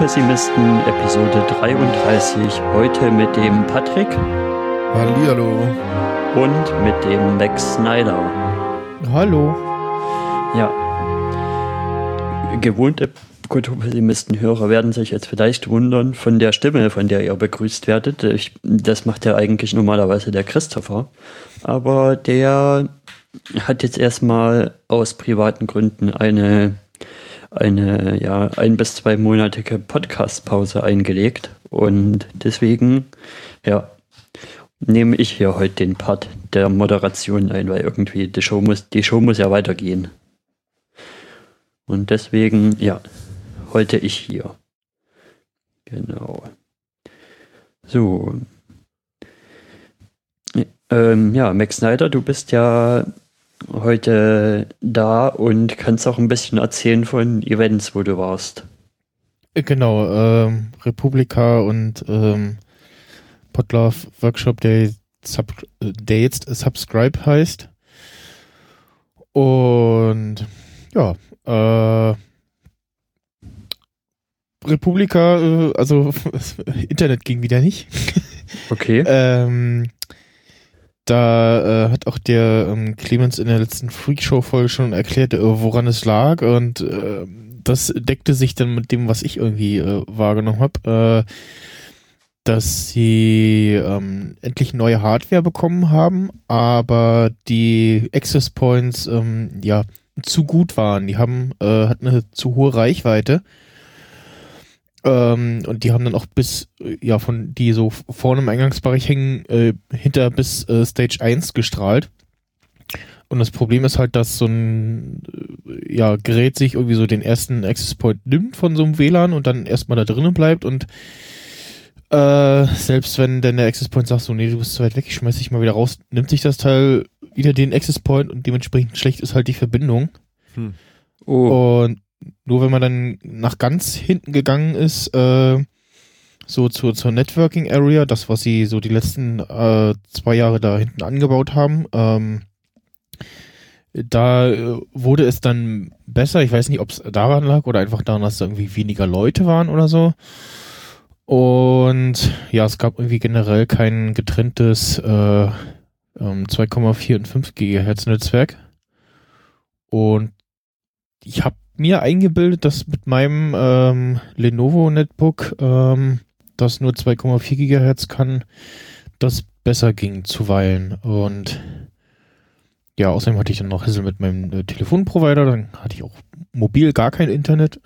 Kulturpessimisten, Episode 33, heute mit dem Patrick. Hallihallo. Und mit dem Max Snyder. Hallo. Ja. Gewohnte Kulturpessimisten-Hörer werden sich jetzt vielleicht wundern von der Stimme, von der ihr begrüßt werdet. Das macht ja eigentlich normalerweise der Christopher. Aber der hat jetzt erstmal aus privaten Gründen eine 1 bis 2 monatige Podcast-Pause eingelegt. Und deswegen, nehme ich hier heute den Part der Moderation ein, weil irgendwie die Show muss ja weitergehen. Und deswegen, heute ich hier. Genau. So. Max Snyder, du bist ja heute da und kannst auch ein bisschen erzählen von Events, wo du warst. Genau, Republika und Podlove Workshop, der jetzt Subscribe heißt. Und Republika, also Internet ging wieder nicht. Okay. Da hat auch der Clemens in der letzten Freakshow-Folge schon erklärt, woran es lag, und das deckte sich dann mit dem, was ich irgendwie wahrgenommen habe, dass sie endlich neue Hardware bekommen haben, aber die Access Points zu gut waren. Die hatten eine zu hohe Reichweite. Und die haben dann auch von die so vorne im Eingangsbereich hängen, hinter bis Stage 1 gestrahlt. Und das Problem ist halt, dass so ein Gerät sich irgendwie so den ersten Access Point nimmt von so einem WLAN und dann erstmal da drinnen bleibt, und selbst wenn dann der Access Point sagt, so, nee, du bist zu weit weg, ich schmeiß dich mal wieder raus, nimmt sich das Teil wieder den Access Point, und dementsprechend schlecht ist halt die Verbindung. Und nur wenn man dann nach ganz hinten gegangen ist, so zur Networking Area, das, was sie so die letzten 2 Jahre da hinten angebaut haben, da wurde es dann besser. Ich weiß nicht, ob es daran lag oder einfach daran, dass da irgendwie weniger Leute waren oder so. Und es gab irgendwie generell kein getrenntes 2,4 und 5 Gigahertz Netzwerk. Und ich habe mir eingebildet, dass mit meinem Lenovo Netbook, das nur 2,4 Gigahertz kann, das besser ging zuweilen. Und außerdem hatte ich dann noch Hassel mit meinem Telefonprovider, dann hatte ich auch mobil gar kein Internet.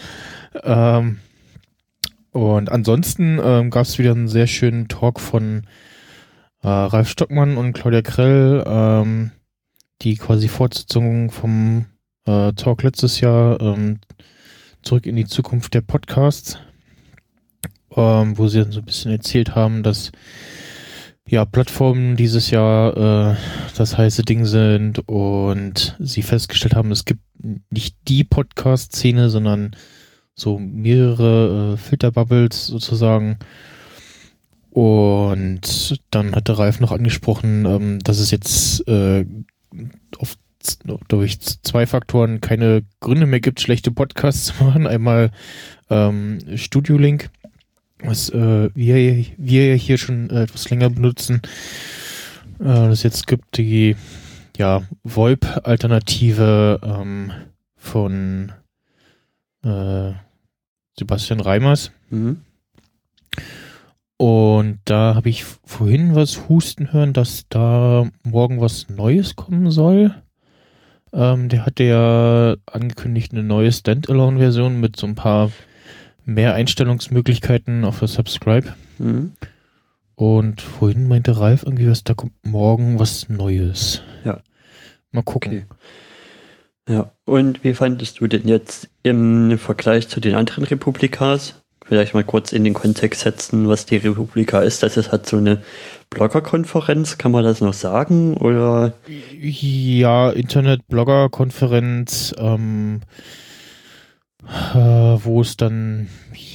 Und ansonsten gab es wieder einen sehr schönen Talk von Ralf Stockmann und Claudia Krell, die quasi Fortsetzung vom Talk letztes Jahr, zurück in die Zukunft der Podcasts, wo sie dann so ein bisschen erzählt haben, dass Plattformen dieses Jahr das heiße Ding sind, und sie festgestellt haben, es gibt nicht die Podcast-Szene, sondern so mehrere Filterbubbles sozusagen. Und dann hatte Ralf noch angesprochen, dass es jetzt durch 2 Faktoren keine Gründe mehr gibt, schlechte Podcasts zu machen. Einmal Studio Link, was wir hier schon etwas länger benutzen. Es jetzt gibt die VoIP-Alternative von Sebastian Reimers. Mhm. Und da habe ich vorhin was husten hören, dass da morgen was Neues kommen soll. Der hatte ja angekündigt, eine neue Standalone-Version mit so ein paar mehr Einstellungsmöglichkeiten auf der Subscribe. Mhm. Und vorhin meinte Ralf irgendwie, da kommt morgen was Neues. Ja. Mal gucken. Okay. Ja, und wie fandest du denn jetzt im Vergleich zu den anderen Republikas? Vielleicht mal kurz in den Kontext setzen, was die Republika ist. Das ist halt so eine Bloggerkonferenz, kann man das noch sagen? Oder? Ja, Internet-Blogger-Konferenz, wo es dann,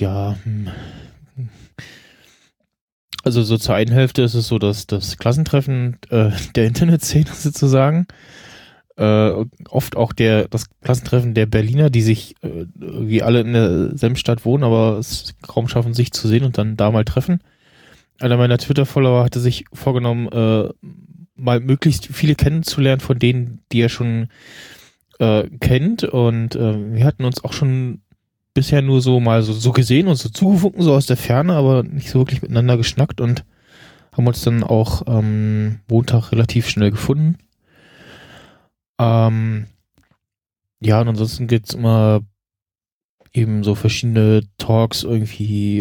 also so zur einen Hälfte ist es so, dass das Klassentreffen der Internetszene sozusagen. oft auch das Klassentreffen der Berliner, die sich wie alle in derselben Stadt wohnen, aber es kaum schaffen, sich zu sehen und dann da mal treffen. Einer meiner Twitter-Follower hatte sich vorgenommen, mal möglichst viele kennenzulernen von denen, die er schon kennt, und wir hatten uns auch schon bisher nur so mal so gesehen und so zugewunken, so aus der Ferne, aber nicht so wirklich miteinander geschnackt, und haben uns dann auch Montag relativ schnell gefunden. Ja, und ansonsten gibt's immer eben so verschiedene Talks irgendwie,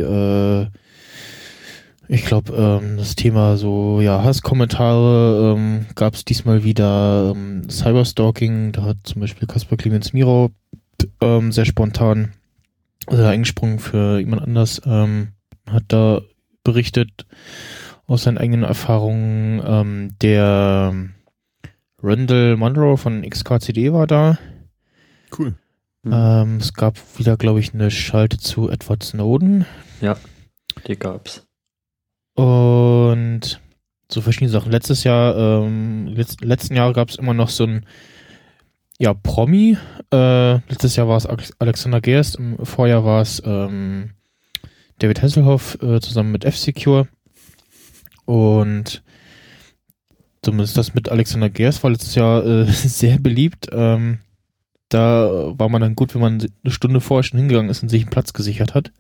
ich glaube, das Thema so, ja, Hasskommentare gab's diesmal wieder, Cyberstalking, da hat zum Beispiel Kaspar Clemens Miro sehr spontan eingesprungen für jemand anders, hat da berichtet aus seinen eigenen Erfahrungen. Der Randall Monroe von XKCD war da. Cool. Es gab wieder, glaube ich, eine Schalte zu Edward Snowden. Ja, die gab's. Und so verschiedene Sachen. Letzten Jahr gab es immer noch so ein Promi. Letztes Jahr war es Alexander Gerst, im Vorjahr war es David Hasselhoff zusammen mit F-Secure. Und zumindest das mit Alexander Gerst war letztes Jahr sehr beliebt. Da war man dann gut, wenn man eine Stunde vorher schon hingegangen ist und sich einen Platz gesichert hat.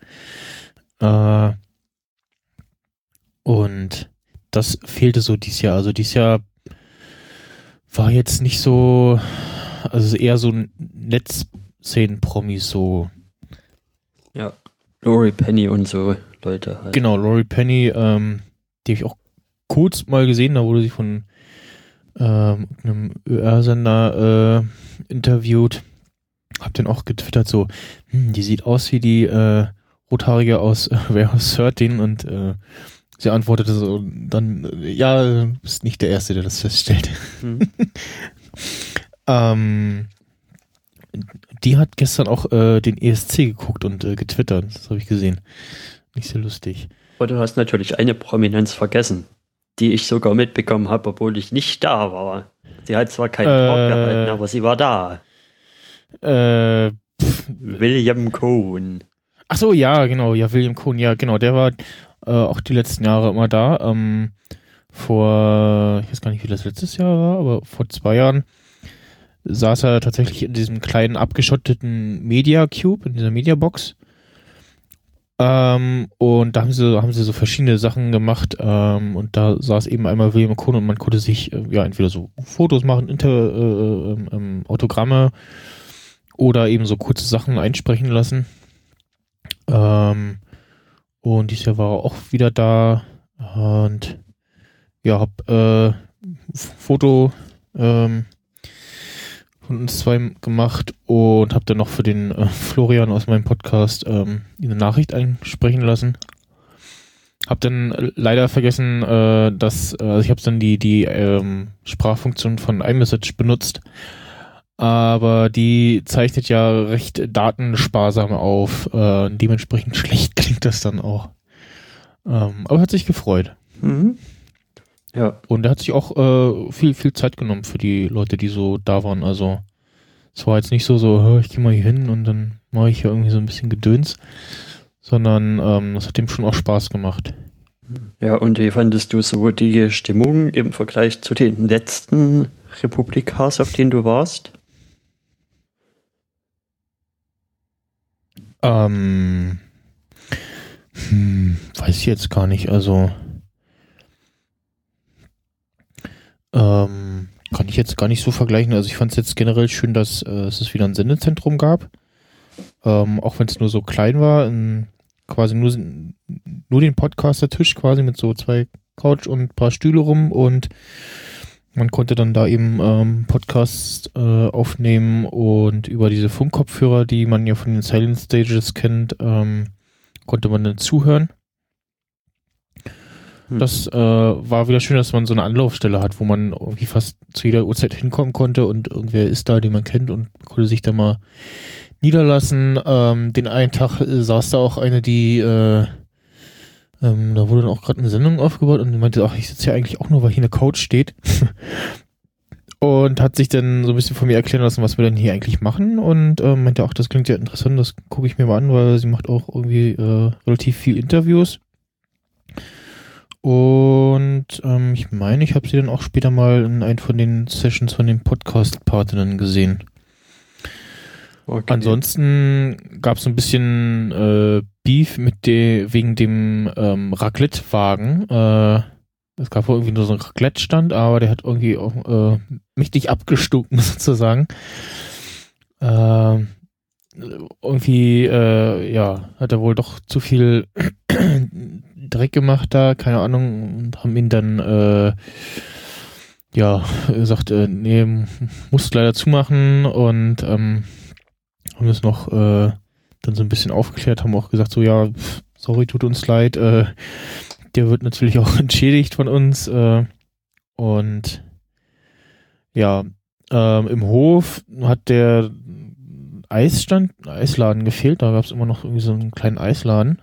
Und das fehlte so dieses Jahr. Also dieses Jahr war jetzt nicht so, also eher so Netzszenen-Promis so. Ja, Laurie Penny und so Leute halt. Genau, Laurie Penny, die habe ich auch kurz mal gesehen, da wurde sie von einem ÖR-Sender interviewt. Hab dann auch getwittert so, die sieht aus wie die Rothaarige aus Warehouse 13, und sie antwortete so dann, ja, bist nicht der Erste, der das feststellt. Die hat gestern auch den ESC geguckt und getwittert, das habe ich gesehen. Nicht sehr lustig. Aber du hast natürlich eine Prominenz vergessen, die ich sogar mitbekommen habe, obwohl ich nicht da war. Sie hat zwar keinen Talk gehalten, aber sie war da. William Cohn. Ach so, ja, genau, ja, William Cohn, ja, genau, der war auch die letzten Jahre immer da. Ich weiß gar nicht, wie das letztes Jahr war, aber vor 2 Jahren saß er tatsächlich in diesem kleinen abgeschotteten Media Cube, in dieser Mediabox. Und da haben sie so verschiedene Sachen gemacht, und da saß eben einmal William Cohn, und man konnte sich entweder so Fotos machen, Autogramme oder eben so kurze Sachen einsprechen lassen. Und dieses Jahr war er auch wieder da, und hab Foto von uns zwei gemacht und hab dann noch für den Florian aus meinem Podcast eine Nachricht einsprechen lassen. Hab dann leider vergessen, dass ich habe dann die Sprachfunktion von iMessage benutzt, aber die zeichnet ja recht datensparsam auf. Dementsprechend schlecht klingt das dann auch. Aber hat sich gefreut. Mhm. Ja. Und er hat sich auch viel Zeit genommen für die Leute, die so da waren. Also es war jetzt nicht so, ich gehe mal hier hin und dann mache ich hier irgendwie so ein bisschen Gedöns, sondern das hat ihm schon auch Spaß gemacht. Ja, und wie fandest du so die Stimmung im Vergleich zu den letzten Republikas, auf denen du warst? Weiß ich jetzt gar nicht. Also kann ich jetzt gar nicht so vergleichen. Also ich fand es jetzt generell schön, dass es wieder ein Sendezentrum gab. Auch wenn es nur so klein war. Quasi nur den Podcaster-Tisch quasi mit so 2 Couch und ein paar Stühle rum, und man konnte dann da eben Podcasts aufnehmen, und über diese Funkkopfhörer, die man ja von den Silent Stages kennt, konnte man dann zuhören. Das war wieder schön, dass man so eine Anlaufstelle hat, wo man irgendwie fast zu jeder Uhrzeit hinkommen konnte, und irgendwer ist da, den man kennt, und konnte sich da mal niederlassen. Den einen Tag saß da auch eine, die da wurde dann auch gerade eine Sendung aufgebaut, und die meinte, ach, ich sitze ja eigentlich auch nur, weil hier eine Couch steht. Und hat sich dann so ein bisschen von mir erklären lassen, was wir denn hier eigentlich machen. Und meinte auch, das klingt ja interessant, das gucke ich mir mal an, weil sie macht auch irgendwie relativ viel Interviews. Und ich meine, ich habe sie dann auch später mal in einem von den Sessions von den Podcast-Partnern gesehen. Okay. Ansonsten gab es so ein bisschen Beef wegen dem Raclette-Wagen. Es gab wohl irgendwie nur so einen Raclette-Stand, aber der hat irgendwie auch mächtig abgestunken sozusagen. Irgendwie, hat er wohl doch zu viel Dreck gemacht da, keine Ahnung, und haben ihn dann, gesagt, nee, musst leider zumachen und haben das noch dann so ein bisschen aufgeklärt, haben auch gesagt, so, ja, sorry, tut uns leid, der wird natürlich auch entschädigt von uns und ja, im Hof hat der Eisladen gefehlt, da gab es immer noch irgendwie so einen kleinen Eisladen.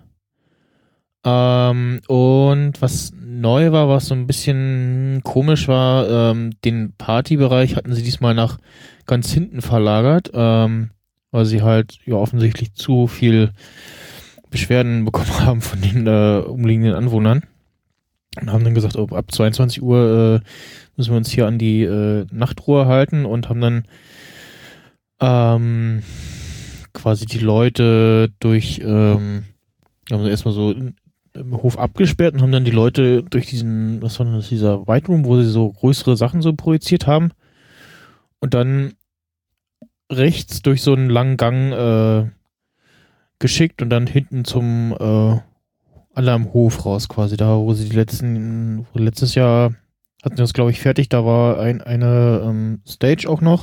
Und was neu war, was so ein bisschen komisch war, den Partybereich hatten sie diesmal nach ganz hinten verlagert, weil sie halt ja offensichtlich zu viel Beschwerden bekommen haben von den umliegenden Anwohnern und haben dann gesagt, ab 22 Uhr müssen wir uns hier an die Nachtruhe halten und haben dann quasi die Leute haben erstmal so im Hof abgesperrt und haben dann die Leute durch was war das, dieser White Room, wo sie so größere Sachen so projiziert haben und dann rechts durch so einen langen Gang geschickt und dann hinten zum anderen Hof raus quasi, da wo sie letztes Jahr hatten sie das glaube ich fertig, da war eine Stage auch noch.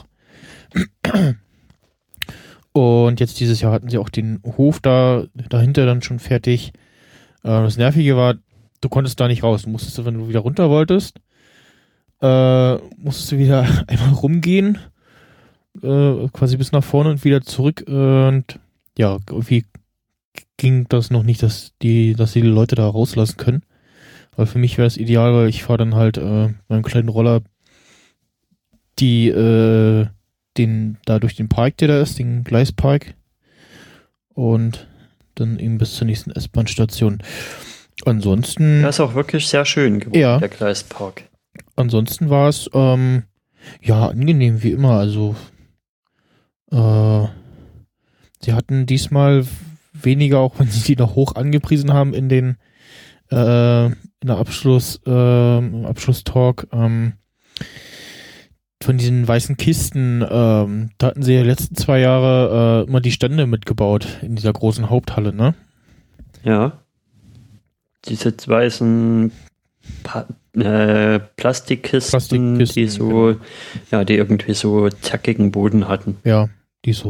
Und jetzt dieses Jahr hatten sie auch den Hof dahinter dann schon fertig. Das Nervige war, du konntest da nicht raus. Du musstest, wenn du wieder runter wolltest, musstest du wieder einmal rumgehen, quasi bis nach vorne und wieder zurück. Und ja, irgendwie ging das noch nicht, dass die Leute da rauslassen können. Weil für mich wäre es ideal, weil ich fahre dann halt mit meinem kleinen Roller da durch den Park, der da ist, den Gleispark und dann eben bis zur nächsten S-Bahn-Station. Ansonsten... Das ist auch wirklich sehr schön geworden, ja. Der Gleispark. Ansonsten war es angenehm wie immer, also sie hatten diesmal weniger, auch wenn sie die noch hoch angepriesen haben in der im Abschlusstalk, von diesen weißen Kisten, da hatten sie ja die letzten 2 Jahre immer die Stände mitgebaut in dieser großen Haupthalle, ne? Ja. Diese weißen Plastikkisten, die so, genau. Ja, die irgendwie so zackigen Boden hatten. Ja, die so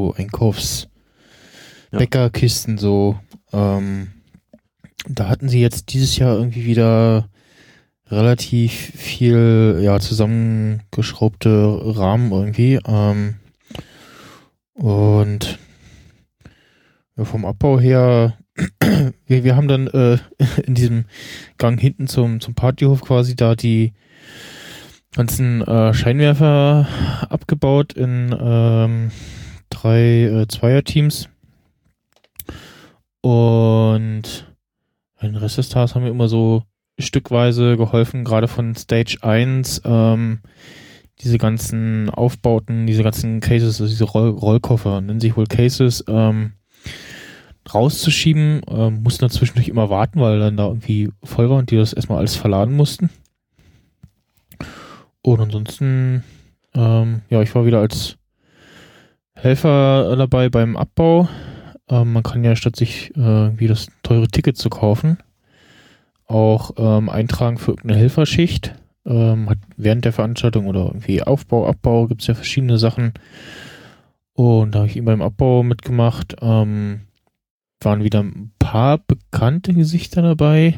Bäckerkisten so. Da hatten sie jetzt dieses Jahr irgendwie wieder relativ viel, zusammengeschraubte Rahmen irgendwie. Und vom Abbau her, wir haben dann in diesem Gang hinten zum Partyhof quasi da die ganzen Scheinwerfer abgebaut in 3 Zweierteams. Und den Rest des Tages haben wir immer so stückweise geholfen, gerade von Stage 1, diese ganzen Aufbauten, diese ganzen Cases, also diese Rollkoffer, nennen sich wohl Cases, rauszuschieben. Mussten dann zwischendurch immer warten, weil dann da irgendwie voll war und die das erstmal alles verladen mussten. Und ansonsten, ich war wieder als Helfer dabei beim Abbau. Man kann ja statt sich wie das teure Ticket zu kaufen, auch eintragen für irgendeine Helferschicht. Hat während der Veranstaltung oder irgendwie Aufbau, Abbau, gibt es ja verschiedene Sachen. Und da habe ich eben beim Abbau mitgemacht. Waren wieder ein paar bekannte Gesichter dabei,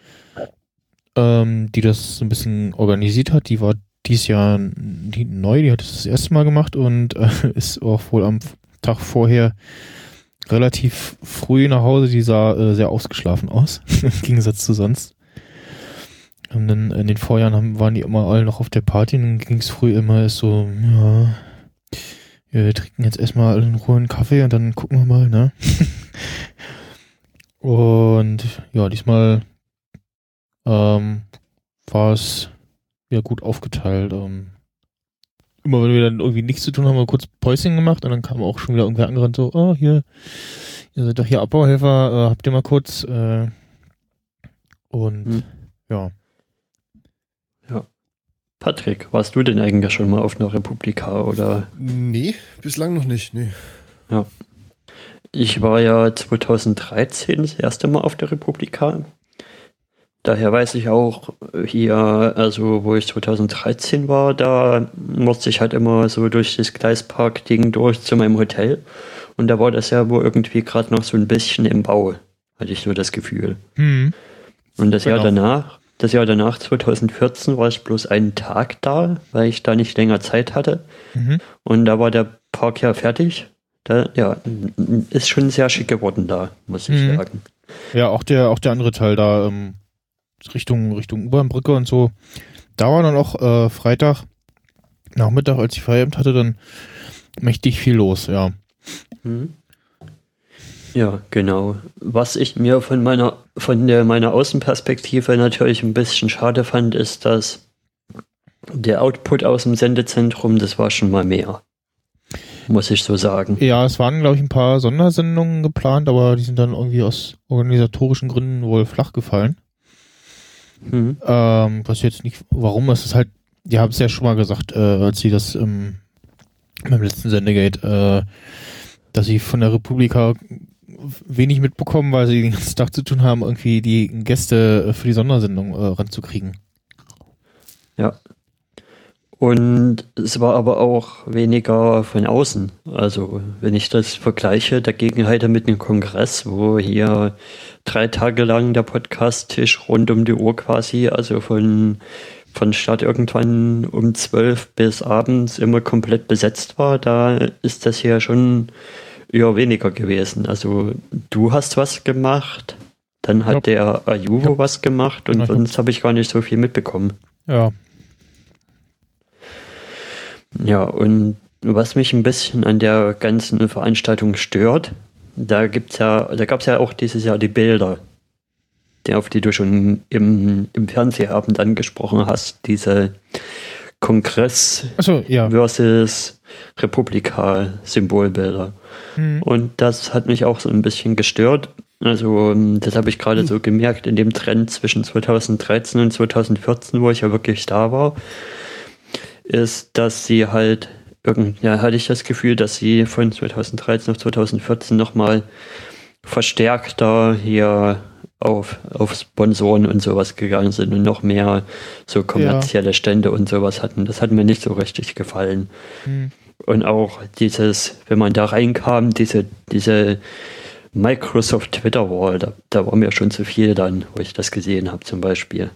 die das so ein bisschen organisiert hat. Die war dieses Jahr neu, die hat das erste Mal gemacht und ist auch wohl am Tag vorher relativ früh nach Hause. Die sah sehr ausgeschlafen aus, im Gegensatz zu sonst. Und dann in den Vorjahren waren die immer alle noch auf der Party und dann ging es früh immer so, ja, wir trinken jetzt erstmal in Ruhe einen Kaffee und dann gucken wir mal, ne? Und ja, diesmal war es ja gut aufgeteilt. Immer wenn wir dann irgendwie nichts zu tun haben, haben wir kurz Päuschen gemacht und dann kam auch schon wieder irgendwer angerannt, so, oh, hier, ihr seid doch hier Abbauhelfer, habt ihr mal kurz ja. Ja. Patrick, warst du denn eigentlich schon mal auf einer Republika oder? Nee, bislang noch nicht, nee. Ja. Ich war ja 2013 das erste Mal auf der Republika. Daher weiß ich auch hier, also wo ich 2013 war, da musste ich halt immer so durch das Gleispark-Ding durch zu meinem Hotel. Und da war das ja wohl irgendwie gerade noch so ein bisschen im Bau, hatte ich so das Gefühl. Mhm. Und das Jahr danach, 2014, war ich bloß einen Tag da, weil ich da nicht länger Zeit hatte. Mhm. Und da war der Park ja fertig. Da, ja, ist schon sehr schick geworden da, muss ich sagen. Ja, auch der andere Teil da, Richtung U-Bahn-Brücke und so. Da war dann auch Freitag Nachmittag, als ich Feierabend hatte, dann mächtig viel los, ja. Mhm. Ja, genau. Was ich mir von meiner Außenperspektive natürlich ein bisschen schade fand, ist, dass der Output aus dem Sendezentrum, das war schon mal mehr. Muss ich so sagen. Ja, es waren, glaube ich, ein paar Sondersendungen geplant, aber die sind dann irgendwie aus organisatorischen Gründen wohl flach gefallen. Mhm. Was jetzt nicht, warum, es ist halt, die haben es ja schon mal gesagt, als sie das beim letzten Sendegate, dass sie von der Republika wenig mitbekommen, weil sie den ganzen Tag zu tun haben, irgendwie die Gäste für die Sondersendung ranzukriegen. Ja. Und es war aber auch weniger von außen. Also wenn ich das vergleiche, dagegen halt mit dem Kongress, wo hier 3 Tage lang der Podcast-Tisch rund um die Uhr quasi, also von Start irgendwann um 12 bis abends immer komplett besetzt war, da ist das hier schon eher weniger gewesen. Also du hast was gemacht, dann hat der Ayuvo was gemacht und sonst habe ich gar nicht so viel mitbekommen. Ja. Ja, und was mich ein bisschen an der ganzen Veranstaltung stört, da gab's ja auch dieses Jahr die Bilder, auf die du schon im Fernsehabend angesprochen hast, diese Kongress versus Republika-Symbolbilder. Und das hat mich auch so ein bisschen gestört. Also das habe ich gerade so gemerkt in dem Trend zwischen 2013 und 2014, wo ich ja wirklich da war, ist, dass sie halt hatte ich das Gefühl, dass sie von 2013 auf 2014 nochmal verstärkter hier auf Sponsoren und sowas gegangen sind und noch mehr so kommerzielle Stände und sowas hatten. Das hat mir nicht so richtig gefallen. Und auch wenn man da reinkam, diese Microsoft Twitter Wall, da war mir schon zu viel dann, wo ich das gesehen habe zum Beispiel.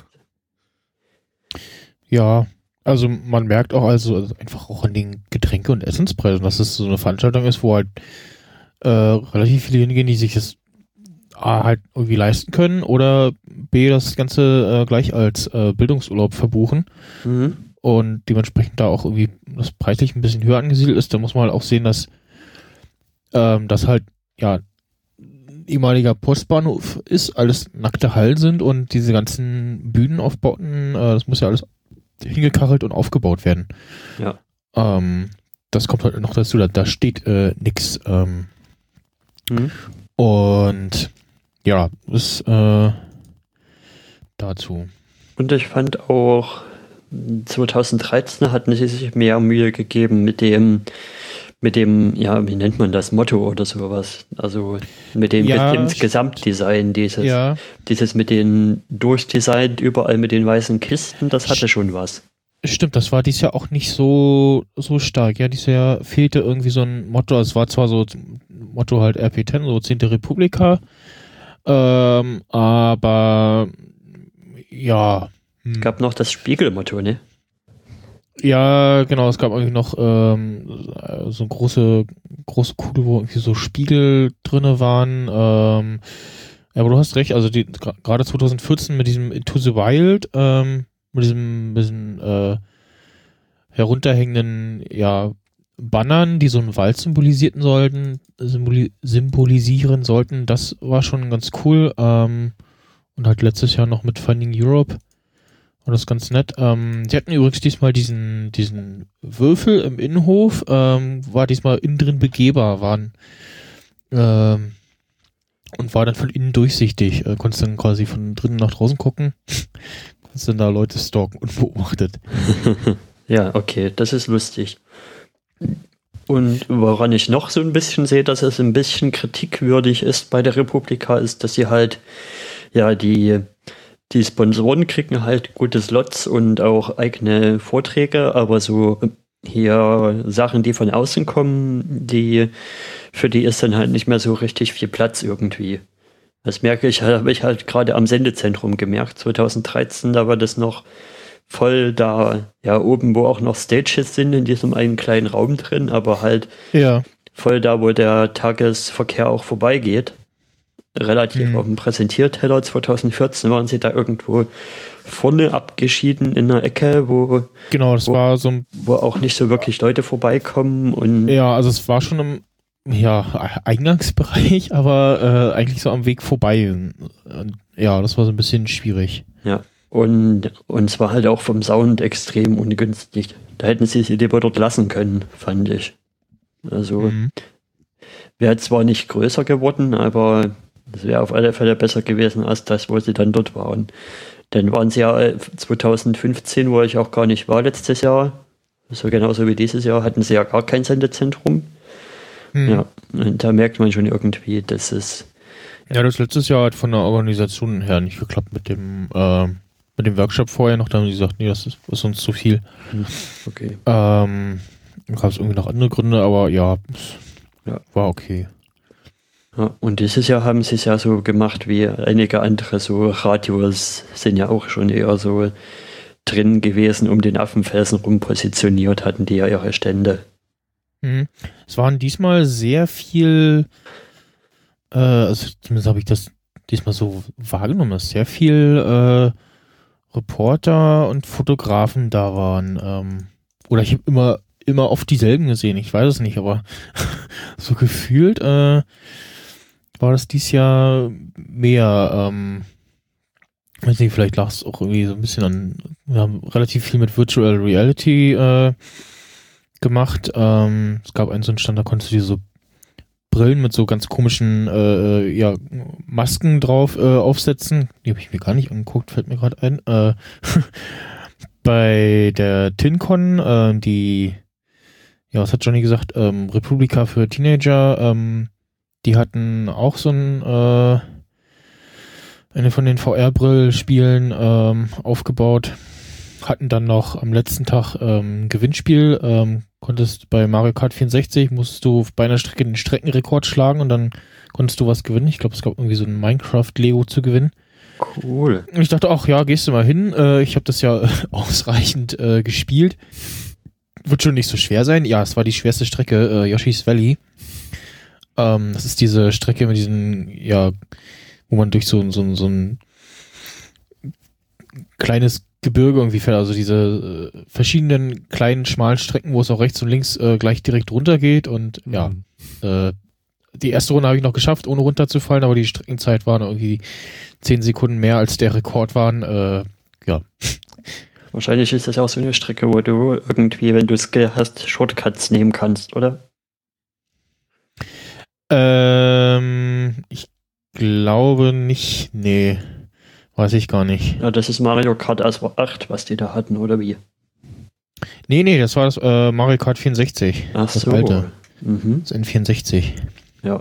Ja, also man merkt auch also einfach auch an den Getränke- und Essenspreisen, dass es so eine Veranstaltung ist, wo halt relativ viele hingehen, die sich das A halt irgendwie leisten können oder B das Ganze gleich als Bildungsurlaub verbuchen und dementsprechend da auch irgendwie das preislich ein bisschen höher angesiedelt ist. Da muss man halt auch sehen, dass das halt ja ehemaliger Postbahnhof ist, alles nackte Hallen sind und diese ganzen Bühnenaufbauten, das muss ja alles hingekachelt und aufgebaut werden. Ja. Das kommt halt noch dazu, da steht nix. Und ja, das dazu. Und ich fand auch 2013 hatten sie sich mehr Mühe gegeben mit dem, ja, wie nennt man das, Motto oder sowas. Also mit dem Gesamtdesign, dieses mit den durchdesignt, überall mit den weißen Kisten, das hatte schon was. Stimmt, das war dieses Jahr auch nicht so stark. Ja, dieses Jahr fehlte irgendwie so ein Motto. Es war zwar so Motto halt RP10, so 10. Republika, aber ja. Es gab noch das Spiegelmotto, ne? Ja, genau, es gab irgendwie noch so eine große Kugel, wo irgendwie so Spiegel drinne waren. Ja, aber du hast recht, also gerade 2014 mit diesem Into the Wild, mit diesem bisschen herunterhängenden, ja, Bannern, die so einen Wald symbolisieren sollten, das war schon ganz cool. Und halt letztes Jahr noch mit Finding Europe. Und das ist ganz nett. Die hatten übrigens diesmal diesen Würfel im Innenhof, war diesmal innen drin begehbar, und war dann von innen durchsichtig. Konntest dann quasi von drinnen nach draußen gucken. Konntest dann da Leute stalken unbeobachtet. Ja, okay, das ist lustig. Und woran ich noch so ein bisschen sehe, dass es ein bisschen kritikwürdig ist bei der Republika, ist, dass sie halt, ja, die Sponsoren kriegen halt gute Slots und auch eigene Vorträge, aber so hier Sachen, die von außen kommen, für die ist dann halt nicht mehr so richtig viel Platz irgendwie. Das habe ich halt gerade am Sendezentrum gemerkt, 2013, da war das noch voll da, ja, oben, wo auch noch Stages sind, in diesem einen kleinen Raum drin, aber halt voll da, wo der Tagesverkehr auch vorbeigeht. Relativ auf dem Präsentierteller. 2014 waren sie da irgendwo vorne abgeschieden in der Ecke, wo war so wo auch nicht so wirklich Leute vorbeikommen. Und ja, also es war schon im Eingangsbereich, aber eigentlich so am Weg vorbei. Und, ja, das war so ein bisschen schwierig. Ja, und es war halt auch vom Sound extrem ungünstig. Da hätten sie lieber dort lassen können, fand ich. Also wäre zwar nicht größer geworden, aber das wäre auf alle Fälle besser gewesen als das, wo sie dann dort waren. Dann waren sie ja 2015, wo ich auch gar nicht war letztes Jahr, so genauso wie dieses Jahr, hatten sie ja gar kein Sendezentrum. Ja, und da merkt man schon irgendwie, dass es... Ja, das letztes Jahr hat von der Organisation her nicht geklappt mit dem Workshop vorher noch. Da haben die gesagt, nee, das ist uns zu viel. Okay. Gab es irgendwie noch andere Gründe, aber ja, war okay. Ja, und dieses Jahr haben sie es ja so gemacht wie einige andere, so Radios sind ja auch schon eher so drin gewesen, um den Affenfelsen rum positioniert, hatten die ja ihre Stände. Es waren diesmal sehr viel, also zumindest habe ich das diesmal so wahrgenommen, dass sehr viel Reporter und Fotografen da waren. Oder ich habe immer oft dieselben gesehen, ich weiß es nicht, aber so gefühlt war das dieses Jahr mehr, weiß nicht, vielleicht lag es auch irgendwie so ein bisschen an, wir haben relativ viel mit Virtual Reality gemacht. Es gab einen so einen Stand, da konntest du dir so Brillen mit so ganz komischen Masken drauf aufsetzen. Die habe ich mir gar nicht angeguckt, fällt mir gerade ein. Bei der TinCon, was hat Johnny gesagt? Republika für Teenager, die hatten auch so eine von den VR-Brill-Spielen aufgebaut. Hatten dann noch am letzten Tag ein Gewinnspiel. Konntest bei Mario Kart 64, musst du bei einer Strecke den Streckenrekord schlagen und dann konntest du was gewinnen. Ich glaube, es gab irgendwie so ein Minecraft-Lego zu gewinnen. Cool. Und ich dachte auch, ja, gehst du mal hin. Ich habe das ja ausreichend gespielt. Wird schon nicht so schwer sein. Ja, es war die schwerste Strecke, Yoshi's Valley. Das ist diese Strecke mit diesen, wo man durch so ein kleines Gebirge irgendwie fährt, also diese verschiedenen kleinen, schmalen Strecken, wo es auch rechts und links gleich direkt runter geht und die erste Runde habe ich noch geschafft, ohne runterzufallen, aber die Streckenzeit waren irgendwie 10 Sekunden mehr als der Rekord waren, Wahrscheinlich ist das auch so eine Strecke, wo du irgendwie, wenn du Skill hast, Shortcuts nehmen kannst, oder? Ich glaube nicht, nee. Weiß ich gar nicht. Ja, das ist Mario Kart 8, was die da hatten, oder wie? Nee, das war das Mario Kart 64. Ach das so. alte. Das N64. Ja.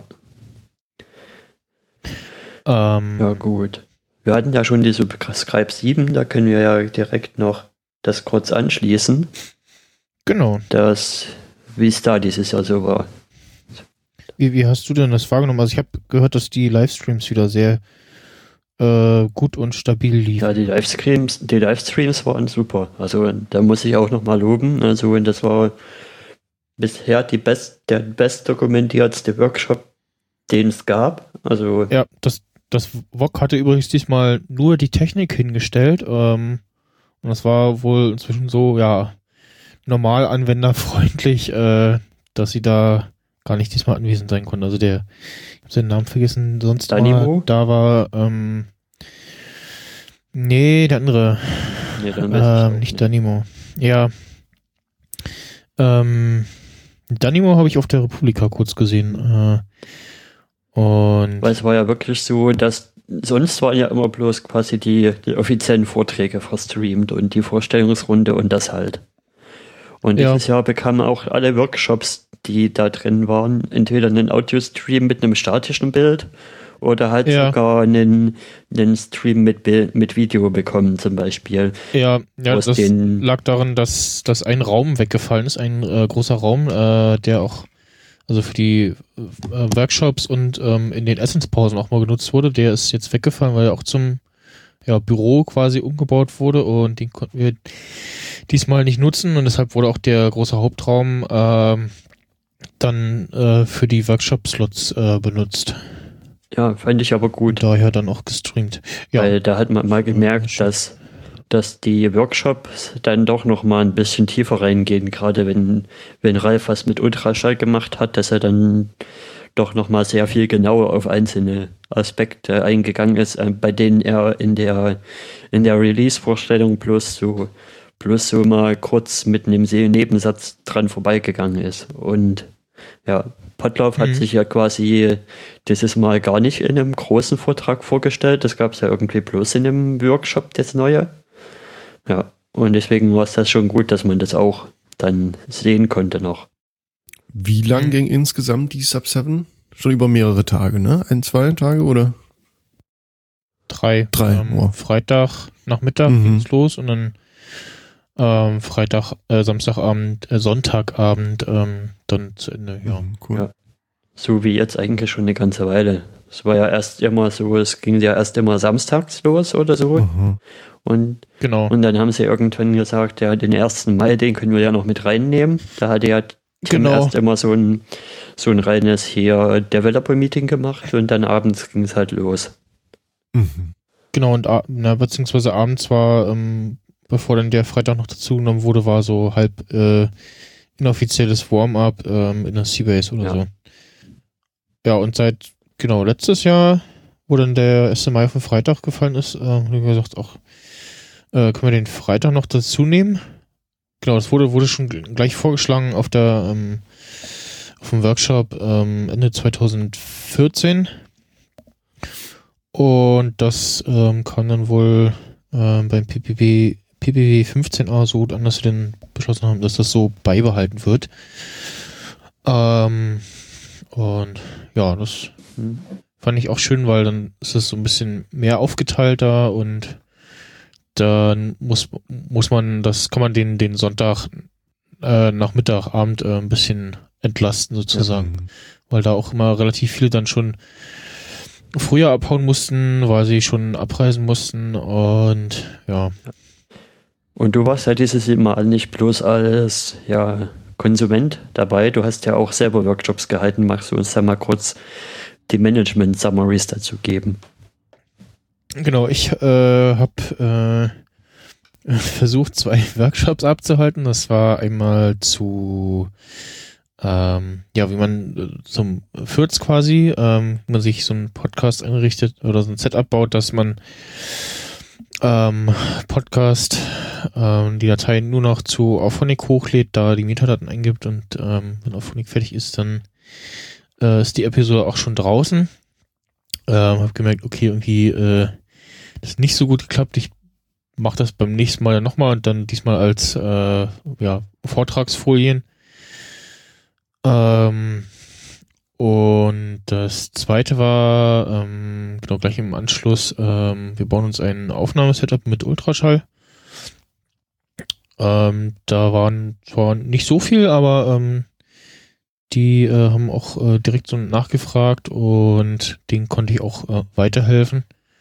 Ja, gut. Wir hatten ja schon die Subscribe 7, da können wir ja direkt noch das kurz anschließen. Genau. Wie es da dieses Jahr so war. Wie hast du denn das wahrgenommen? Also ich habe gehört, dass die Livestreams wieder sehr gut und stabil liefen. Ja, die Livestreams waren super. Also da muss ich auch nochmal loben. Also und das war bisher der best dokumentiertste Workshop, den es gab. Also ja, das VOG hatte übrigens diesmal nur die Technik hingestellt. Und das war wohl inzwischen so, ja, normal anwenderfreundlich, dass sie da gar nicht diesmal anwesend sein konnten. Also ich habe den Namen vergessen, sonst Danimo? da war, nee, der andere. Nee, dann weiß ich nicht Danimo. Ja. Danimo habe ich auf der Republika kurz gesehen. Und Weil es war ja wirklich so, dass sonst waren ja immer bloß quasi die offiziellen Vorträge verstreamt und die Vorstellungsrunde und das halt. Und Ja. dieses Jahr bekamen auch alle Workshops, die da drin waren, entweder einen Audio-Stream mit einem statischen Bild oder halt Ja. sogar einen Stream mit Video bekommen zum Beispiel. ja, Aus das den- lag daran, dass ein Raum weggefallen ist, ein großer Raum, der auch also für die Workshops und in den Essenspausen auch mal genutzt wurde. Der ist jetzt weggefallen, weil er auch zum Büro quasi umgebaut wurde und den konnten wir diesmal nicht nutzen und deshalb wurde auch der große Hauptraum dann für die Workshop-Slots benutzt. Ja, fand ich aber gut. Und daher dann auch gestreamt. Ja, Weil da hat man mal gemerkt, dass die Workshops dann doch noch mal ein bisschen tiefer reingehen, gerade wenn Ralf was mit Ultraschall gemacht hat, dass er dann doch noch mal sehr viel genauer auf einzelne Aspekte eingegangen ist, bei denen er in der Release-Vorstellung bloß so mal kurz mit einem Nebensatz dran vorbeigegangen ist. Und ja, Potlauf hat sich ja quasi dieses Mal gar nicht in einem großen Vortrag vorgestellt. Das gab es ja irgendwie bloß in einem Workshop, das Neue. Ja, und deswegen war es das schon gut, dass man das auch dann sehen konnte noch. Wie lang ging insgesamt die Sub 7? Schon über mehrere Tage, ne? 1, 2 Tage oder? 3. Drei, oh. Freitag Nachmittag ging's los und dann Samstagabend, Sonntagabend dann zu Ende, ja. Cool. Ja. So wie jetzt eigentlich schon eine ganze Weile. Es war ja erst immer so, es ging ja erst immer samstags los oder so. Aha. Und Genau. dann haben sie irgendwann gesagt, ja, den 1. Mai, den können wir ja noch mit reinnehmen. Da hatte ja Tim Genau. erst immer so ein reines hier Developer-Meeting gemacht und dann abends ging es halt los. Mhm. Genau, und beziehungsweise abends war, bevor dann der Freitag noch dazu genommen wurde, war so halb inoffizielles Warm-up in der Seabase oder Ja. so. Ja, und seit, letztes Jahr, wo dann der SMI auf den Freitag gefallen ist, haben wir gesagt, auch können wir den Freitag noch dazu nehmen? Genau, das wurde schon gleich vorgeschlagen auf dem Workshop Ende 2014. Und das kam dann wohl beim PPW 15a so gut an, dass sie dann beschlossen haben, dass das so beibehalten wird. Und ja, das fand ich auch schön, weil dann ist es so ein bisschen mehr aufgeteilter und dann kann man den Sonntag Nachmittag, Abend ein bisschen entlasten sozusagen, weil da auch immer relativ viele dann schon früher abhauen mussten, weil sie schon abreisen mussten und ja. Und du warst ja dieses Mal nicht bloß als Konsument dabei, du hast ja auch selber Workshops gehalten. Magst du uns da mal kurz die Management-Summaries dazu geben? Genau, ich habe versucht, 2 Workshops abzuhalten. Das war einmal zu wie man zum Fürz quasi, wie man sich so einen Podcast einrichtet oder so ein Setup baut, dass man Podcast die Datei nur noch zu Auphonic hochlädt, da die Metadaten eingibt und wenn Auphonic fertig ist, dann ist die Episode auch schon draußen. Hab gemerkt, okay, irgendwie das ist nicht so gut geklappt. Ich mache das beim nächsten Mal nochmal und dann diesmal als Vortragsfolien. Und das zweite war, gleich im Anschluss, wir bauen uns ein Aufnahmesetup mit Ultraschall. Da waren zwar nicht so viel, aber die haben auch direkt so nachgefragt und denen konnte ich auch weiterhelfen.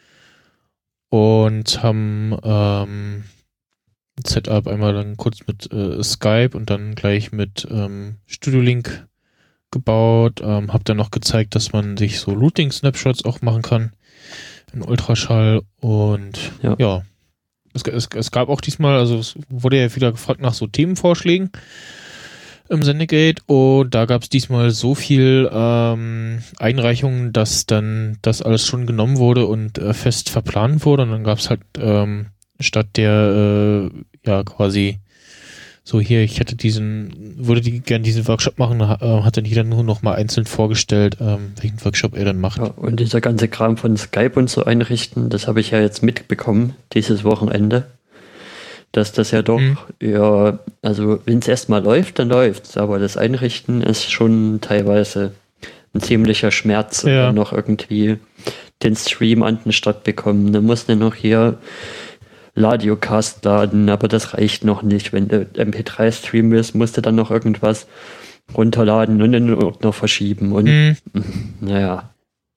Und haben Setup einmal dann kurz mit Skype und dann gleich mit Studio Link gebaut. Hab dann noch gezeigt, dass man sich so Looting-Snapshots auch machen kann. in Ultraschall und ja. Es gab auch diesmal, also es wurde ja wieder gefragt nach so Themenvorschlägen im Sendegate und da gab es diesmal so viel Einreichungen, dass dann das alles schon genommen wurde und fest verplant wurde und dann gab es halt statt der quasi so hier, ich hätte würde gerne diesen Workshop machen, hat dann jeder nur noch mal einzeln vorgestellt, welchen Workshop er dann macht. Ja, und dieser ganze Kram von Skype und so einrichten, das habe ich ja jetzt mitbekommen, dieses Wochenende, dass das ja doch, also wenn es erstmal läuft, dann läuft's, aber das Einrichten ist schon teilweise ein ziemlicher Schmerz, noch irgendwie den Stream an den Start bekommen. Dann musst du noch hier Radiocast laden, aber das reicht noch nicht. Wenn du MP3 streamen willst, musst du dann noch irgendwas runterladen und in den Ordner verschieben. Und naja,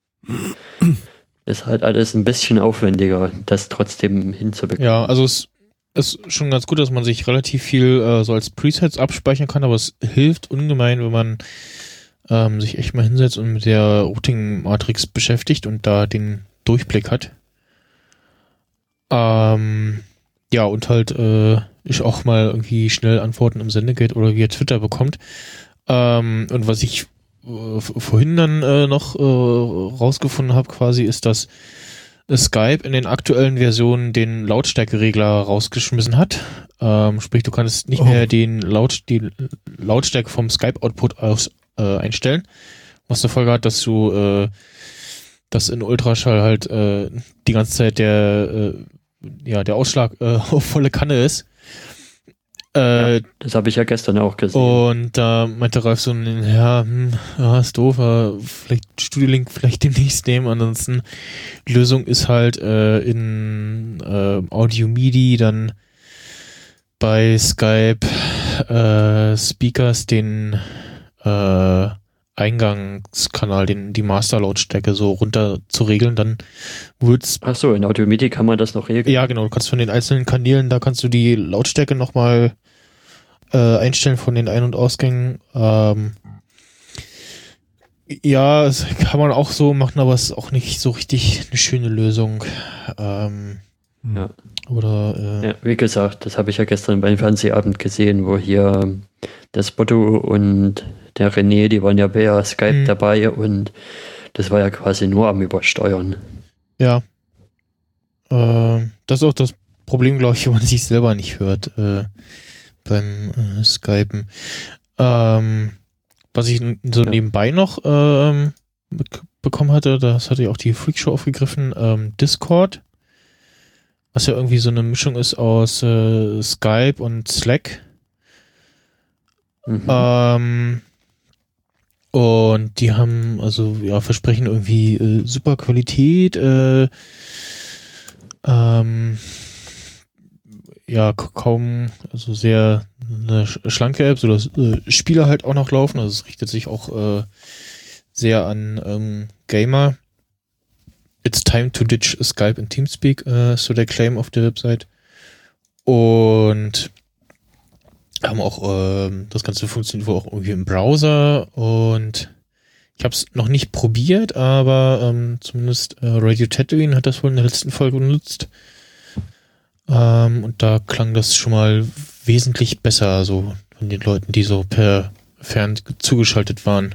ist halt alles ein bisschen aufwendiger, das trotzdem hinzubekommen. Ja, also es ist schon ganz gut, dass man sich relativ viel so als Presets abspeichern kann, aber es hilft ungemein, wenn man sich echt mal hinsetzt und mit der Routing-Matrix beschäftigt und da den Durchblick hat. Ja, und halt ich auch mal irgendwie schnell Antworten im Sendegate oder via Twitter bekommt. Und was ich vorhin dann noch rausgefunden habe quasi, ist, dass Skype in den aktuellen Versionen den Lautstärkeregler rausgeschmissen hat. Sprich, du kannst nicht mehr die Lautstärke vom Skype-Output aus einstellen. Was zur Folge hat, dass du dass in Ultraschall halt die ganze Zeit der Ausschlag auf volle Kanne ist. Das habe ich ja gestern auch gesehen. Und da meinte Ralf so, ist doof, vielleicht Studio Link vielleicht demnächst nehmen. Ansonsten die Lösung ist halt in Audio MIDI dann bei Skype Speakers den Eingangskanal, die Masterlautstärke so runter zu regeln, dann wird's. Ach so, in Audio MIDI kann man das noch regeln? Ja, genau, du kannst von den einzelnen Kanälen, da kannst du die Lautstärke nochmal einstellen von den Ein- und Ausgängen. Ja, das kann man auch so machen, aber es ist auch nicht so richtig eine schöne Lösung. Ja. Oder wie gesagt, das habe ich ja gestern beim Fernsehabend gesehen, wo hier das Bodo und der René, die waren ja bei Skype dabei und das war ja quasi nur am Übersteuern. Ja. Das ist auch das Problem, glaube ich, wenn man sich selber nicht hört beim Skypen. Was ich so nebenbei noch bekommen hatte, das hatte ja auch die Freakshow aufgegriffen, Discord, was ja irgendwie so eine Mischung ist aus Skype und Slack. Und die haben versprechen irgendwie super Qualität, kaum, also sehr eine schlanke App, so dass Spiele halt auch noch laufen, also es richtet sich auch sehr an Gamer. It's time to ditch Skype and Teamspeak, so der Claim auf der Website. Und haben auch, das Ganze funktioniert wohl auch irgendwie im Browser und ich habe es noch nicht probiert, aber zumindest Radio Tatooine hat das wohl in der letzten Folge benutzt. Und da klang das schon mal wesentlich besser, so von den Leuten, die so per Fern zugeschaltet waren.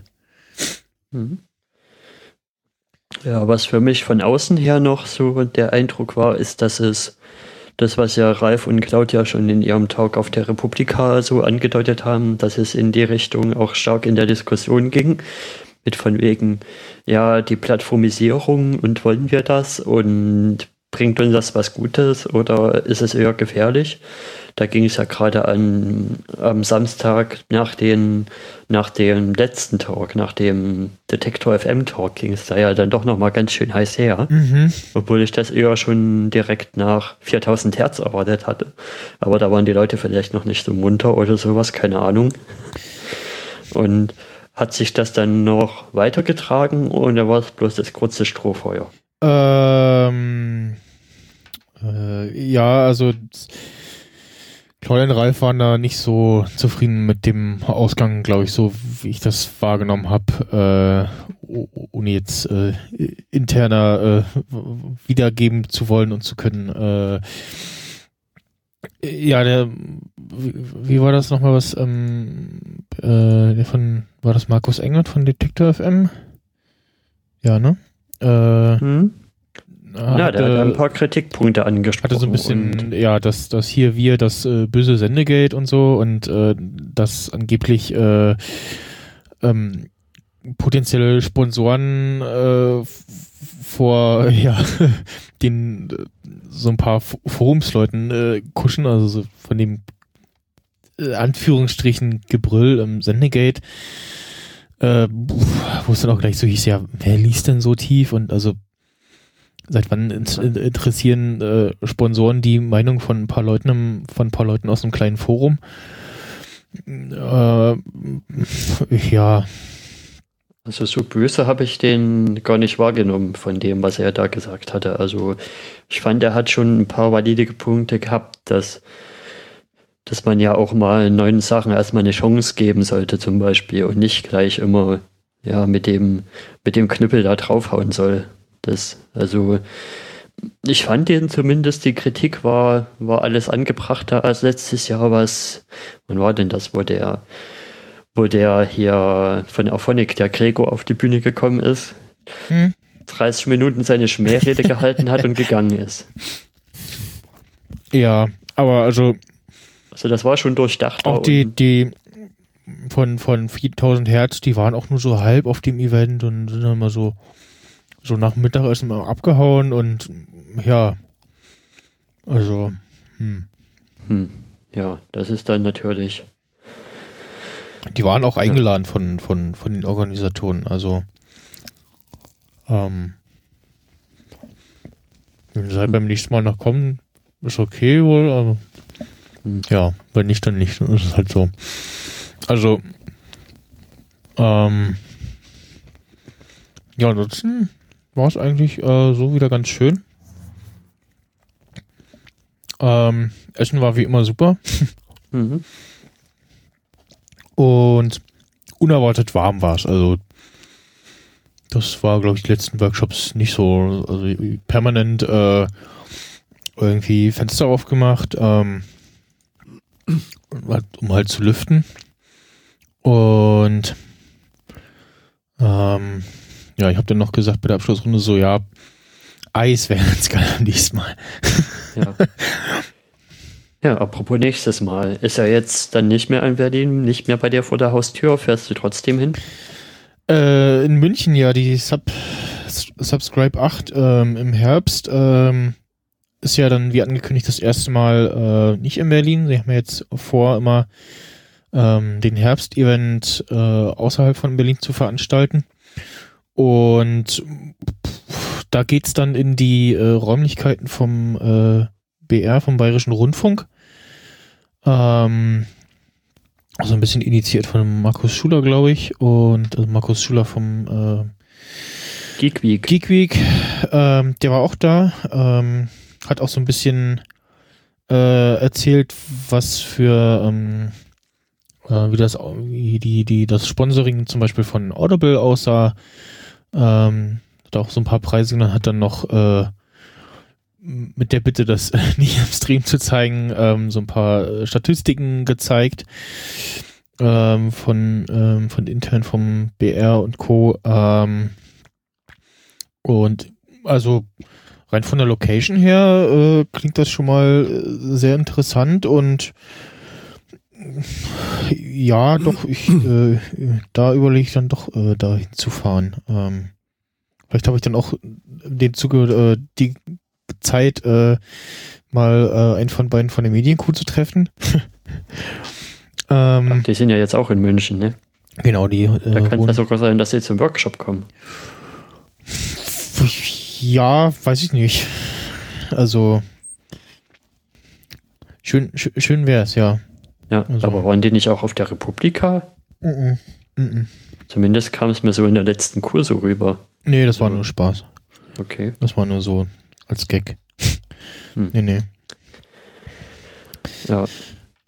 Ja, was für mich von außen her noch so der Eindruck war, ist, dass es das, was ja Ralf und Claudia schon in ihrem Talk auf der Republika so angedeutet haben, dass es in die Richtung auch stark in der Diskussion ging, mit von wegen, ja, die Plattformisierung und wollen wir das und bringt uns das was Gutes oder ist es eher gefährlich? Da ging es ja gerade am Samstag nach dem letzten Talk, nach dem Detektor FM Talk, ging es da ja dann doch nochmal ganz schön heiß her. Obwohl ich das eher schon direkt nach 4000 Hertz erwartet hatte. Aber da waren die Leute vielleicht noch nicht so munter oder sowas, keine Ahnung. Und hat sich das dann noch weitergetragen oder war es bloß das kurze Strohfeuer? Ja, also Claudia und Ralf waren da nicht so zufrieden mit dem Ausgang, glaube ich, so wie ich das wahrgenommen habe, ohne jetzt interner wiedergeben zu wollen und zu können. Ja, wie war das nochmal, was war das Markus Engert von Detektor FM? Ja, ne? Ja, der hat ein paar Kritikpunkte angesprochen. Hatte so ein bisschen, ja, das hier das böse Sendegate und so und das angeblich potenzielle Sponsoren vor den so ein paar Forumsleuten kuschen, also so von dem Anführungsstrichen Gebrüll im Sendegate, wo es dann auch gleich so hieß, ja, wer liest denn so tief und also seit wann interessieren Sponsoren die Meinung von ein paar Leuten aus einem kleinen Forum? Ja. Also so böse habe ich den gar nicht wahrgenommen von dem, was er da gesagt hatte. Also ich fand, er hat schon ein paar valide Punkte gehabt, dass man ja auch mal neuen Sachen erstmal eine Chance geben sollte zum Beispiel und nicht gleich immer mit dem Knüppel da draufhauen soll. Also ich fand zumindest, die Kritik war alles angebrachter als letztes Jahr. Wann war denn das, wo der hier von Auphonic, der Gregor, auf die Bühne gekommen ist, 30 Minuten seine Schmährede gehalten hat und gegangen ist. Ja, aber also das war schon durchdacht. Auch die von 4000 Hertz, die waren auch nur so halb auf dem Event und sind dann mal so nach Mittagessen mal abgehauen und ja, also ja, das ist dann natürlich. Die waren auch eingeladen von den Organisatoren, also wenn sie halt beim nächsten Mal noch kommen, ist okay wohl, aber ja, wenn nicht, dann nicht, dann ist es halt so. Also ja, ansonsten war es eigentlich so wieder ganz schön. Essen war wie immer super. Und unerwartet warm war es. Also das war, glaube ich, die letzten Workshops nicht so. Also permanent irgendwie Fenster aufgemacht, um halt zu lüften. Und ja, ich habe dann noch gesagt bei der Abschlussrunde so, ja, Eis wäre ganz geil am nächsten Mal. Ja. Ja, apropos nächstes Mal. Ist er jetzt dann nicht mehr in Berlin, nicht mehr bei dir vor der Haustür? Fährst du trotzdem hin? In München, ja, die Subscribe 8 im Herbst ist ja dann, wie angekündigt, das erste Mal nicht in Berlin. Sie haben ja jetzt vor, immer den Herbst-Event außerhalb von Berlin zu veranstalten. Und da geht's dann in die Räumlichkeiten vom BR, vom Bayerischen Rundfunk. Also ein bisschen initiiert von Markus Schuler, glaube ich. Und also Markus Schuler vom Geek Week. Der war auch da. Hat auch so ein bisschen erzählt, was für wie das Sponsoring zum Beispiel von Audible aussah. Hat auch so ein paar Preise genannt, hat dann noch mit der Bitte, das nicht im Stream zu zeigen, so ein paar Statistiken gezeigt von intern vom BR und Co. Und also rein von der Location her klingt das schon mal sehr interessant und ja, doch, da überlege ich dann doch, da hinzufahren. Vielleicht habe ich dann auch den Zuge die Zeit, mal einen von beiden von der Medienkuh zu treffen. Die sind ja jetzt auch in München, ne? Genau, die. Da kann es ja sogar sein, dass sie zum Workshop kommen. Ja, weiß ich nicht. Also schön wäre es, ja. Ja, also. Aber waren die nicht auch auf der Republika? Zumindest kam es mir so in der letzten Kurse rüber. Nee, das war nur Spaß. Okay. Das war nur so als Gag. Nee. Ja.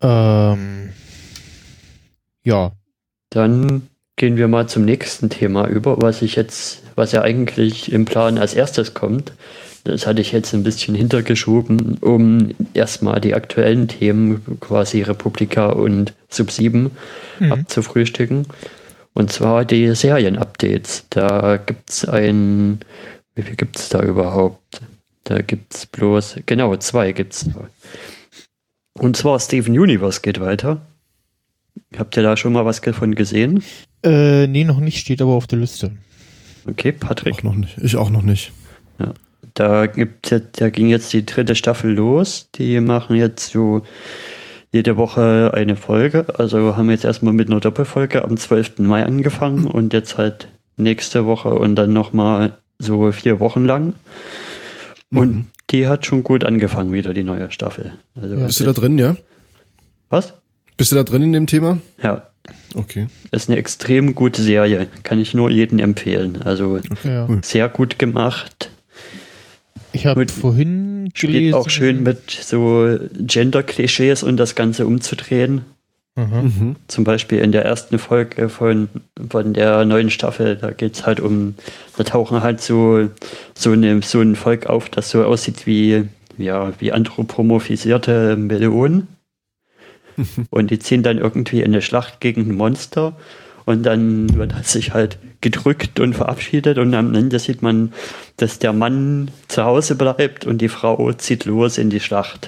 Ja. Dann gehen wir mal zum nächsten Thema über, was ja eigentlich im Plan als erstes kommt. Das hatte ich jetzt ein bisschen hintergeschoben, um erstmal die aktuellen Themen, quasi Republika und Sub 7, abzufrühstücken. Und zwar die Serien-Updates. Da gibt's wie viel gibt's da überhaupt? Da gibt's bloß, genau, 2 gibt's da. Und zwar Steven Universe geht weiter. Habt ihr da schon mal was davon gesehen? Nee, noch nicht, steht aber auf der Liste. Okay, Patrick? Auch noch nicht. Ich auch noch nicht. Ja. Da ging jetzt die 3. Staffel los. Die machen jetzt so jede Woche eine Folge. Also haben jetzt erstmal mit einer Doppelfolge am 12. Mai angefangen und jetzt halt nächste Woche und dann nochmal so 4 Wochen lang. Und die hat schon gut angefangen wieder, die neue Staffel. Also Bist du da drin, ja? Was? Bist du da drin in dem Thema? Ja. Okay. Ist eine extrem gute Serie. Kann ich nur jedem empfehlen. Also sehr gut gemacht. Ich habe vorhin Spielt gelesen. auch schön mit so Gender-Klischees und das Ganze umzudrehen. Zum Beispiel in der ersten Folge von der neuen Staffel, da tauchen halt so ein Volk auf, das so aussieht wie anthropomorphisierte Melonen. Und die ziehen dann irgendwie in eine Schlacht gegen ein Monster und dann wird sich halt gedrückt und verabschiedet und am Ende sieht man, dass der Mann zu Hause bleibt und die Frau zieht los in die Schlacht.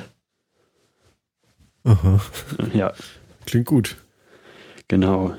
Aha. Ja. Klingt gut. Genau.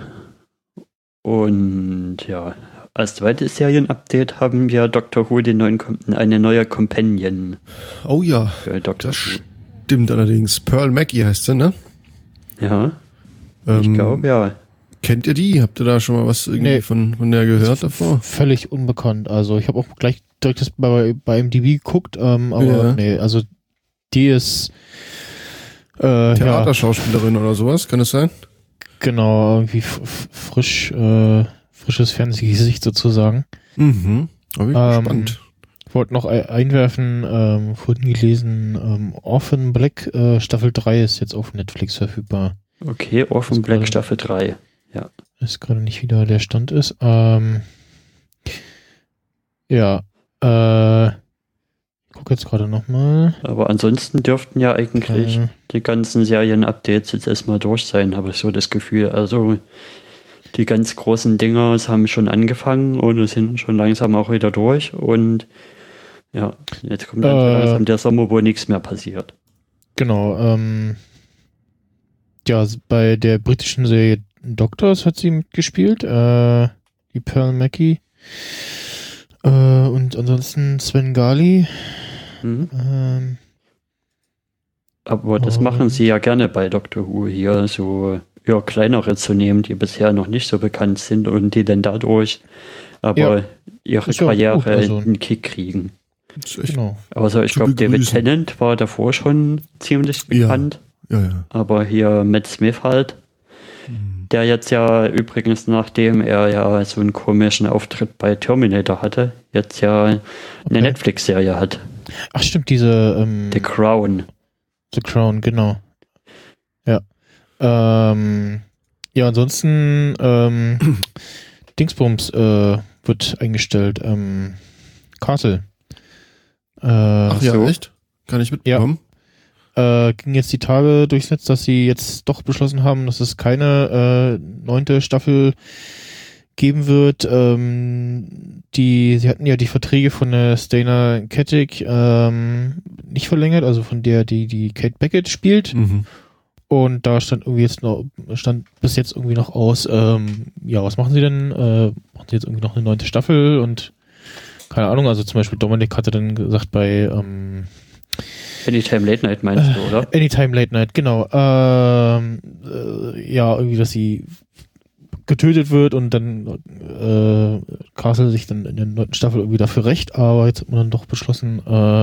Und ja, als zweites Serien-Update haben wir Doctor Who eine neue Companion. Oh ja, für Doctor Who. Stimmt allerdings. Pearl Mackie heißt sie, ne? Ja, ich glaube, ja. Kennt ihr die? Habt ihr da schon mal was irgendwie von der gehört davor? Völlig unbekannt. Also ich habe auch gleich direkt das bei MDB geguckt, aber nee, also die ist Theaterschauspielerin oder sowas, kann es sein? Genau, irgendwie frisches Fernsehgesicht sozusagen. Mhm. Aber spannend. Ich wollte noch einwerfen, vorhin gelesen, Orphan Black Staffel 3 ist jetzt auf Netflix verfügbar. Okay, Orphan Black Staffel 3. Ja. Ist gerade nicht, wie da der Stand ist. Ich gucke jetzt gerade nochmal. Aber ansonsten dürften ja eigentlich die ganzen Serien-Updates jetzt erstmal durch sein, habe ich so das Gefühl. Also die ganz großen Dinger haben schon angefangen und sind schon langsam auch wieder durch. Und ja, jetzt kommt dann langsam der Sommer, wo nichts mehr passiert. Genau. Bei der britischen Serie Doctors hat sie mitgespielt. Die Pearl Mackie. Und ansonsten Sven Gali. Aber das machen sie ja gerne bei Doctor Who hier, so kleinere zu nehmen, die bisher noch nicht so bekannt sind und die dann dadurch ihre Karriere einen Kick kriegen. Genau. Also ich glaube, David Tennant war davor schon ziemlich bekannt. Ja. Aber hier Matt Smith halt, der jetzt ja übrigens, nachdem er ja so einen komischen Auftritt bei Terminator hatte, jetzt ja eine Netflix-Serie hat. Ach stimmt, diese The Crown. The Crown, genau. Ja. Ansonsten Dingsbums wird eingestellt. Castle. Ach ja, echt? Kann ich mitbekommen? Ja. Ging jetzt die Tage durchs Netz, dass sie jetzt doch beschlossen haben, dass es keine 9. Staffel geben wird. Sie hatten ja die Verträge von der Stana Katic nicht verlängert, also von der die Kate Beckett spielt. Und da stand bis jetzt irgendwie noch aus, was machen sie denn? Machen sie jetzt irgendwie noch eine 9. Staffel und keine Ahnung, also zum Beispiel Dominik hatte dann gesagt bei Anytime Late Night meinst du, oder? Anytime Late Night, genau. Irgendwie, dass sie getötet wird und dann Castle sich dann in der 9. Staffel irgendwie dafür rächt, aber jetzt hat man dann doch beschlossen,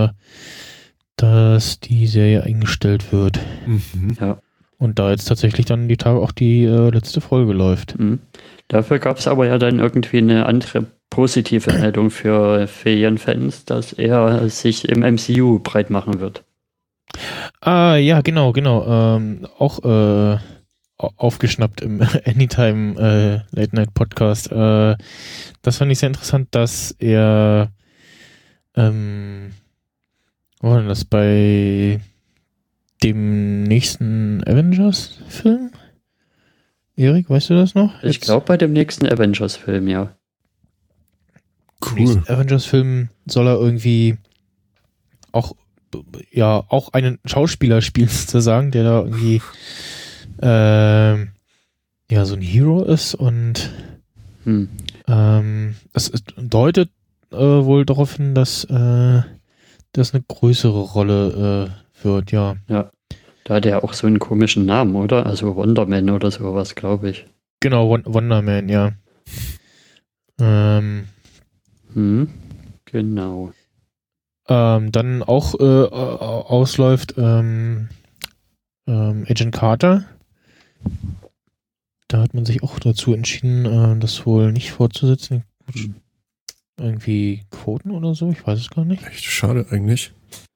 dass die Serie eingestellt wird. Ja. Und da jetzt tatsächlich dann die Tage auch die letzte Folge läuft. Dafür gab es aber ja dann irgendwie eine andere positive Meldung für Fans, dass er sich im MCU breit machen wird. Ja, genau. Auch aufgeschnappt im Anytime Late Night Podcast. Das fand ich sehr interessant, dass er wo war denn das bei dem nächsten Avengers-Film? Erik, weißt du das noch? Ich glaube bei dem nächsten Avengers-Film, ja. Cool. Avengers-Film soll er irgendwie auch einen Schauspieler spielen, sozusagen, der da irgendwie so ein Hero ist und es deutet wohl darauf hin, dass das eine größere Rolle wird, ja. Ja, da hat er auch so einen komischen Namen, oder? Also Wonderman oder sowas, glaube ich. Genau, Wonderman, ja. Genau. Dann auch ausläuft Agent Carter. Da hat man sich auch dazu entschieden, das wohl nicht fortzusetzen. Irgendwie Quoten oder so, ich weiß es gar nicht. Echt schade eigentlich.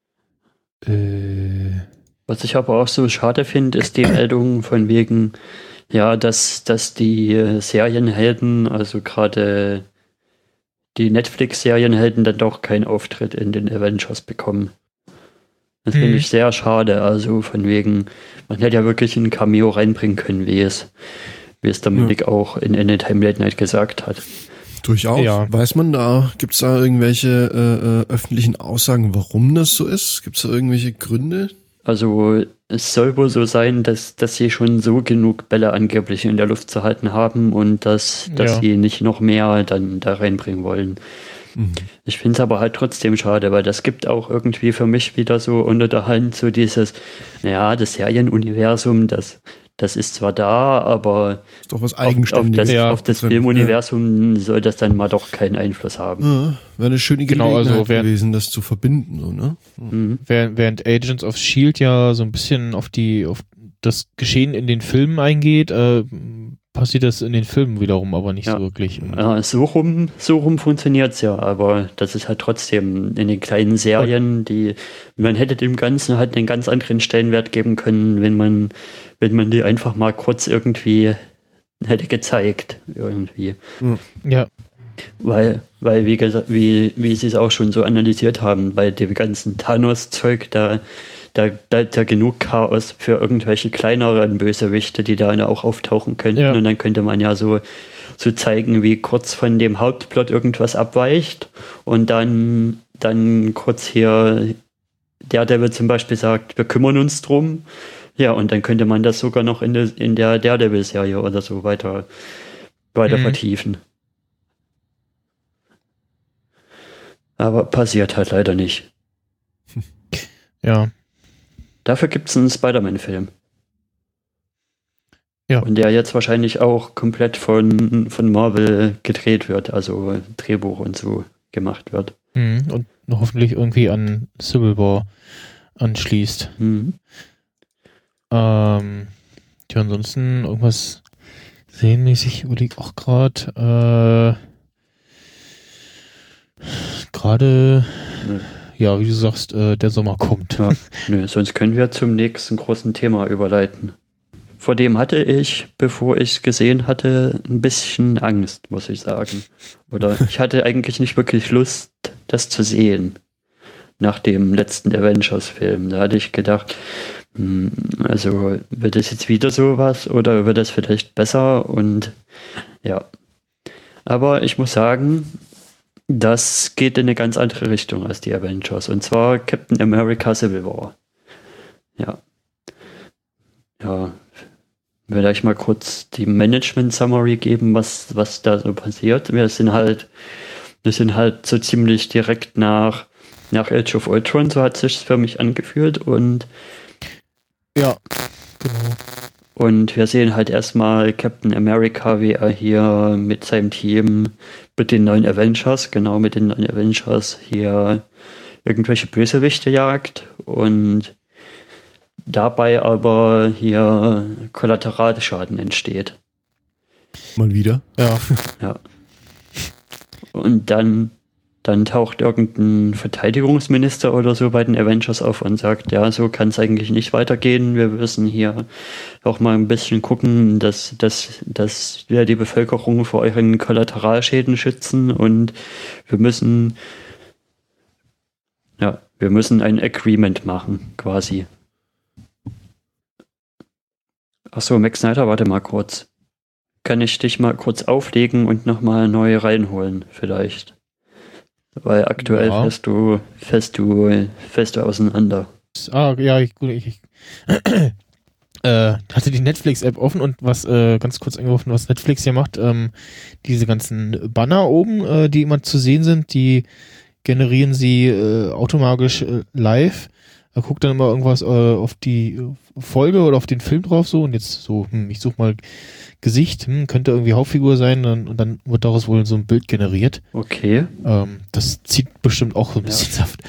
Was ich aber auch so schade finde, ist die Meldung von wegen, ja, dass die Serienhelden, also gerade die Netflix-Serienhelden, dann doch keinen Auftritt in den Avengers bekommen. Das finde ich sehr schade. Also von wegen, man hätte ja wirklich ein Cameo reinbringen können, wie es Dominik auch in Anytime Late Night gesagt hat. Durchaus. Ja. Weiß man da, gibt es da irgendwelche öffentlichen Aussagen, warum das so ist? Gibt es da irgendwelche Gründe? Also es soll wohl so sein, dass sie schon so genug Bälle angeblich in der Luft zu halten haben und dass sie nicht noch mehr dann da reinbringen wollen. Ich finde es aber halt trotzdem schade, weil das gibt auch irgendwie für mich wieder so unter der Hand so dieses, naja, das Serienuniversum, das ist zwar da, aber ist doch was Eigenständiges. auf das Filmuniversum soll das dann mal doch keinen Einfluss haben. Ja, wäre eine schöne Gelegenheit gewesen, das zu verbinden. So, ne? Während Agents of S.H.I.E.L.D. ja so ein bisschen auf das Geschehen in den Filmen eingeht, passiert das in den Filmen wiederum aber nicht so wirklich. Ja, so rum funktioniert es ja, aber das ist halt trotzdem in den kleinen Serien, man hätte dem Ganzen halt einen ganz anderen Stellenwert geben können, wenn man die einfach mal kurz irgendwie hätte gezeigt, irgendwie. Ja. Weil wie gesagt, wie sie es auch schon so analysiert haben, bei dem ganzen Thanos-Zeug, da ist ja genug Chaos für irgendwelche kleineren Bösewichte, die da auch auftauchen könnten. Ja. Und dann könnte man ja so zeigen, wie kurz von dem Hauptplot irgendwas abweicht und dann kurz hier Daredevil zum Beispiel sagt, wir kümmern uns drum. Ja, und dann könnte man das sogar noch in der Daredevil-Serie oder so weiter vertiefen. Aber passiert halt leider nicht. Ja. Dafür gibt es einen Spider-Man-Film. Ja. Und der jetzt wahrscheinlich auch komplett von Marvel gedreht wird, also Drehbuch und so gemacht wird. Und hoffentlich irgendwie an Civil War anschließt. Ansonsten irgendwas serienmäßig überlege auch gerade. Ja, wie du sagst, der Sommer kommt. Ja, sonst können wir zum nächsten großen Thema überleiten. Vor dem hatte ich, bevor ich es gesehen hatte, ein bisschen Angst, muss ich sagen. Oder ich hatte eigentlich nicht wirklich Lust, das zu sehen. Nach dem letzten Avengers-Film. Da hatte ich gedacht, also wird das jetzt wieder sowas oder wird das vielleicht besser? Und ja. Aber ich muss sagen, das geht in eine ganz andere Richtung als die Avengers. Und zwar Captain America Civil War. Ja. Ja. Will ich mal kurz die Management-Summary geben, was da so passiert. Wir sind halt so ziemlich direkt nach Age of Ultron, so hat es sich für mich angefühlt. Und ja, genau. Und wir sehen halt erstmal Captain America, wie er hier mit seinem Team mit den neuen Avengers hier irgendwelche Bösewichte jagt und dabei aber hier Kollateralschaden entsteht. Mal wieder? Ja. Ja. Und dann Dann taucht irgendein Verteidigungsminister oder so bei den Avengers auf und sagt, ja, so kann es eigentlich nicht weitergehen. Wir müssen hier auch mal ein bisschen gucken, dass wir die Bevölkerung vor euren Kollateralschäden schützen und wir müssen ein Agreement machen, quasi. Achso, Max Snyder, warte mal kurz. Kann ich dich mal kurz auflegen und nochmal neu reinholen, vielleicht? Weil aktuell fällst du auseinander. Ja, gut. Ich hatte die Netflix-App offen und was ganz kurz eingeworfen, was Netflix hier macht, diese ganzen Banner oben, die immer zu sehen sind, die generieren sie automatisch live. Er guckt dann immer irgendwas auf die Folge oder auf den Film drauf so und jetzt so, ich suche mal Gesicht, könnte irgendwie Hauptfigur sein und dann wird daraus wohl so ein Bild generiert. Okay. Das zieht bestimmt auch so ein bisschen Saft.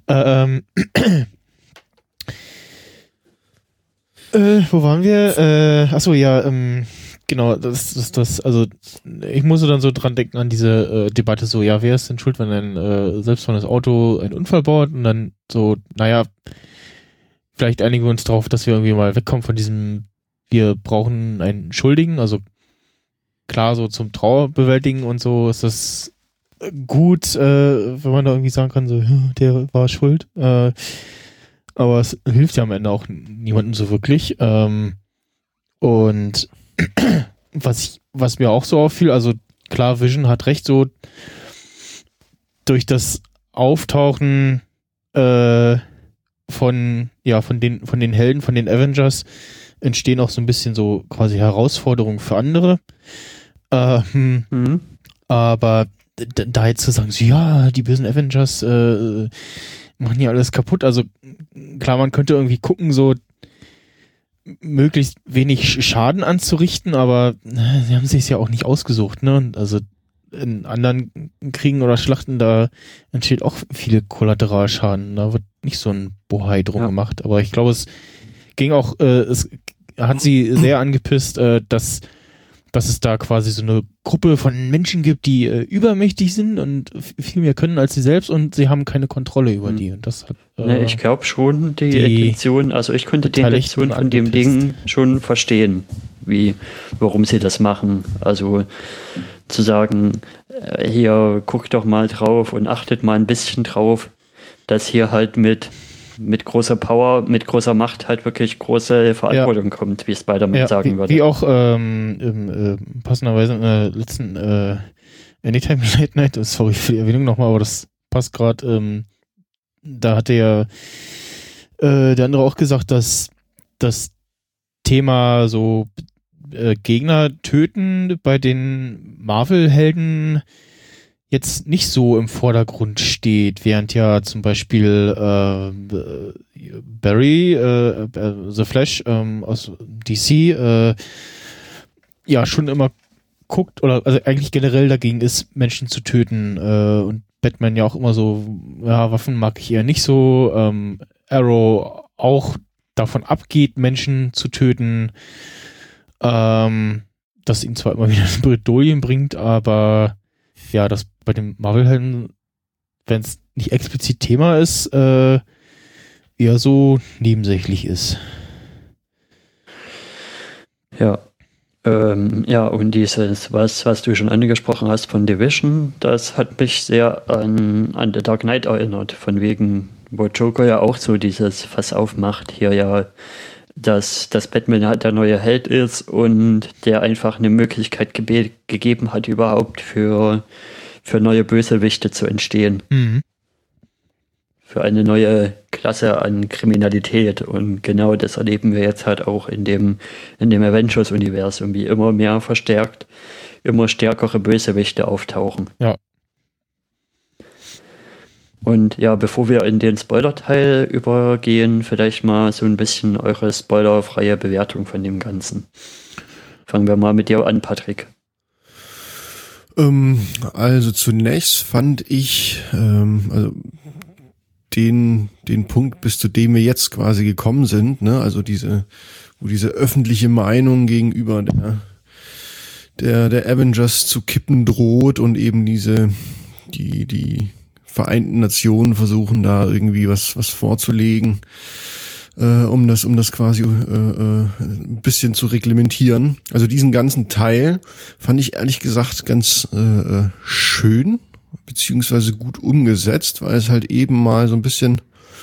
Wo waren wir? Achso, ja, genau, also ich musste dann so dran denken an diese Debatte so, ja, wer ist denn schuld, wenn ein selbstfahrendes Auto einen Unfall baut und dann so, naja, vielleicht einigen wir uns darauf, dass wir irgendwie mal wegkommen von diesem, wir brauchen einen Schuldigen, also klar, so zum Trauerbewältigen und so ist das gut, wenn man da irgendwie sagen kann, so, der war schuld, aber es hilft ja am Ende auch niemandem so wirklich, und was mir auch so auffiel, also klar, Vision hat recht, so durch das Auftauchen von den Helden, von den Avengers entstehen auch so ein bisschen so quasi Herausforderungen für andere. Aber da jetzt zu sagen, so, ja, die bösen Avengers machen hier alles kaputt, also klar, man könnte irgendwie gucken, so möglichst wenig Schaden anzurichten, aber sie haben sich ja auch nicht ausgesucht, ne? Also in anderen Kriegen oder Schlachten, da entsteht auch viel Kollateralschaden. Da wird nicht so ein Bohai drum gemacht. Aber ich glaube, es ging auch, es hat sie sehr angepisst, dass es da quasi so eine Gruppe von Menschen gibt, die übermächtig sind und viel mehr können als sie selbst und sie haben keine Kontrolle über die. Und das hat, ich glaube schon, die Intention, also ich konnte die Intention von dem Ding schon verstehen, warum sie das machen. Also zu sagen, hier guckt doch mal drauf und achtet mal ein bisschen drauf, dass hier halt mit großer Power, mit großer Macht halt wirklich große Verantwortung kommt, wie Spider-Man sagen würde. Wie auch passenderweise in der letzten Anytime Late Night, sorry für die Erwähnung nochmal, aber das passt gerade, da hatte ja der andere auch gesagt, dass das Thema so Gegner töten bei den Marvel-Helden jetzt nicht so im Vordergrund steht, während ja zum Beispiel Barry, The Flash aus DC, ja schon immer guckt, oder also eigentlich generell dagegen ist, Menschen zu töten, und Batman ja auch immer so, ja, Waffen mag ich eher nicht so, Arrow auch davon abgeht, Menschen zu töten, das ihn zwar immer wieder in Bredouillen bringt, aber ja, das bei den Marvel-Helden, wenn es nicht explizit Thema ist, eher so nebensächlich ist. Ja. Und dieses, was du schon angesprochen hast von Division, das hat mich sehr an The Dark Knight erinnert, von wegen, wo Joker ja auch so dieses Fass aufmacht, hier ja, dass Batman halt der neue Held ist und der einfach eine Möglichkeit gegeben hat, überhaupt für neue Bösewichte zu entstehen. Mhm. Für eine neue Klasse an Kriminalität. Und genau das erleben wir jetzt halt auch in dem Avengers-Universum, wie immer mehr verstärkt, immer stärkere Bösewichte auftauchen. Ja. Und ja, bevor wir in den Spoiler-Teil übergehen, vielleicht mal so ein bisschen eure spoilerfreie Bewertung von dem Ganzen. Fangen wir mal mit dir an, Patrick. Also zunächst fand ich also den Punkt, bis zu dem wir jetzt quasi gekommen sind, ne, also wo diese öffentliche Meinung gegenüber der Avengers zu kippen droht und eben die Vereinten Nationen versuchen da irgendwie was vorzulegen, um das quasi ein bisschen zu reglementieren. Also diesen ganzen Teil fand ich ehrlich gesagt ganz schön, beziehungsweise gut umgesetzt, weil es halt eben mal so ein bisschen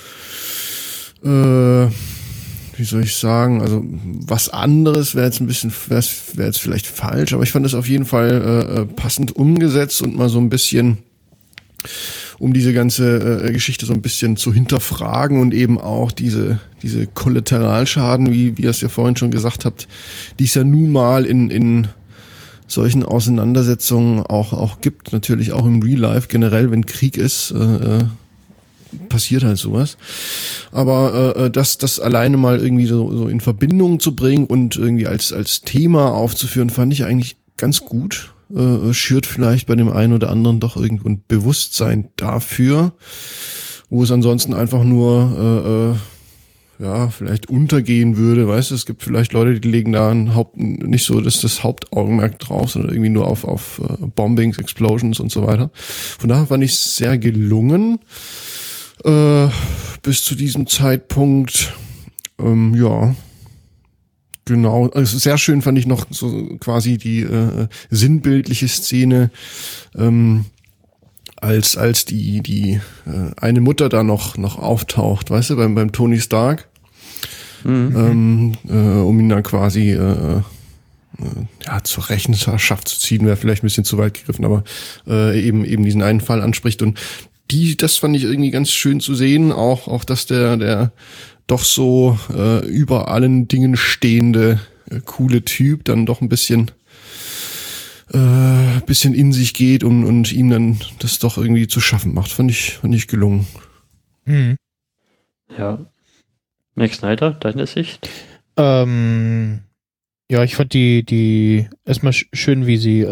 wie soll ich sagen, also was anderes wäre jetzt wäre jetzt vielleicht falsch, aber ich fand es auf jeden Fall passend umgesetzt und mal so ein bisschen, um diese ganze Geschichte so ein bisschen zu hinterfragen und eben auch diese Kollateralschaden, wie ihr es ja vorhin schon gesagt habt, die es ja nun mal in solchen Auseinandersetzungen auch gibt, natürlich auch im Real Life generell, wenn Krieg ist, passiert halt sowas. Aber das alleine mal irgendwie so in Verbindung zu bringen und irgendwie als Thema aufzuführen, fand ich eigentlich ganz gut. Schürt vielleicht bei dem einen oder anderen doch irgendwo ein Bewusstsein dafür, wo es ansonsten einfach nur vielleicht untergehen würde. Weißt du, es gibt vielleicht Leute, die legen da nicht so das Hauptaugenmerk drauf, sondern irgendwie nur auf Bombings, Explosions und so weiter. Von daher fand ich es sehr gelungen. Bis zu diesem Zeitpunkt, ja, genau. Also sehr schön fand ich noch so quasi die sinnbildliche Szene, als die eine Mutter da noch auftaucht, weißt du, beim Tony Stark, um ihn dann quasi zur Rechenschaft zu ziehen, wäre vielleicht ein bisschen zu weit gegriffen, aber eben diesen einen Fall anspricht und das fand ich irgendwie ganz schön zu sehen, auch dass der doch so über allen Dingen stehende coole Typ dann doch ein bisschen in sich geht und ihm dann das doch irgendwie zu schaffen macht. Fand ich gelungen. Mhm. Ja. Max Snyder, deine Sicht? Ja, ich fand die erstmal schön, wie sie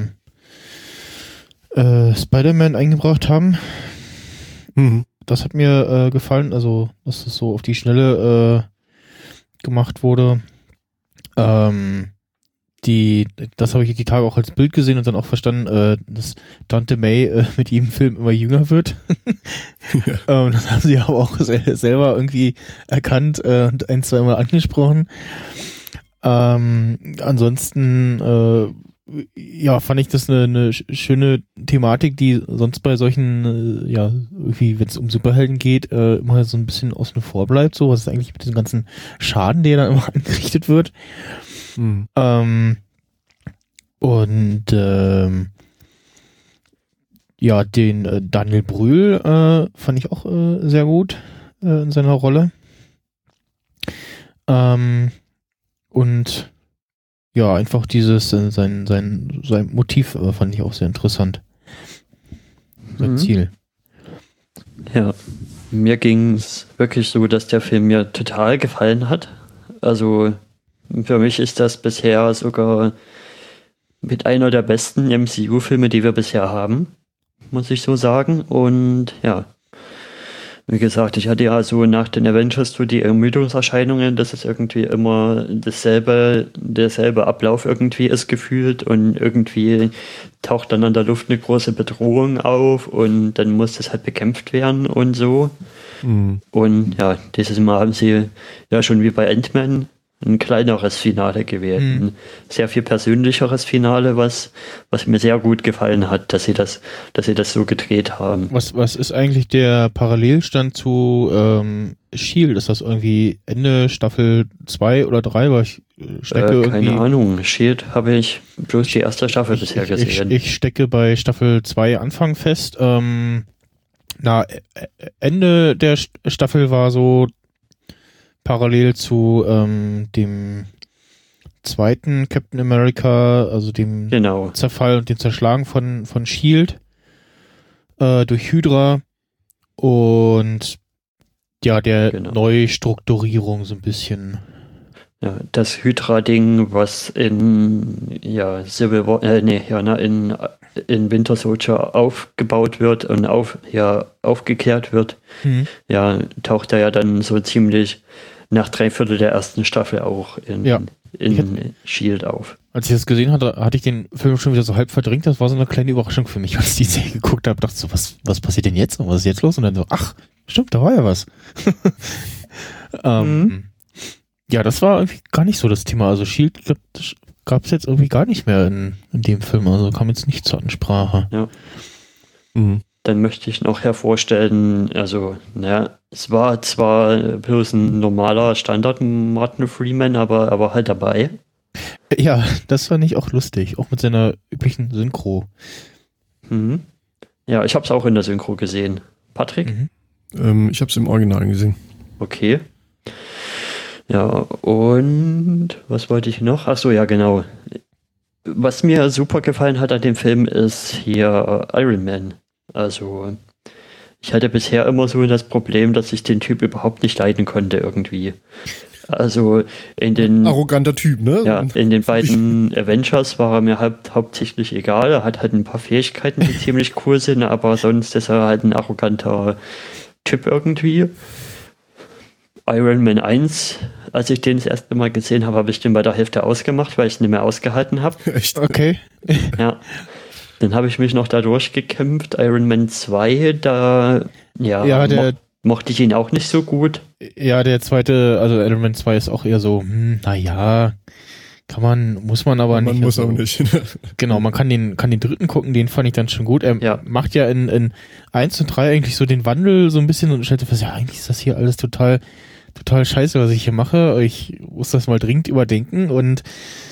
Spider-Man eingebracht haben. Mhm. Das hat mir gefallen, also dass das so auf die Schnelle gemacht wurde. Das habe ich die Tage auch als Bild gesehen und dann auch verstanden, dass Tante May mit jedem Film immer jünger wird. Ja. Das haben sie aber auch selber irgendwie erkannt und ein, zweimal angesprochen. Ansonsten fand ich das eine schöne Thematik, die sonst bei solchen, irgendwie, wenn es um Superhelden geht, immer so ein bisschen außen vor bleibt. So, was ist eigentlich mit diesem ganzen Schaden, der dann immer angerichtet wird? Mhm. Den Daniel Brühl fand ich auch sehr gut in seiner Rolle. Und ja, einfach dieses, sein Motiv fand ich auch sehr interessant. Sein Ziel. Ja, mir ging es wirklich so, dass der Film mir total gefallen hat. Also für mich ist das bisher sogar mit einer der besten MCU-Filme, die wir bisher haben, muss ich so sagen. Und ja, wie gesagt, ich hatte ja so nach den Avengers so die Ermüdungserscheinungen, dass es irgendwie immer derselbe Ablauf irgendwie ist gefühlt und irgendwie taucht dann an der Luft eine große Bedrohung auf und dann muss das halt bekämpft werden und so. Mhm. Und ja, dieses Mal haben sie ja schon wie bei Ant-Man ein kleineres Finale gewählt. Ein sehr viel persönlicheres Finale, was mir sehr gut gefallen hat, dass sie das so gedreht haben. Was ist eigentlich der Parallelstand zu S.H.I.E.L.D.? Ist das irgendwie Ende Staffel 2 oder 3? Weil ich stecke keine Ahnung. S.H.I.E.L.D. habe ich bloß die erste Staffel bisher gesehen. Ich stecke bei Staffel 2 Anfang fest. Ende der Staffel war so parallel zu dem zweiten Captain America, also dem Zerfall und dem Zerschlagen von S.H.I.E.L.D. Durch Hydra und ja, der Neustrukturierung so ein bisschen. Ja, das Hydra-Ding, was in Civil War, in Winter Soldier aufgebaut wird und aufgeklärt wird, taucht er ja dann so ziemlich nach 3/4 der ersten Staffel auch in in S.H.I.E.L.D. auf. Als ich das gesehen hatte, hatte ich den Film schon wieder so halb verdrängt. Das war so eine kleine Überraschung für mich, als ich die Serie geguckt habe. Dachte so, was passiert denn jetzt? Und was ist jetzt los? Und dann so, ach, stimmt, da war ja was. Ja, das war irgendwie gar nicht so das Thema. Also S.H.I.E.L.D. gab es jetzt irgendwie gar nicht mehr in dem Film. Also kam jetzt nicht zur Ansprache. Ja. Mhm. Dann möchte ich noch hervorstellen, also, es war zwar bloß ein normaler Standard Martin Freeman, aber er war halt dabei. Ja, das fand ich auch lustig. Auch mit seiner üblichen Synchro. Mhm. Ja, ich habe es auch in der Synchro gesehen. Patrick? Ich habe es im Original gesehen. Okay. Ja, und was wollte ich noch? Ach so, ja, genau. Was mir super gefallen hat an dem Film ist hier Iron Man. Also, ich hatte bisher immer so das Problem, dass ich den Typ überhaupt nicht leiden konnte irgendwie. Also in den Arroganter Typ, ne? Ja, in den beiden Avengers war er mir hauptsächlich egal. Er hat halt ein paar Fähigkeiten, die ziemlich cool sind, aber sonst ist er halt ein arroganter Typ irgendwie. Iron Man 1, als ich den das erste Mal gesehen habe, habe ich den bei der Hälfte ausgemacht, weil ich es nicht mehr ausgehalten habe. Echt? Okay. Ja. Dann habe ich mich noch da durchgekämpft. Iron Man 2, da mochte ich ihn auch nicht so gut. Ja, der zweite, also Iron Man 2 ist auch eher so, naja, muss man aber nicht. Man muss also, auch nicht. Genau, man kann den dritten gucken, den fand ich dann schon gut. Er macht ja in 1 und 3 eigentlich so den Wandel so ein bisschen und stellt fest, ja, eigentlich ist das hier alles total scheiße, was ich hier mache. Ich muss das mal dringend überdenken und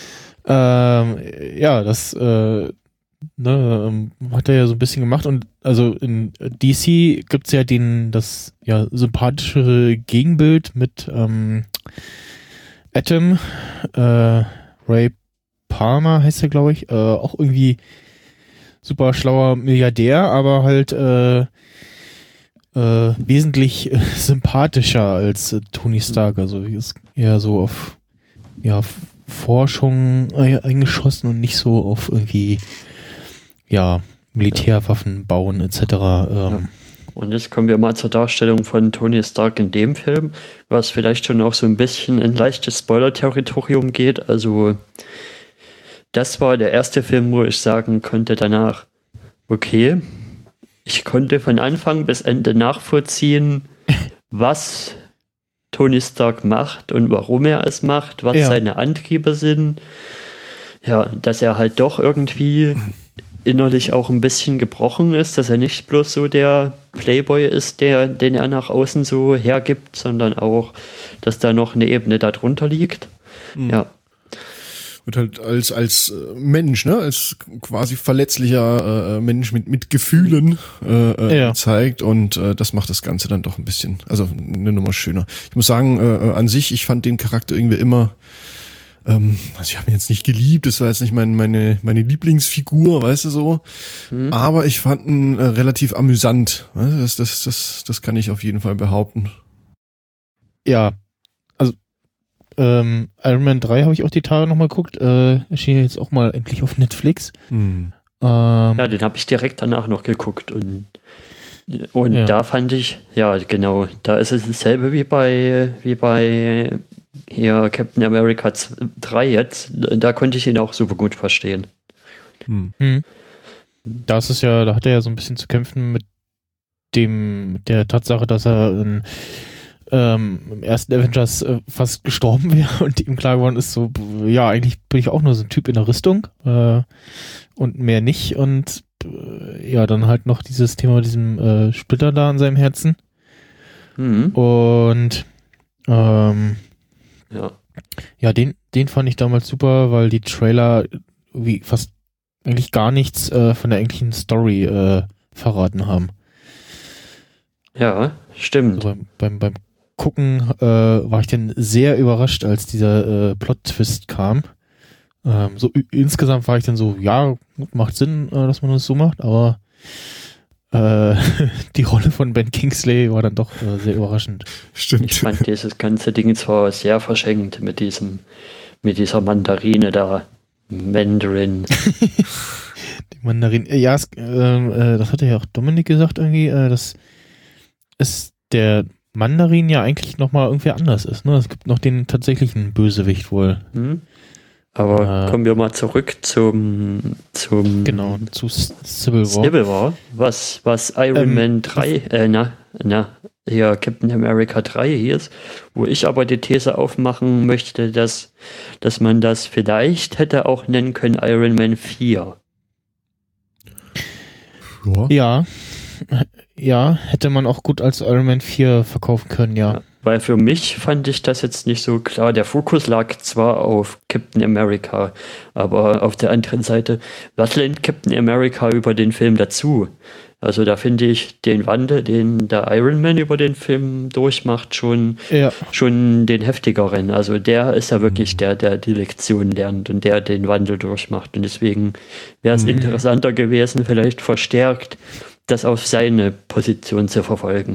das hat er ja so ein bisschen gemacht und also in DC gibt's ja das sympathischere Gegenbild mit Atom, Ray Palmer heißt er, glaube ich, auch irgendwie super schlauer Milliardär, aber halt wesentlich sympathischer als Tony Stark, also ist eher so auf Forschung eingeschossen und nicht so auf irgendwie Militärwaffen bauen etc. Und jetzt kommen wir mal zur Darstellung von Tony Stark in dem Film, was vielleicht schon auch so ein bisschen in leichtes Spoiler-Territorium geht. Also das war der erste Film, wo ich sagen konnte danach, okay, ich konnte von Anfang bis Ende nachvollziehen, was Tony Stark macht und warum er es macht, was seine Antriebe sind. Ja, dass er halt doch irgendwie innerlich auch ein bisschen gebrochen ist, dass er nicht bloß so der Playboy ist, den er nach außen so hergibt, sondern auch, dass da noch eine Ebene darunter liegt. Mhm. Ja. Wird halt als Mensch, ne, als quasi verletzlicher Mensch mit Gefühlen gezeigt und das macht das Ganze dann doch ein bisschen, also eine Nummer schöner. Ich muss sagen, an sich, ich fand den Charakter irgendwie immer also ich habe ihn jetzt nicht geliebt, das war jetzt nicht meine Lieblingsfigur, weißt du so, aber ich fand ihn relativ amüsant. Das kann ich auf jeden Fall behaupten. Ja, also Iron Man 3 habe ich auch die Tage nochmal geguckt, erschien jetzt auch mal endlich auf Netflix. Den habe ich direkt danach noch geguckt und da fand ich, ja genau, da ist es dasselbe wie bei hier Captain America 3 jetzt, da konnte ich ihn auch super gut verstehen. Da hat er ja so ein bisschen zu kämpfen mit der Tatsache, dass er im ersten Avengers fast gestorben wäre und ihm klar geworden ist, so, ja, eigentlich bin ich auch nur so ein Typ in der Rüstung und mehr nicht und dann halt noch dieses Thema mit diesem Splitter da an seinem Herzen und den fand ich damals super, weil die Trailer irgendwie fast eigentlich gar nichts von der eigentlichen Story verraten haben. Ja, stimmt. Also beim Gucken war ich dann sehr überrascht, als dieser Plot-Twist kam. Insgesamt war ich dann so, ja, macht Sinn, dass man das so macht, aber die Rolle von Ben Kingsley war dann doch sehr überraschend. Stimmt. Ich fand dieses ganze Ding zwar sehr verschenkt mit dieser Mandarine da. Mandarin. Die Mandarin. Ja, das hatte ja auch Dominik gesagt irgendwie, dass es der Mandarin ja eigentlich nochmal irgendwie anders ist. Ne? Es gibt noch den tatsächlichen Bösewicht wohl. Aber kommen wir mal zurück zum genau, zu Civil War. Civil War, was Iron Man 3, hier Captain America 3 hieß, wo ich aber die These aufmachen möchte, dass man das vielleicht hätte auch nennen können Iron Man 4. Ja, hätte man auch gut als Iron Man 4 verkaufen können, ja. Weil für mich fand ich das jetzt nicht so klar. Der Fokus lag zwar auf Captain America, aber auf der anderen Seite, was lernt Captain America über den Film dazu? Also da finde ich den Wandel, den der Iron Man über den Film durchmacht, schon den heftigeren. Also der ist ja wirklich der die Lektion lernt und der den Wandel durchmacht. Und deswegen wäre es interessanter gewesen, vielleicht verstärkt das auf seine Position zu verfolgen.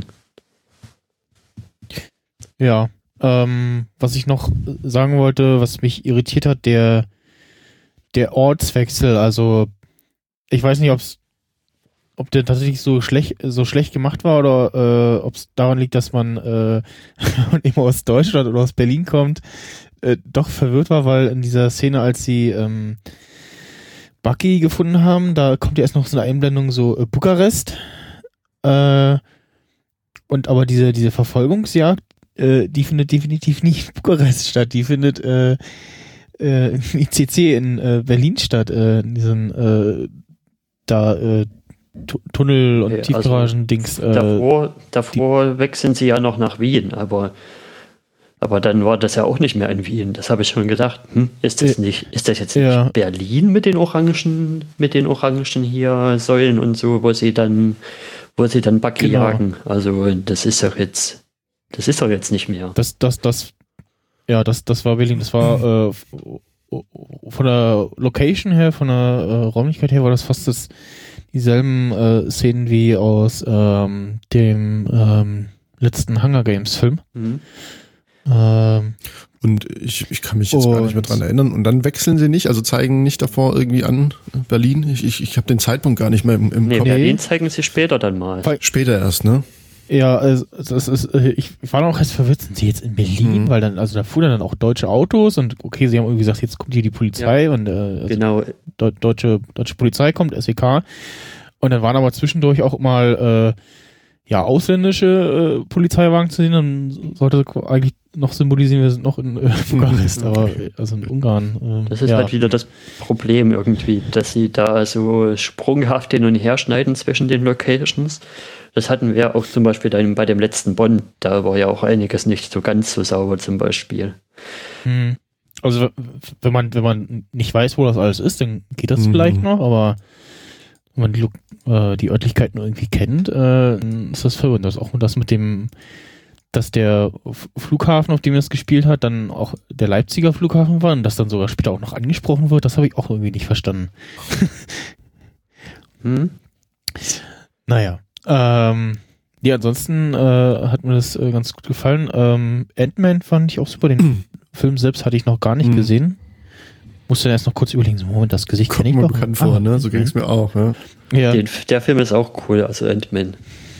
Ja, was ich noch sagen wollte, was mich irritiert hat, der Ortswechsel, also ich weiß nicht, ob der tatsächlich so schlecht gemacht war oder ob es daran liegt, dass man immer aus Deutschland oder aus Berlin kommt, doch verwirrt war, weil in dieser Szene, als sie Bucky gefunden haben, da kommt ja erst noch so eine Einblendung so Bukarest und aber diese Verfolgungsjagd, die findet definitiv nicht in Bukarest statt, die findet im ICC in Berlin statt, in diesen Tunnel- und Tiefgaragen-Dings. Davor wechseln sie ja noch nach Wien, aber dann war das ja auch nicht mehr in Wien. Das habe ich schon gedacht. Ist das jetzt nicht Berlin mit den orangen hier Säulen und so, wo sie dann Bucky jagen? Also das ist doch jetzt nicht mehr. Das war Berlin. Das war von der Location her, von der Räumlichkeit her, war das fast dieselben Szenen wie aus dem letzten Hunger Games Film. Und ich kann mich jetzt gar nicht mehr dran erinnern. Und dann wechseln sie nicht, also zeigen nicht davor irgendwie an Berlin. Ich habe den Zeitpunkt gar nicht mehr im Kopf. Berlin zeigen sie später dann mal. Später erst, ne? Ja, also das ist, ich war noch erst verwirrt, sind sie jetzt in Berlin? Weil dann, also da fuhren dann auch deutsche Autos und okay, sie haben irgendwie gesagt, jetzt kommt hier die Polizei und genau. Deutsche Polizei kommt, SEK. Und dann waren aber zwischendurch auch mal ausländische Polizeiwagen zu sehen, dann sollte eigentlich noch symbolisieren, wir sind noch in Bukarest, aber also in Ungarn. Das ist halt wieder das Problem irgendwie, dass sie da so sprunghaft hin und her schneiden zwischen den Locations. Das hatten wir auch zum Beispiel dann bei dem letzten Bond, da war ja auch einiges nicht so ganz so sauber zum Beispiel. Also wenn man nicht weiß, wo das alles ist, dann geht das vielleicht noch, aber wenn man die Örtlichkeiten irgendwie kennt, ist das verwirrend. Das auch das mit dem, dass der Flughafen, auf dem das gespielt hat, dann auch der Leipziger Flughafen war und das dann sogar später auch noch angesprochen wird, das habe ich auch irgendwie nicht verstanden. Naja. Ansonsten hat mir das ganz gut gefallen. Ant-Man fand ich auch super. Den Film selbst hatte ich noch gar nicht gesehen. Musste dann erst noch kurz überlegen, so Moment, das Gesicht kenne ich doch. Bekannt vor, ne? So ging es mir auch. Ja. Der Film ist auch cool, also Ant-Man.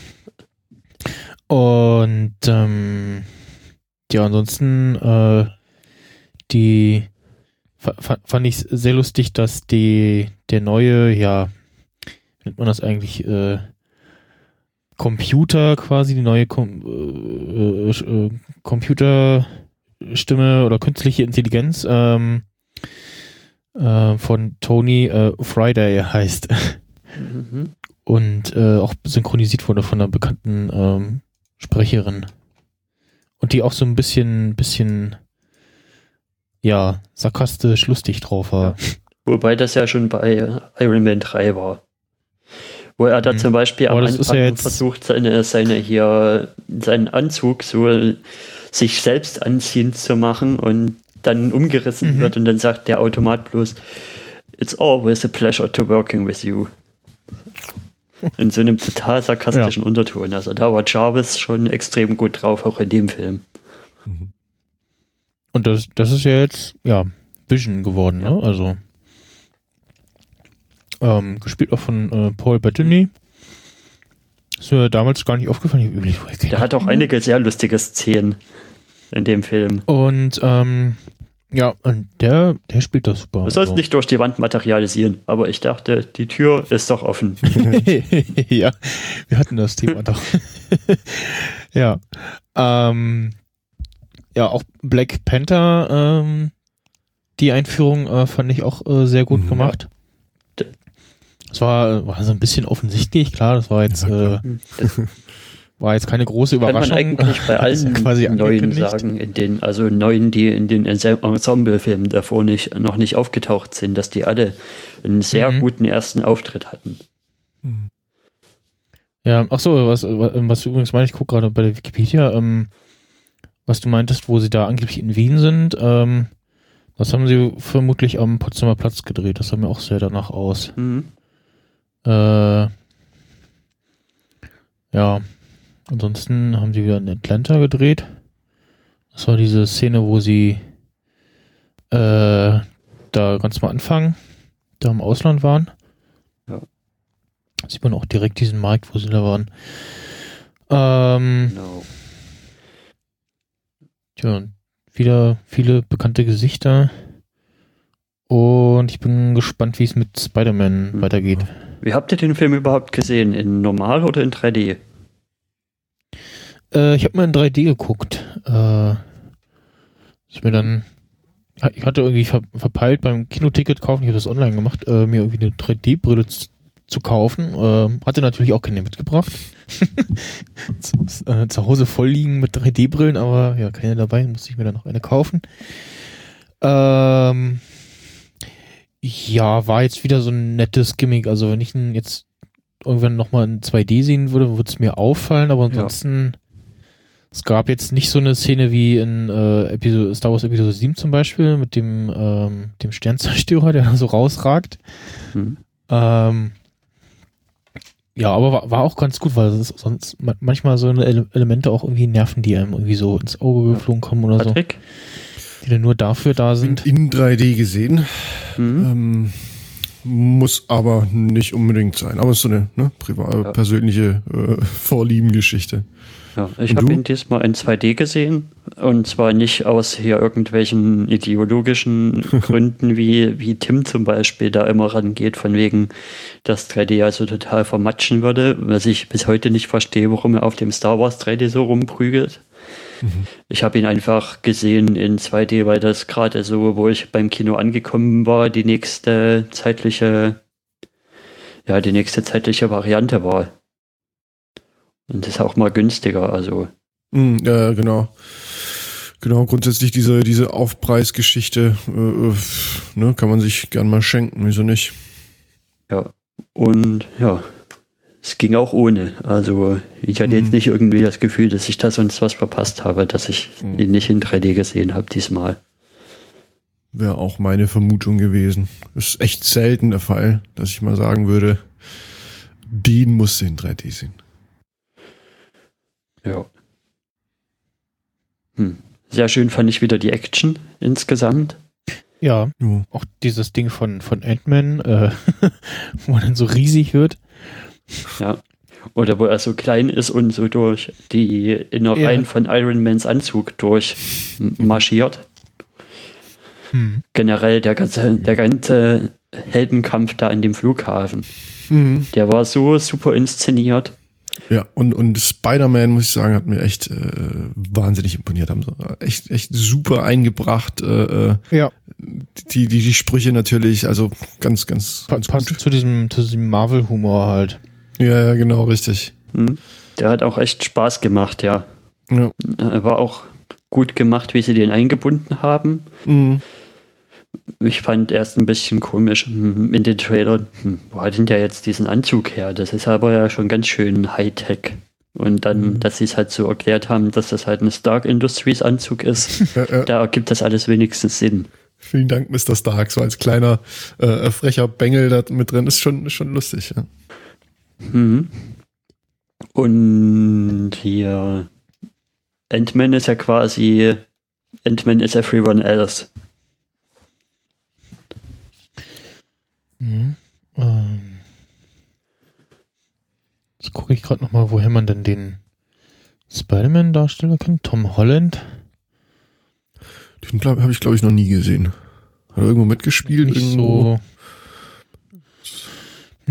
Und ansonsten fand ich sehr lustig, dass der neue, wie nennt man das eigentlich, Computer quasi, die neue Computerstimme oder künstliche Intelligenz von Tony Friday heißt. Und auch synchronisiert wurde von einer bekannten Sprecherin. Und die auch so ein bisschen sarkastisch lustig drauf war. Wobei das ja schon bei Iron Man 3 war. Wo er da zum Beispiel am Anfang versucht, seinen Anzug so sich selbst anziehend zu machen und dann umgerissen wird und dann sagt der Automat bloß, "It's always a pleasure to working with you." In so einem total sarkastischen Unterton. Also da war Jarvis schon extrem gut drauf, auch in dem Film. Und das ist ja jetzt, Vision geworden, ne? Also gespielt auch von Paul Bettany. Ist mir damals gar nicht aufgefallen. Der hat auch einige sehr lustige Szenen in dem Film. Und Ja, und der spielt das super. Du sollst nicht durch die Wand materialisieren, aber ich dachte, die Tür ist doch offen. Ja, wir hatten das Thema doch. Ja. Ja, auch Black Panther, die Einführung fand ich auch sehr gut gemacht. Es war so ein bisschen offensichtlich, klar, das war jetzt war jetzt keine große Überraschung. Kann man eigentlich bei allen quasi neuen sagen, neuen, die in den Ensemble-Filmen davor noch nicht aufgetaucht sind, dass die alle einen sehr guten ersten Auftritt hatten. Ja, ach so, was du übrigens meinst, ich gucke gerade bei der Wikipedia, was du meintest, wo sie da angeblich in Wien sind, das haben sie vermutlich am Potsdamer Platz gedreht, das sah mir auch sehr danach aus. Ja, ansonsten haben sie wieder in Atlanta gedreht. Das war diese Szene, wo sie da ganz mal anfangen, da im Ausland waren. Ja. Sieht man auch direkt diesen Markt, wo sie da waren. Genau. Tja, wieder viele bekannte Gesichter. Und ich bin gespannt, wie es mit Spider-Man weitergeht. Wie habt ihr den Film überhaupt gesehen? In normal oder in 3D? Ich habe mal in 3D geguckt. Ich hatte irgendwie verpeilt beim Kinoticket kaufen, ich habe das online gemacht, mir irgendwie eine 3D-Brille zu kaufen. Hatte natürlich auch keine mitgebracht. Zu Hause voll liegen mit 3D-Brillen, aber ja, keine dabei, musste ich mir dann noch eine kaufen. Ja, war jetzt wieder so ein nettes Gimmick. Also wenn ich ihn jetzt irgendwann nochmal in 2D sehen würde, würde es mir auffallen, aber ansonsten es gab jetzt nicht so eine Szene wie in Star Wars Episode 7 zum Beispiel mit dem Sternzerstörer, der da so rausragt. Ja, aber war auch ganz gut, weil es sonst manchmal so eine Elemente auch irgendwie nerven, die einem irgendwie so ins Auge geflogen kommen oder Patrick? Die dann nur dafür da sind. In 3D gesehen. Muss aber nicht unbedingt sein. Aber es ist so eine persönliche Vorliebengeschichte. Ja, ich habe ihn diesmal in 2D gesehen und zwar nicht aus hier irgendwelchen ideologischen Gründen, wie Tim zum Beispiel da immer rangeht, von wegen, dass 3D also total vermatschen würde, was ich bis heute nicht verstehe, warum er auf dem Star Wars 3D so rumprügelt. Ich habe ihn einfach gesehen in 2D, weil das gerade so, wo ich beim Kino angekommen war, die nächste zeitliche Variante war. Und das ist auch mal günstiger, also. Ja, genau. Genau, grundsätzlich diese Aufpreisgeschichte kann man sich gern mal schenken, wieso nicht? Ja, und ja, es ging auch ohne. Also ich hatte jetzt nicht irgendwie das Gefühl, dass ich da sonst was verpasst habe, dass ich ihn nicht in 3D gesehen habe diesmal. Wäre auch meine Vermutung gewesen. Das ist echt selten der Fall, dass ich mal sagen würde, den musst du in 3D sehen. Ja. Sehr schön fand ich wieder die Action insgesamt. Ja, auch dieses Ding von Ant-Man, wo man dann so riesig wird. Ja. Oder wo er so klein ist und so durch die Innereien von Iron Mans Anzug durchmarschiert. Generell der ganze Heldenkampf da in dem Flughafen. Der war so super inszeniert. Ja, und Spider-Man, muss ich sagen, hat mir echt wahnsinnig imponiert. Haben so echt super eingebracht. Die Sprüche natürlich, also ganz passt zu diesem Marvel-Humor halt. Ja, genau, richtig. Der hat auch echt Spaß gemacht, ja. War auch gut gemacht, wie sie den eingebunden haben. Ich fand erst ein bisschen komisch in den Trailern, wo hat denn der jetzt diesen Anzug her? Das ist aber ja schon ganz schön Hightech. Und dann, dass sie es halt so erklärt haben, dass das halt ein Stark Industries Anzug ist, da ergibt das alles wenigstens Sinn. Vielen Dank, Mr. Stark, so als kleiner frecher Bengel da mit drin, ist schon lustig. Ja. Und hier Ant-Man ist ja quasi Ant-Man is everyone else. Jetzt gucke ich gerade nochmal, woher man denn den Spider-Man darstellen kann. Tom Holland. Den habe ich, glaube ich, noch nie gesehen. Hat er irgendwo mitgespielt? Nicht irgendwo? So.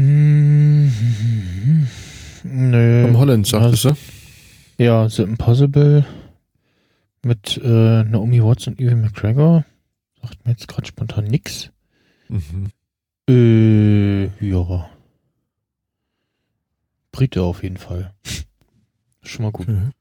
Nö. Tom Holland, sagtest du? Ja, The Impossible mit Naomi Watts und Ewan McGregor. Sagt mir jetzt gerade spontan nix. Mhm. Ja. Brite auf jeden Fall. Schon mal gut. Okay.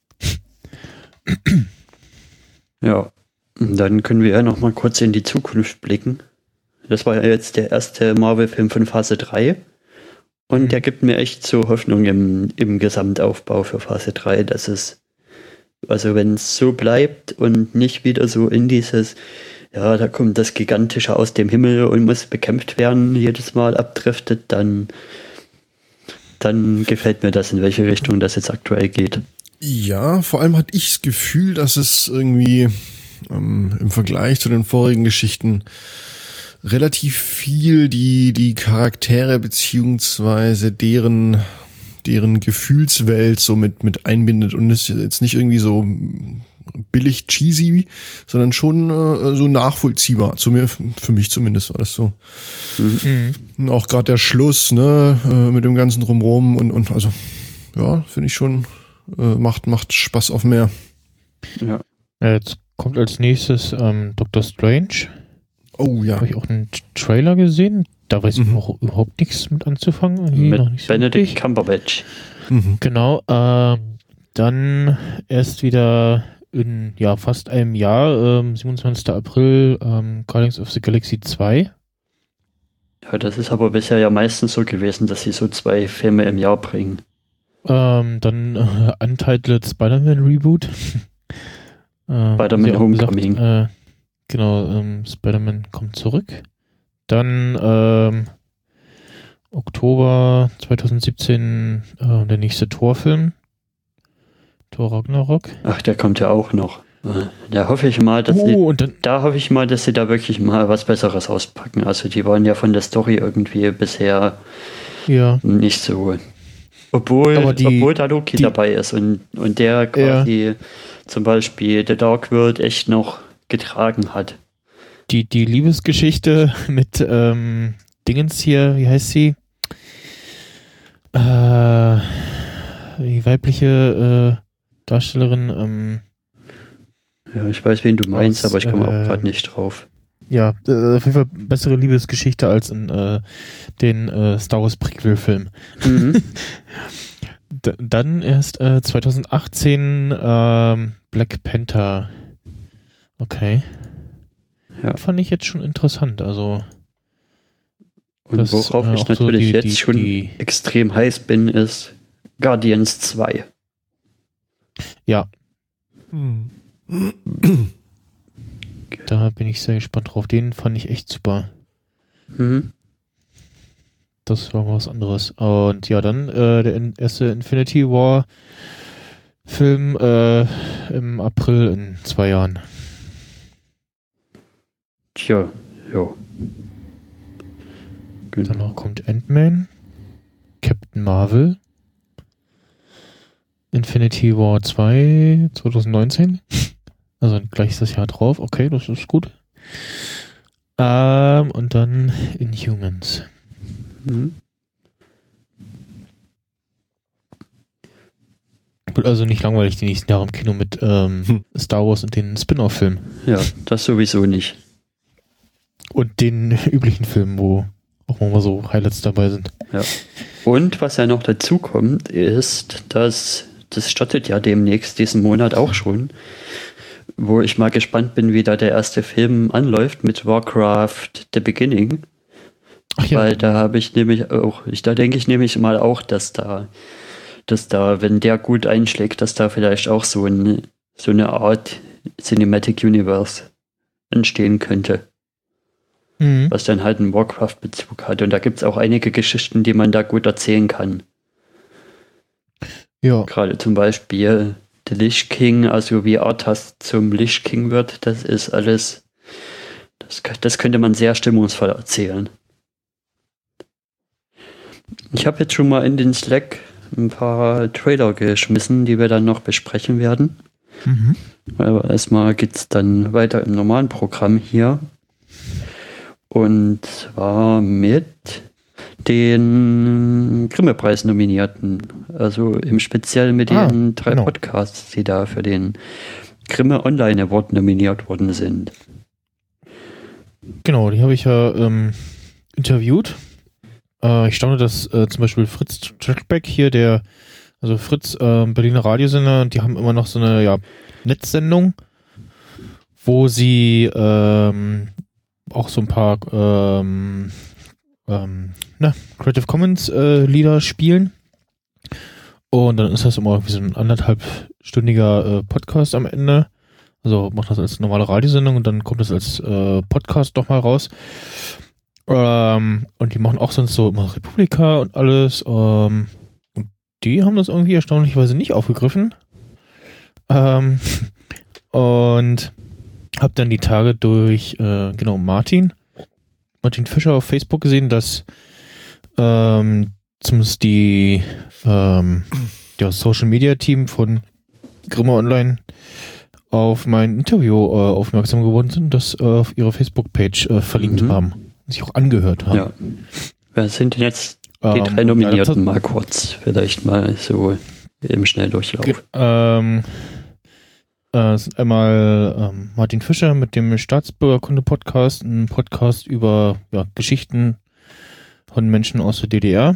Ja, und dann können wir ja noch mal kurz in die Zukunft blicken. Das war ja jetzt der erste Marvel-Film von Phase 3. Und der gibt mir echt so Hoffnung im Gesamtaufbau für Phase 3, dass es, also wenn es so bleibt und nicht wieder so in dieses, ja, da kommt das Gigantische aus dem Himmel und muss bekämpft werden, jedes Mal abdriftet, dann gefällt mir das, in welche Richtung das jetzt aktuell geht. Ja, vor allem hatte ich das Gefühl, dass es irgendwie im Vergleich zu den vorigen Geschichten relativ viel die Charaktere beziehungsweise deren Gefühlswelt so mit einbindet und ist jetzt nicht irgendwie so billig cheesy, sondern schon so nachvollziehbar. Für mich zumindest war das so. Mhm. Und auch gerade der Schluss, ne, mit dem ganzen Drumherum und also, ja, finde ich schon, macht Spaß auf mehr. Ja. Jetzt kommt als nächstes Doctor Strange. Oh ja. Habe ich auch einen Trailer gesehen. Da weiß ich auch überhaupt nichts mit anzufangen. Irgendwie Mit noch nicht so Benedict richtig. Cumberbatch. Mhm. Genau. Dann erst wieder in fast einem Jahr, 27. April, Guardians of the Galaxy 2. Ja, das ist aber bisher ja meistens so gewesen, dass sie so 2 Filme im Jahr bringen. Dann Untitled Spider-Man Reboot. Spider-Man wie auch Homecoming. gesagt, genau, Spider-Man kommt zurück. Dann Oktober 2017 der nächste Thor-Film. Thor Ragnarok. Ach, der kommt ja auch noch. Da hoffe ich mal, dass sie da wirklich mal was Besseres auspacken. Also die waren ja von der Story irgendwie bisher nicht so. Obwohl da Loki dabei ist und der quasi zum Beispiel The Dark World echt noch getragen hat. Die Liebesgeschichte mit Dingens hier, wie heißt sie? Die weibliche Darstellerin. Ja, ich weiß, wen du meinst, aber ich komme auch gerade nicht drauf. Ja, auf jeden Fall bessere Liebesgeschichte als in den Star Wars Prequel-Film. Mhm. Dann erst 2018 Black Panther. Okay. Ja. Fand ich jetzt schon interessant. Also und worauf ich natürlich jetzt schon extrem heiß bin, ist Guardians 2. Ja. Da bin ich sehr gespannt drauf. Den fand ich echt super. Mhm. Das war mal was anderes. Und ja, dann der erste Infinity War Film im April in 2 Jahren. Tja, ja. Genau. Danach kommt Ant-Man, Captain Marvel, Infinity War 2 2019. Also gleich ist das Jahr drauf. Okay, das ist gut. Und dann Inhumans. Mhm. Wird also nicht langweilig die nächsten Jahre im Kino mit Star Wars und den Spin-off-Filmen. Ja, das sowieso nicht. Und den üblichen Filmen, wo auch mal so Highlights dabei sind. Ja. Und was ja noch dazu kommt, ist, dass das startet ja demnächst diesen Monat auch schon, wo ich mal gespannt bin, wie da der erste Film anläuft mit Warcraft The Beginning. Ach ja. Weil da habe ich nämlich auch, da denke ich nämlich mal auch, dass da, wenn der gut einschlägt, dass da vielleicht auch so eine Art Cinematic Universe entstehen könnte. Mhm. Was dann halt einen Warcraft-Bezug hat. Und da gibt es auch einige Geschichten, die man da gut erzählen kann. Ja. Gerade zum Beispiel der Lich King, also wie Arthas zum Lich King wird, das ist alles, das könnte man sehr stimmungsvoll erzählen. Ich habe jetzt schon mal in den Slack ein paar Trailer geschmissen, die wir dann noch besprechen werden. Aber erstmal geht es dann weiter im normalen Programm hier. Und zwar mit den Grimme-Preis-Nominierten. Also im Speziellen mit den 3 Podcasts, die da für den Grimme Online Award nominiert worden sind. Genau, die habe ich ja interviewt. Ich staune, dass zum Beispiel Fritz Trackback hier, also Fritz, Berliner Radiosender, die haben immer noch so eine Netzsendung, wo sie auch so ein paar Creative Commons Lieder spielen. Und dann ist das immer wie so ein 1,5-stündiger Podcast am Ende. Also macht das als normale Radiosendung und dann kommt das als Podcast doch mal raus. Und die machen auch sonst so immer Republika und alles. Und die haben das irgendwie erstaunlicherweise nicht aufgegriffen. Und hab dann die Tage durch Martin Fischer auf Facebook gesehen, dass zumindest die Social Media Team von Grimme Online auf mein Interview aufmerksam geworden sind, das auf ihre Facebook-Page verlinkt haben und sich auch angehört haben. Ja. Wer sind denn jetzt die 3 Nominierten? Mal kurz, vielleicht mal so im Schnelldurchlauf. Es sind einmal Martin Fischer mit dem Staatsbürgerkunde-Podcast, ein Podcast über Geschichten von Menschen aus der DDR.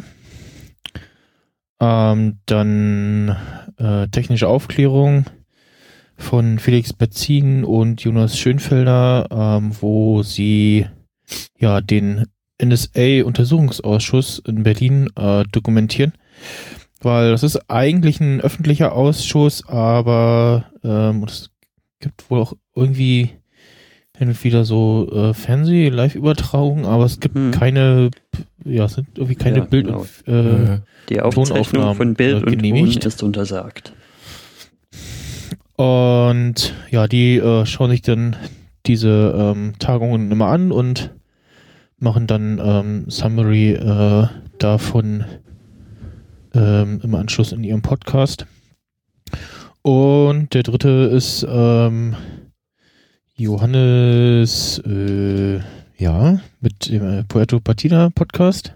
Dann technische Aufklärung von Felix Betzin und Jonas Schönfelder, wo sie den NSA-Untersuchungsausschuss in Berlin dokumentieren. Weil das ist eigentlich ein öffentlicher Ausschuss, aber es gibt wohl auch irgendwie hin und wieder so Fernseh-Live-Übertragungen, aber es gibt keine, es sind irgendwie keine Bild- genau. und die Aufzeichnung von Bild und Ton ist untersagt. Und die schauen sich dann diese Tagungen immer an und machen dann Summary davon im Anschluss in ihrem Podcast. Und der dritte ist Johannes mit dem Puerto Partida Podcast.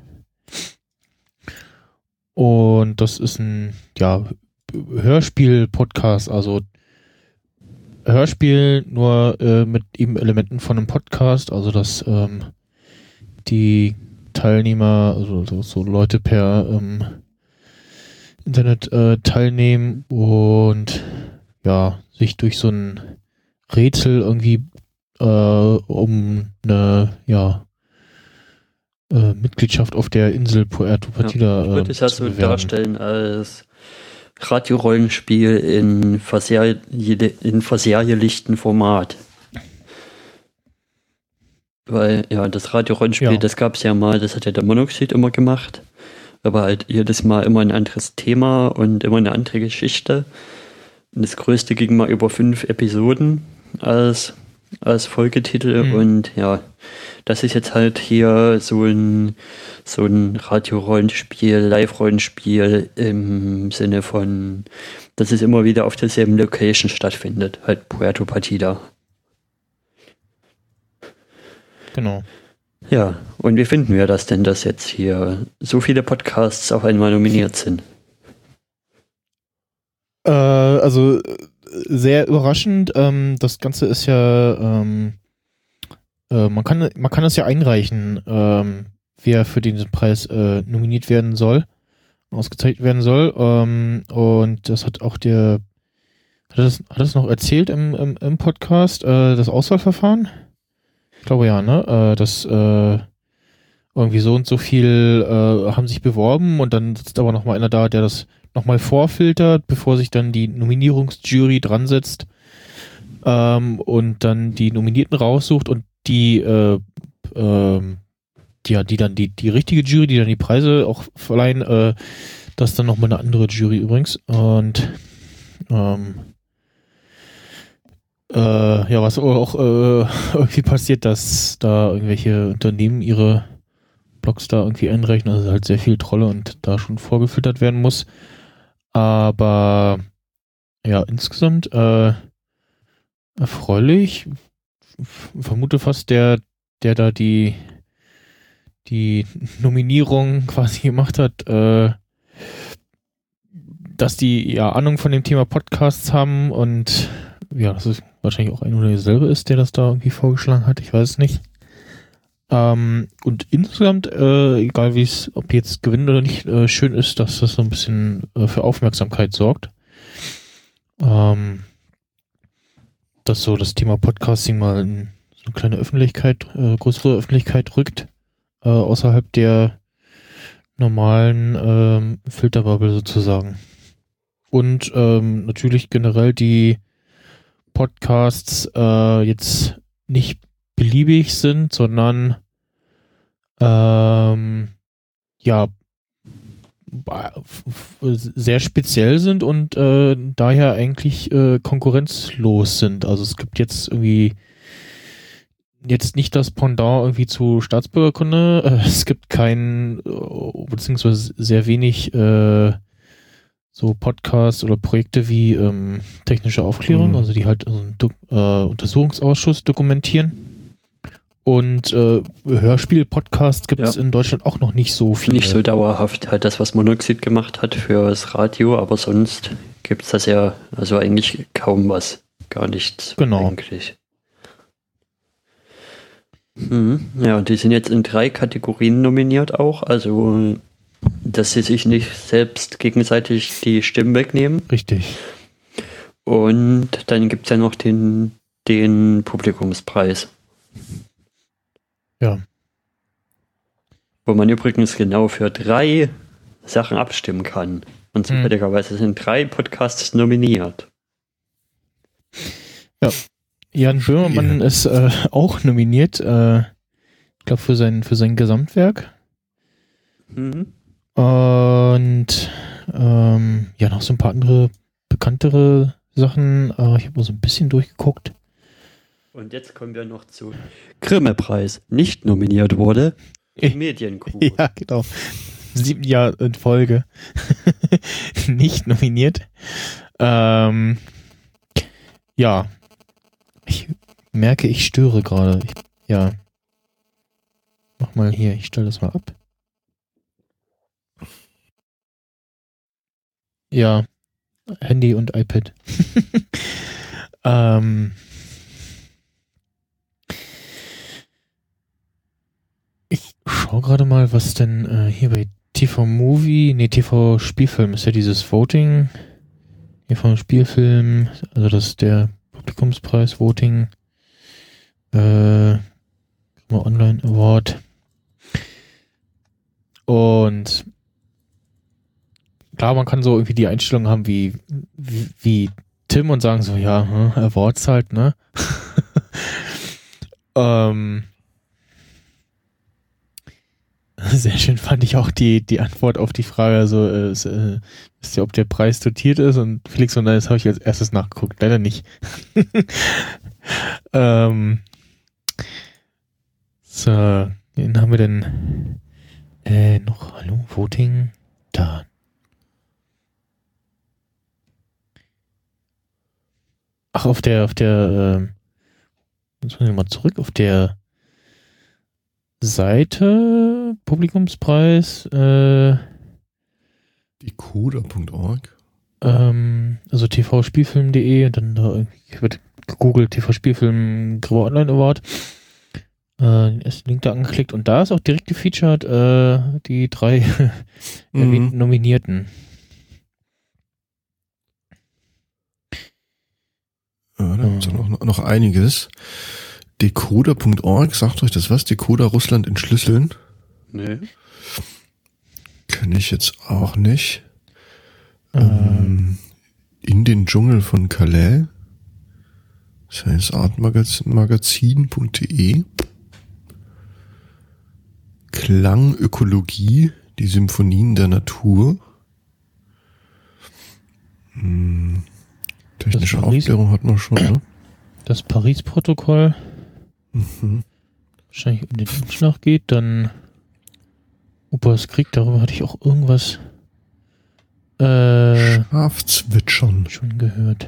Und das ist ein Hörspiel-Podcast, also Hörspiel nur mit eben Elementen von einem Podcast, also dass die Teilnehmer, also so Leute per Internet teilnehmen und sich durch so ein Rätsel irgendwie um eine Mitgliedschaft auf der Insel Puerto Partida ich würde es ja so darstellen als Radiorollenspiel in verserjelichten Format. Weil das Radiorollenspiel, das gab es ja mal, das hat ja der Monoxid immer gemacht. Aber halt jedes Mal immer ein anderes Thema und immer eine andere Geschichte. Und das Größte ging mal über 5 Episoden als Folgetitel. Und das ist jetzt halt hier so ein Radio-Rollenspiel, Live-Rollenspiel im Sinne von, dass es immer wieder auf derselben Location stattfindet, halt Puerto Partida. Genau. Ja, und wie finden wir das denn, dass jetzt hier so viele Podcasts auf einmal nominiert sind? Also sehr überraschend. Das Ganze ist ja, man kann das ja einreichen, wer für diesen Preis nominiert werden soll, ausgezeichnet werden soll. Und das hat auch hat das noch erzählt im Podcast, das Auswahlverfahren? Ich glaube ja, ne? Dass irgendwie so und so viel haben sich beworben und dann sitzt aber noch mal einer da, der das nochmal vorfiltert, bevor sich dann die Nominierungsjury dran setzt und dann die Nominierten raussucht und die dann die richtige Jury, die dann die Preise auch verleihen, das ist dann nochmal eine andere Jury übrigens. Und was auch irgendwie passiert, dass da irgendwelche Unternehmen ihre Blogs da irgendwie einreichen, also halt sehr viel Trolle und da schon vorgefiltert werden muss. Aber Ja, insgesamt erfreulich. Vermute fast der da die Nominierung quasi gemacht hat, dass die ja Ahnung von dem Thema Podcasts haben und ja, dass es wahrscheinlich auch ein oder derselbe ist, der das da irgendwie vorgeschlagen hat. Ich weiß es nicht. Und insgesamt, egal wie es, ob jetzt gewinnt oder nicht, schön ist, dass das so ein bisschen für Aufmerksamkeit sorgt. Dass so das Thema Podcasting mal in so eine kleine Öffentlichkeit, größere Öffentlichkeit rückt, außerhalb der normalen Filterbubble sozusagen. Und natürlich generell die Podcasts jetzt nicht beliebig sind, sondern ja sehr speziell sind und daher eigentlich konkurrenzlos sind. Also es gibt jetzt irgendwie jetzt nicht das Pendant irgendwie zu Staatsbürgerkunde. Es gibt beziehungsweise sehr wenig so Podcasts oder Projekte wie technische Aufklärung, also die halt Untersuchungsausschuss dokumentieren. Und Hörspiel-Podcasts gibt es in Deutschland auch noch nicht so viele. Nicht so dauerhaft. Halt das, was Monoxid gemacht hat fürs Radio, aber sonst gibt es das ja, also eigentlich kaum was. Gar nichts. Genau. Eigentlich. Ja, und die sind jetzt in 3 Kategorien nominiert auch, also dass sie sich nicht selbst gegenseitig die Stimmen wegnehmen. Richtig. Und dann gibt es ja noch den Publikumspreis. Ja. Wo man übrigens genau für 3 Sachen abstimmen kann. Und zufälligerweise sind 3 Podcasts nominiert. Ja. Jan Böhmermann ist auch nominiert, ich glaube für sein Gesamtwerk. Und ja, noch so ein paar andere bekanntere Sachen. Ich habe mal so ein bisschen durchgeguckt. Und jetzt kommen wir noch zu Grimme-Preis. Nicht nominiert wurde Medienkuh. Ja, genau. 7 Jahre in Folge. Nicht nominiert. Ja. Ich merke, ich störe gerade. Ja. Mach mal hier, ich stelle das mal ab. Ja. Handy und iPad. Ich schaue gerade mal, was denn hier bei TV Spielfilm ist ja dieses Voting. TV Spielfilm, also das ist der Publikumspreis Voting. Online Award. Und klar, man kann so irgendwie die Einstellung haben wie Tim und sagen so, ja, Awards halt, ne? Sehr schön fand ich auch die Antwort auf die Frage, also wisst ihr, ob der Preis dotiert ist? Und Felix von das habe ich als erstes nachgeguckt, leider nicht. So, wen haben wir denn noch? Hallo, Voting, da. Ach, auf der jetzt müssen wir mal zurück, auf der Seite, Publikumspreis, decoder.org. Also tvspielfilm.de und dann da wird gegoogelt TV-Spielfilm Grimme Online Award. Den ersten Link da angeklickt und da ist auch direkt gefeatured die 3 erwähnten Nominierten. Ja, da gibt es noch einiges. Decoder.org, sagt euch das was? Decoder Russland entschlüsseln? Nee. Kenne ich jetzt auch nicht. In den Dschungel von Calais. Science Art Magazin.de. Klangökologie, die Symphonien der Natur. Technische Aufklärung hat man schon, ne? Das Paris-Protokoll. Wahrscheinlich um den Umschlag geht, dann Opas Krieg, darüber hatte ich auch irgendwas Schafzwitschern. Schon gehört.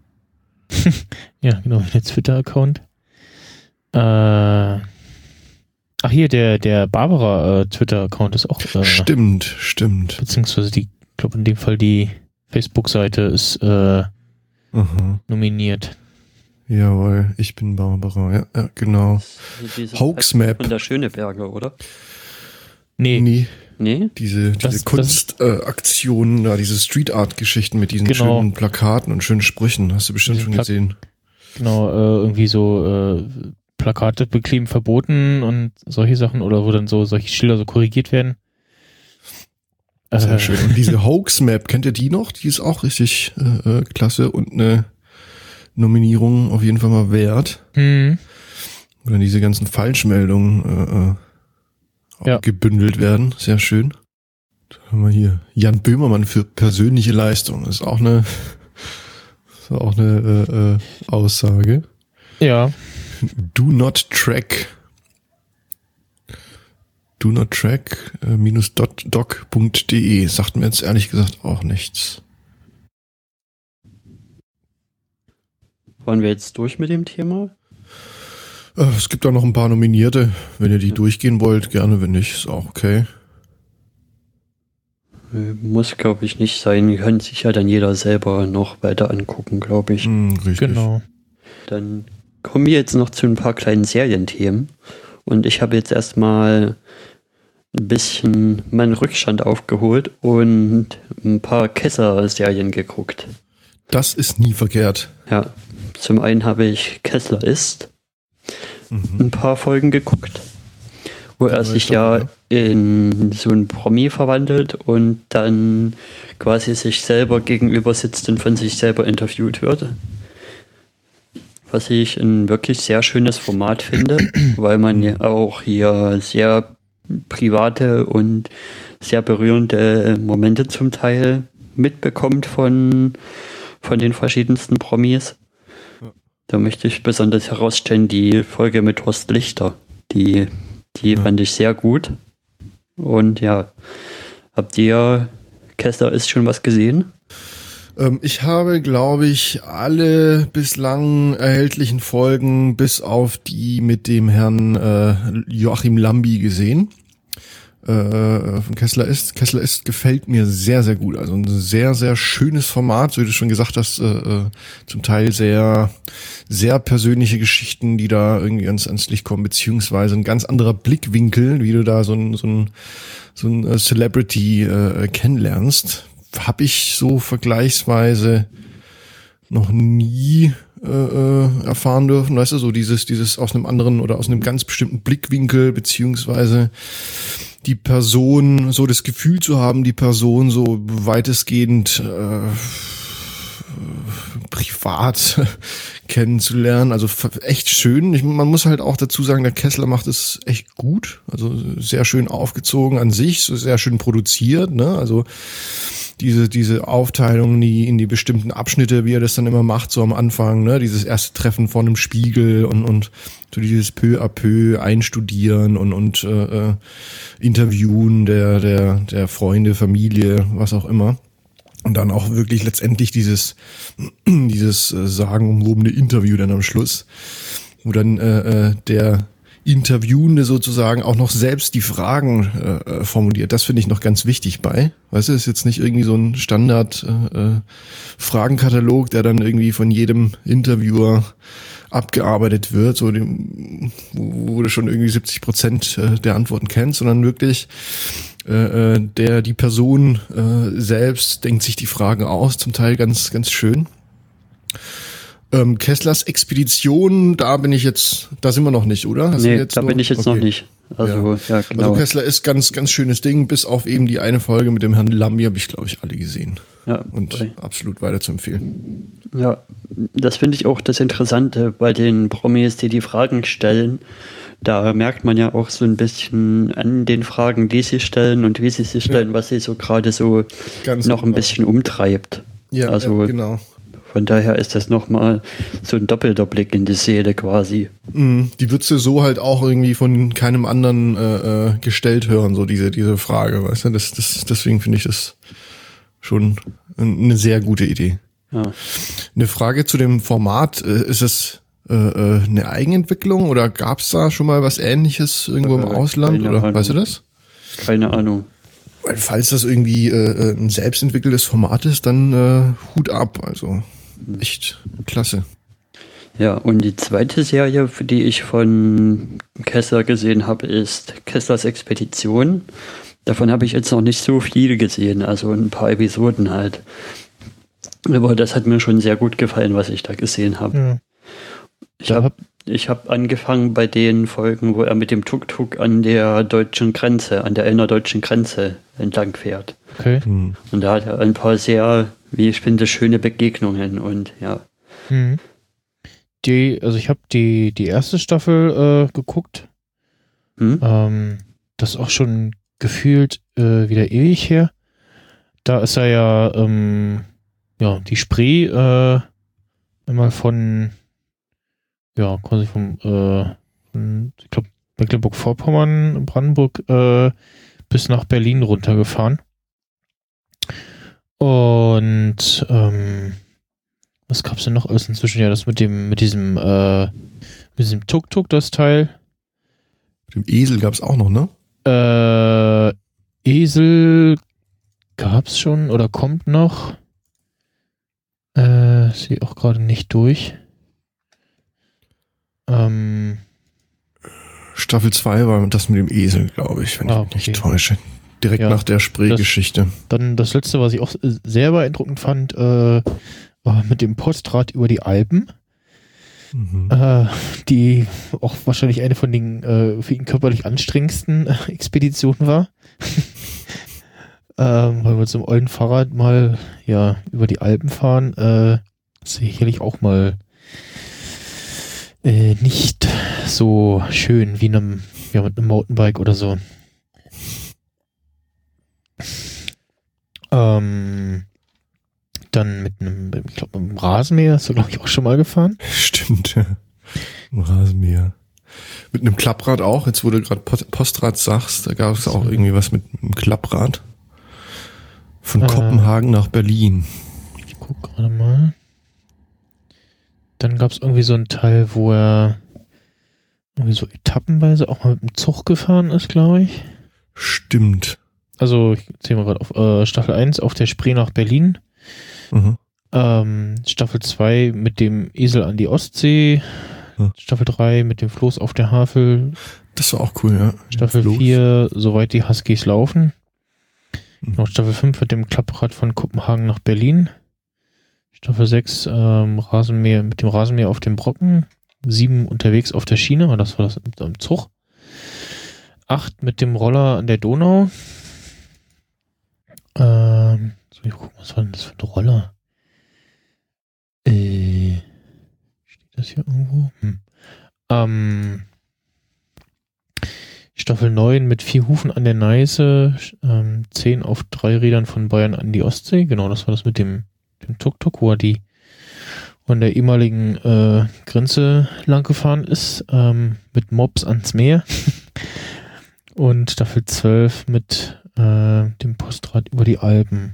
Ja, genau, der Twitter-Account. Ach hier, der Barbara Twitter-Account ist auch. Stimmt. Beziehungsweise ich glaube in dem Fall die Facebook-Seite ist nominiert. Jawohl, ich bin Barbara, ja genau. Hoaxmap. Von der Schöneberger, oder? Nee. Diese Kunstaktionen, diese Street Art Geschichten mit diesen schönen Plakaten und schönen Sprüchen, hast du bestimmt schon gesehen. Genau, irgendwie so Plakate bekleben verboten und solche Sachen oder wo dann so solche Schilder so korrigiert werden. Sehr schön. Und diese Hoaxmap, kennt ihr die noch? Die ist auch richtig klasse und eine Nominierung auf jeden Fall mal wert. Oder diese ganzen Falschmeldungen gebündelt werden. Sehr schön. Da haben wir hier Jan Böhmermann für persönliche Leistung. Das ist auch eine Aussage. Ja. Do not track -doc.de sagt mir jetzt ehrlich gesagt auch nichts. Waren wir jetzt durch mit dem Thema? Es gibt da noch ein paar Nominierte. Wenn ihr die durchgehen wollt, gerne. Wenn nicht, ist auch okay. Muss, glaube ich, nicht sein. Kann sich ja dann jeder selber noch weiter angucken, glaube ich. Richtig. Genau. Dann kommen wir jetzt noch zu ein paar kleinen Serienthemen. Und ich habe jetzt erstmal ein bisschen meinen Rückstand aufgeholt und ein paar Kessler-Serien geguckt. Das ist nie verkehrt. Ja, zum einen habe ich Kessler ist ein paar Folgen geguckt, wo er sich in so ein Promi verwandelt und dann quasi sich selber gegenüber sitzt und von sich selber interviewt wird. Was ich ein wirklich sehr schönes Format finde, weil man ja auch hier sehr private und sehr berührende Momente zum Teil mitbekommt von den verschiedensten Promis. Da möchte ich besonders herausstellen, die Folge mit Horst Lichter. Die fand ich sehr gut. Und ja, habt ihr Kessler ist schon was gesehen? Ich habe, glaube ich, alle bislang erhältlichen Folgen bis auf die mit dem Herrn Joachim Lambi gesehen. Von Kessler ist. Kessler ist gefällt mir sehr, sehr gut. Also ein sehr, sehr schönes Format, so wie du schon gesagt hast, zum Teil sehr, sehr persönliche Geschichten, die da irgendwie ans Licht kommen, beziehungsweise ein ganz anderer Blickwinkel, wie du da so ein Celebrity kennenlernst. Habe ich so vergleichsweise noch nie erfahren dürfen, weißt du, so dieses aus einem anderen oder aus einem ganz bestimmten Blickwinkel, beziehungsweise die Person, so das Gefühl zu haben, die Person so weitestgehend privat kennenzulernen. Also echt schön. Man muss halt auch dazu sagen, der Kessler macht es echt gut. Also sehr schön aufgezogen an sich, so sehr schön produziert, ne? Also diese Aufteilung in die bestimmten Abschnitte, wie er das dann immer macht, so am Anfang, ne, dieses erste Treffen vor einem Spiegel und so dieses peu à peu einstudieren und Interviewen der Freunde, Familie, was auch immer. Und dann auch wirklich letztendlich dieses sagenumwobene Interview dann am Schluss, wo dann der Interviewende sozusagen auch noch selbst die Fragen formuliert. Das finde ich noch ganz wichtig bei. Weißt du, ist jetzt nicht irgendwie so ein Standard Fragenkatalog, der dann irgendwie von jedem Interviewer abgearbeitet wird, so wo du schon irgendwie 70% der Antworten kennst, sondern wirklich die Person selbst denkt sich die Fragen aus, zum Teil ganz, ganz schön. Kesslers Expedition, da sind wir noch nicht, oder? Bin ich jetzt noch nicht. Also, ja, genau. Also Kessler ist ganz, ganz schönes Ding, bis auf eben die eine Folge mit dem Herrn Lambi habe ich, glaube ich, alle gesehen. Ja. Und absolut weiter zu empfehlen. Ja, das finde ich auch das Interessante bei den Promis, die Fragen stellen. Da merkt man ja auch so ein bisschen an den Fragen, die sie stellen und wie sie sie stellen, was sie so gerade so ganz noch ein bisschen umtreibt. Ja, also, genau. Von daher ist das nochmal so ein doppelter Blick in die Seele quasi. Die würdest du so halt auch irgendwie von keinem anderen gestellt hören, so diese Frage, weißt du? Deswegen finde ich das schon eine sehr gute Idee. Ja. Eine Frage zu dem Format, ist es eine Eigenentwicklung oder gab es da schon mal was Ähnliches irgendwo im Ausland? Oder Ahnung. weißt du das? Keine Ahnung. Weil falls das irgendwie ein selbstentwickeltes Format ist, dann Hut ab. Also echt klasse. Ja, und die zweite Serie, für die ich von Kessler gesehen habe, ist Kesslers Expedition. Davon habe ich jetzt noch nicht so viel gesehen, also ein paar Episoden halt. Aber das hat mir schon sehr gut gefallen, was ich da gesehen habe. Ja. Ich hab angefangen bei den Folgen, wo er mit dem Tuk-Tuk an der deutschen Grenze, an der innerdeutschen Grenze entlang fährt. Okay. Und da hat er ein paar sehr, wie ich finde, schöne Begegnungen und ja. Also ich habe die erste Staffel geguckt. Das ist auch schon gefühlt wieder ewig her. Da ist er ja, die Spree einmal von quasi ich glaube, Mecklenburg-Vorpommern, Brandenburg bis nach Berlin runtergefahren. Und was gab's denn noch alles inzwischen? Ja, das mit diesem Tuk-Tuk, das Teil. Mit dem Esel gab's auch noch, ne? Esel gab's schon oder kommt noch. Sehe auch gerade nicht durch. Staffel 2 war das mit dem Esel, glaube ich, wenn ich mich nicht täusche. Direkt nach der Spree-Geschichte. Dann das letzte, was ich auch sehr beeindruckend fand, war mit dem Postrad über die Alpen. Die auch wahrscheinlich eine von den für ihn körperlich anstrengendsten Expeditionen war. Weil wir mit so einem ollen Fahrrad mal über die Alpen fahren, sicherlich auch mal nicht so schön wie mit einem Mountainbike oder so. Dann mit einem Rasenmäher hast du, glaube ich, auch schon mal gefahren. Stimmt, ja. Ein Rasenmäher. Mit einem Klapprad auch, jetzt wo du gerade Postrad sagst, da gab es auch irgendwie was mit einem Klapprad. Von Kopenhagen nach Berlin. Ich guck gerade mal. Dann gab es irgendwie so einen Teil, wo er irgendwie so etappenweise auch mal mit dem Zug gefahren ist, glaube ich. Stimmt. Also, ich zähle mal gerade auf Staffel 1 auf der Spree nach Berlin. Staffel 2 mit dem Esel an die Ostsee. Staffel 3 mit dem Floß auf der Havel. Das war auch cool, ja. Staffel 4, soweit die Huskies laufen. Noch Staffel 5 mit dem Klapprad von Kopenhagen nach Berlin. Staffel 6 Rasenmäher mit dem Rasenmäher auf dem Brocken. 7 unterwegs auf der Schiene, das war das am Zug. 8 mit dem Roller an der Donau. Soll ich gucken, was war denn das für ein Roller? Steht das hier irgendwo? Staffel 9 mit 4 Hufen an der Neiße, 10 auf 3 Rädern von Bayern an die Ostsee. Genau, das war das mit dem Tuk-Tuk, wo er die von der ehemaligen Grenze lang gefahren ist, mit Mops ans Meer. Und Staffel 12 mit dem Postrad über die Alpen.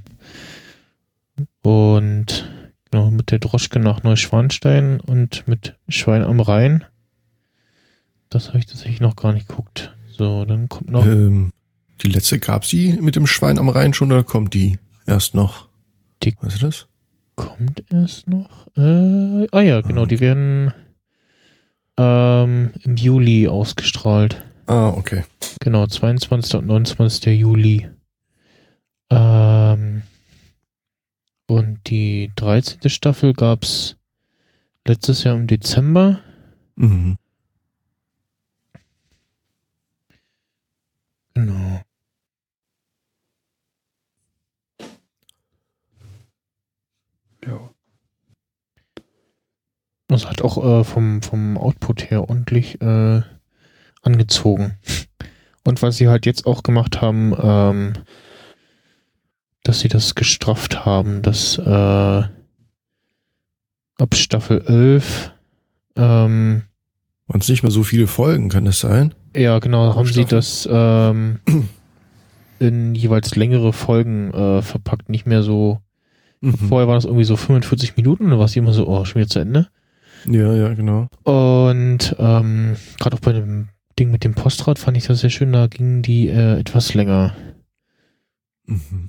Und genau, mit der Droschke nach Neuschwanstein und mit Schwein am Rhein. Das habe ich tatsächlich noch gar nicht geguckt. So, dann kommt noch... die letzte gab's die mit dem Schwein am Rhein schon oder kommt die erst noch? Weißt du das? Kommt erst noch? Genau, die werden im Juli ausgestrahlt. Ah, okay. Genau, 22. und 29. Juli. Und die 13. Staffel gab's letztes Jahr im Dezember. Genau. Ja. Das hat auch vom Output her ordentlich angezogen. Und was sie halt jetzt auch gemacht haben, dass sie das gestrafft haben, dass ab Staffel 11 waren es nicht mehr so viele Folgen, kann das sein? ja, genau, haben sie das in jeweils längere Folgen verpackt, nicht mehr so. Vorher war das irgendwie so 45 Minuten und dann war es immer so, schon wieder zu Ende. Ja, genau. Und gerade auch bei dem Ding mit dem Postrad fand ich das sehr schön, da gingen die etwas länger. Mhm.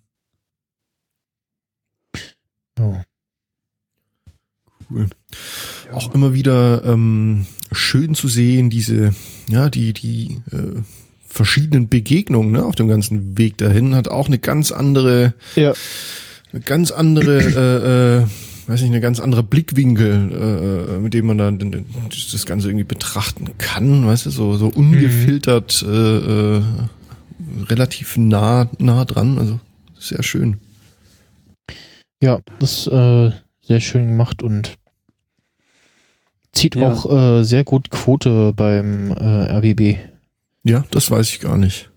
Oh. Cool. Ja. Auch immer wieder schön zu sehen, die verschiedenen Begegnungen, ne, auf dem ganzen Weg dahin, hat auch eine ganz andere, eine ganz andere Blickwinkel, mit dem man dann das Ganze irgendwie betrachten kann, weißt du, so ungefiltert, relativ nah dran, also sehr schön. Ja, das sehr schön gemacht und zieht auch sehr gut Quote beim RBB. Ja, das weiß ich gar nicht.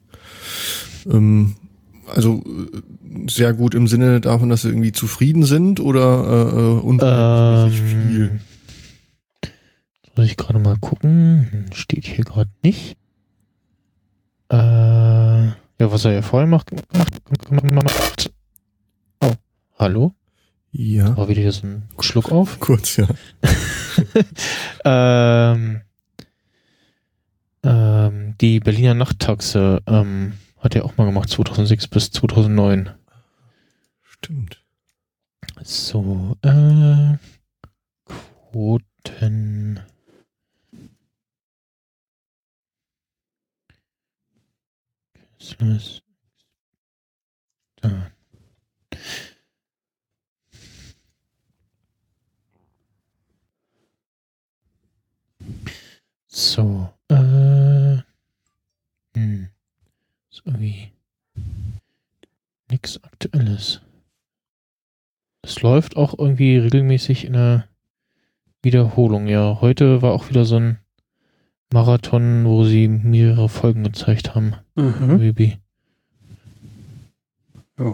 Also sehr gut im Sinne davon, dass sie irgendwie zufrieden sind oder unverhältnismäßig viel? Soll ich gerade mal gucken? Steht hier gerade nicht. Ja, was er ja vorher macht. Oh, hallo? Ja. War wieder hier so ein Schluck auf. Kurz, ja. Die Berliner Nachttaxe hat er auch mal gemacht, 2006 bis 2009. Stimmt. So, Quoten. Da. So, ist irgendwie nichts Aktuelles. Es läuft auch irgendwie regelmäßig in der Wiederholung. Ja, heute war auch wieder so ein Marathon, wo sie mehrere Folgen gezeigt haben. Mhm. Oh.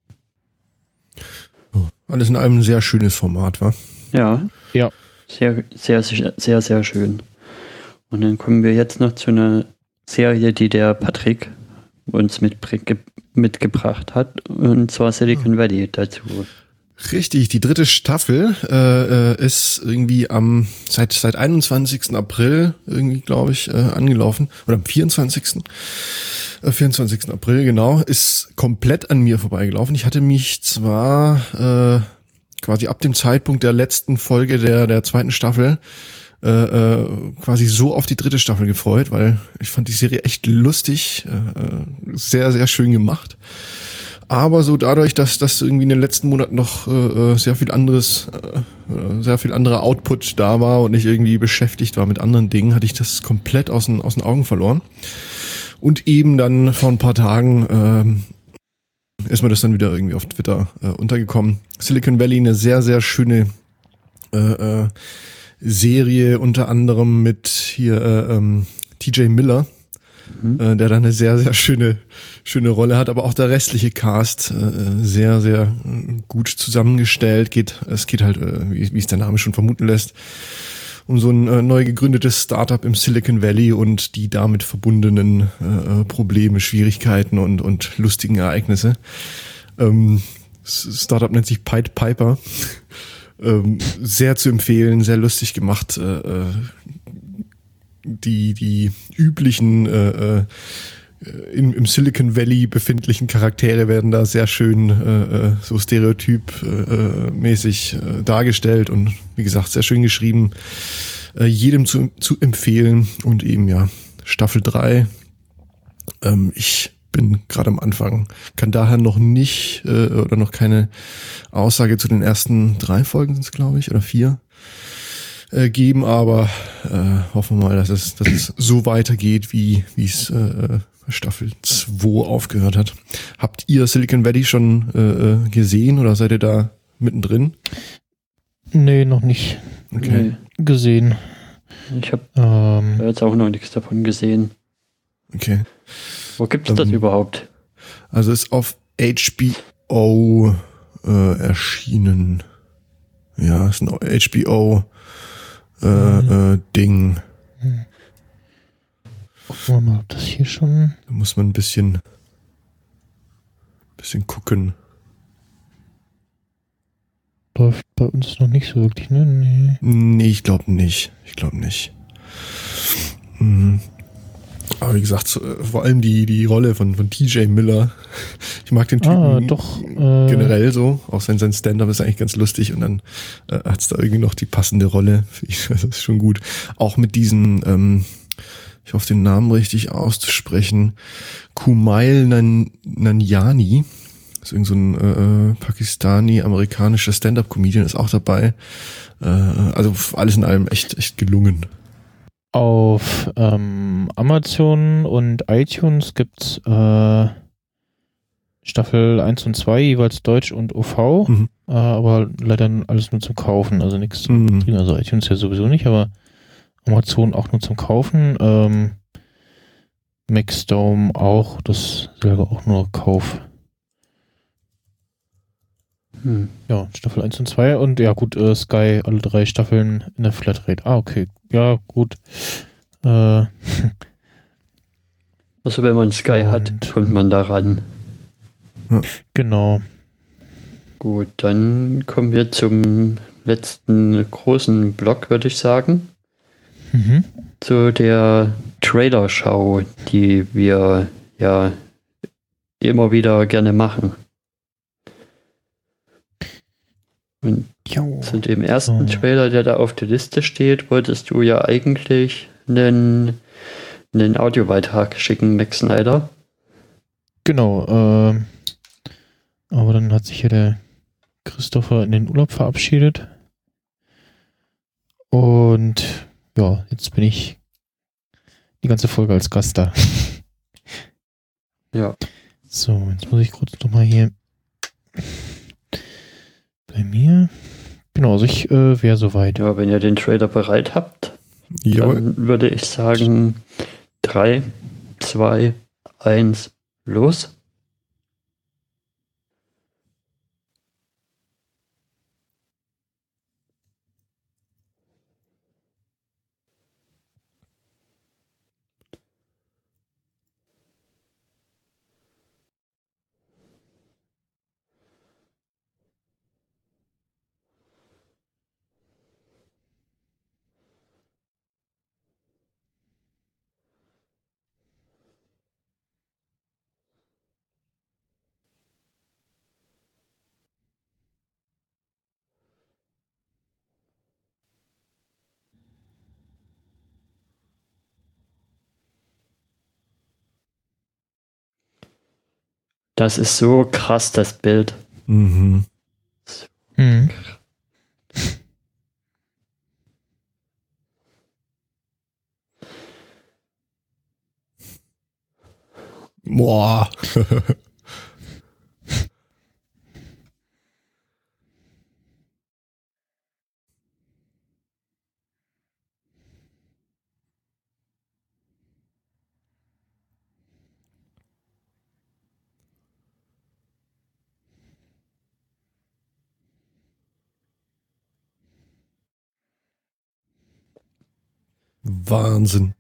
Alles in allem ein sehr schönes Format, wa? Ja. Ja. Sehr, sehr, sehr, sehr schön. Und dann kommen wir jetzt noch zu einer Serie, die der Patrick uns mitgebracht hat, und zwar Silicon Valley dazu. Richtig, die 3. Staffel ist irgendwie seit 21. April irgendwie, glaube ich, angelaufen. Oder am 24. April, genau, ist komplett an mir vorbeigelaufen. Ich hatte mich zwar quasi ab dem Zeitpunkt der letzten Folge der 2. Staffel quasi so auf die 3. Staffel gefreut, weil ich fand die Serie echt lustig, sehr, sehr schön gemacht. Aber so dadurch, dass das irgendwie in den letzten Monaten noch sehr viel anderer Output da war und ich irgendwie beschäftigt war mit anderen Dingen, hatte ich das komplett aus den Augen verloren. Und eben dann vor ein paar Tagen ist mir das dann wieder irgendwie auf Twitter untergekommen. Silicon Valley, eine sehr, sehr schöne Serie, unter anderem mit hier TJ Miller, der da eine sehr, sehr schöne Rolle hat, aber auch der restliche Cast sehr, sehr gut zusammengestellt. Es geht halt, wie es der Name schon vermuten lässt, um so ein neu gegründetes Startup im Silicon Valley und die damit verbundenen Probleme, Schwierigkeiten und lustigen Ereignisse. Das Startup nennt sich Pied Piper. Sehr zu empfehlen, sehr lustig gemacht. Die üblichen im Silicon Valley befindlichen Charaktere werden da sehr schön so stereotypmäßig dargestellt und wie gesagt sehr schön geschrieben. Jedem zu empfehlen und eben ja Staffel 3. Ich bin gerade am Anfang, kann daher noch nicht oder noch keine Aussage zu den ersten 3 Folgen sind es, glaube ich, oder 4 geben, aber hoffen wir mal, dass es so weitergeht, wie es Staffel 2 aufgehört hat. Habt ihr Silicon Valley schon gesehen oder seid ihr da mittendrin? Nee, noch nicht. Okay. Gesehen. Ich habe jetzt auch noch nichts davon gesehen. Okay. Wo gibt es das überhaupt? Also ist auf HBO erschienen. Ja, ist ein HBO Ding. Gucken wir mal, ob das hier schon... Da muss man ein bisschen bisschen gucken. Läuft bei uns noch nicht so wirklich, ne? Nee, ich glaube nicht. Mhm. Aber wie gesagt, vor allem die Rolle von TJ Miller. Ich mag den Typen generell so. Auch sein Stand-up ist eigentlich ganz lustig und dann hat es da irgendwie noch die passende Rolle. Das ist schon gut. Auch mit diesen, ich hoffe den Namen richtig auszusprechen, Kumail Nanjiani. Das ist irgend so ein Pakistani-amerikanischer Stand-up-Comedian, ist auch dabei. Also alles in allem echt gelungen. Auf Amazon und iTunes gibt's Staffel 1 und 2, jeweils Deutsch und OV, aber leider alles nur zum Kaufen, also nichts zum Streamen. Also iTunes ja sowieso nicht, aber Amazon auch nur zum Kaufen. Maxdome auch, das selber auch nur Kauf. Ja, Staffel 1 und 2 und ja gut, Sky, alle 3 Staffeln in der Flatrate. Ah, okay. Ja, gut. Also wenn man Sky hat, kommt man da ran. Genau. Gut, dann kommen wir zum letzten großen Block, würde ich sagen. Zu der Trailer-Schau, die wir ja immer wieder gerne machen. Und zu dem ersten Trailer, der da auf der Liste steht, wolltest du ja eigentlich einen Audiobeitrag schicken, Max Snyder. Genau, aber dann hat sich ja der Christopher in den Urlaub verabschiedet. Und ja, jetzt bin ich die ganze Folge als Gast da. Ja. So, jetzt muss ich kurz nochmal hier bei mir. Genau, also ich wäre soweit. Ja, wenn ihr den Trailer bereit habt, dann würde ich sagen 3, 2, 1, los. Das ist so krass, das Bild. Boah. Wahnsinn.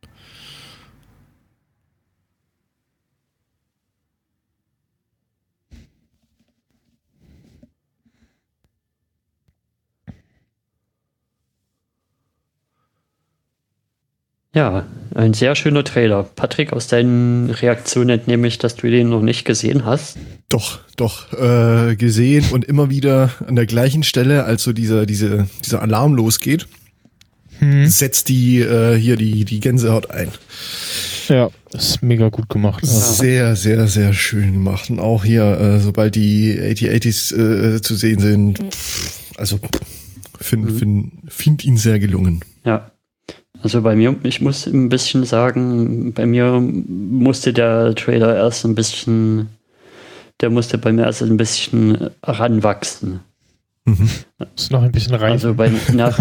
Ja, ein sehr schöner Trailer. Patrick, aus deinen Reaktionen entnehme ich, dass du den noch nicht gesehen hast. Doch, gesehen und immer wieder an der gleichen Stelle, als so dieser Alarm losgeht, setzt die Gänsehaut ein. Ja, ist mega gut gemacht. Sehr, sehr, sehr schön gemacht. Und auch hier, sobald die AT-ATs zu sehen sind, also find ihn sehr gelungen. Ja. Also bei mir, ich muss ein bisschen sagen, bei mir musste der Trailer erst ein bisschen ranwachsen. Ist noch ein bisschen rein. Also beim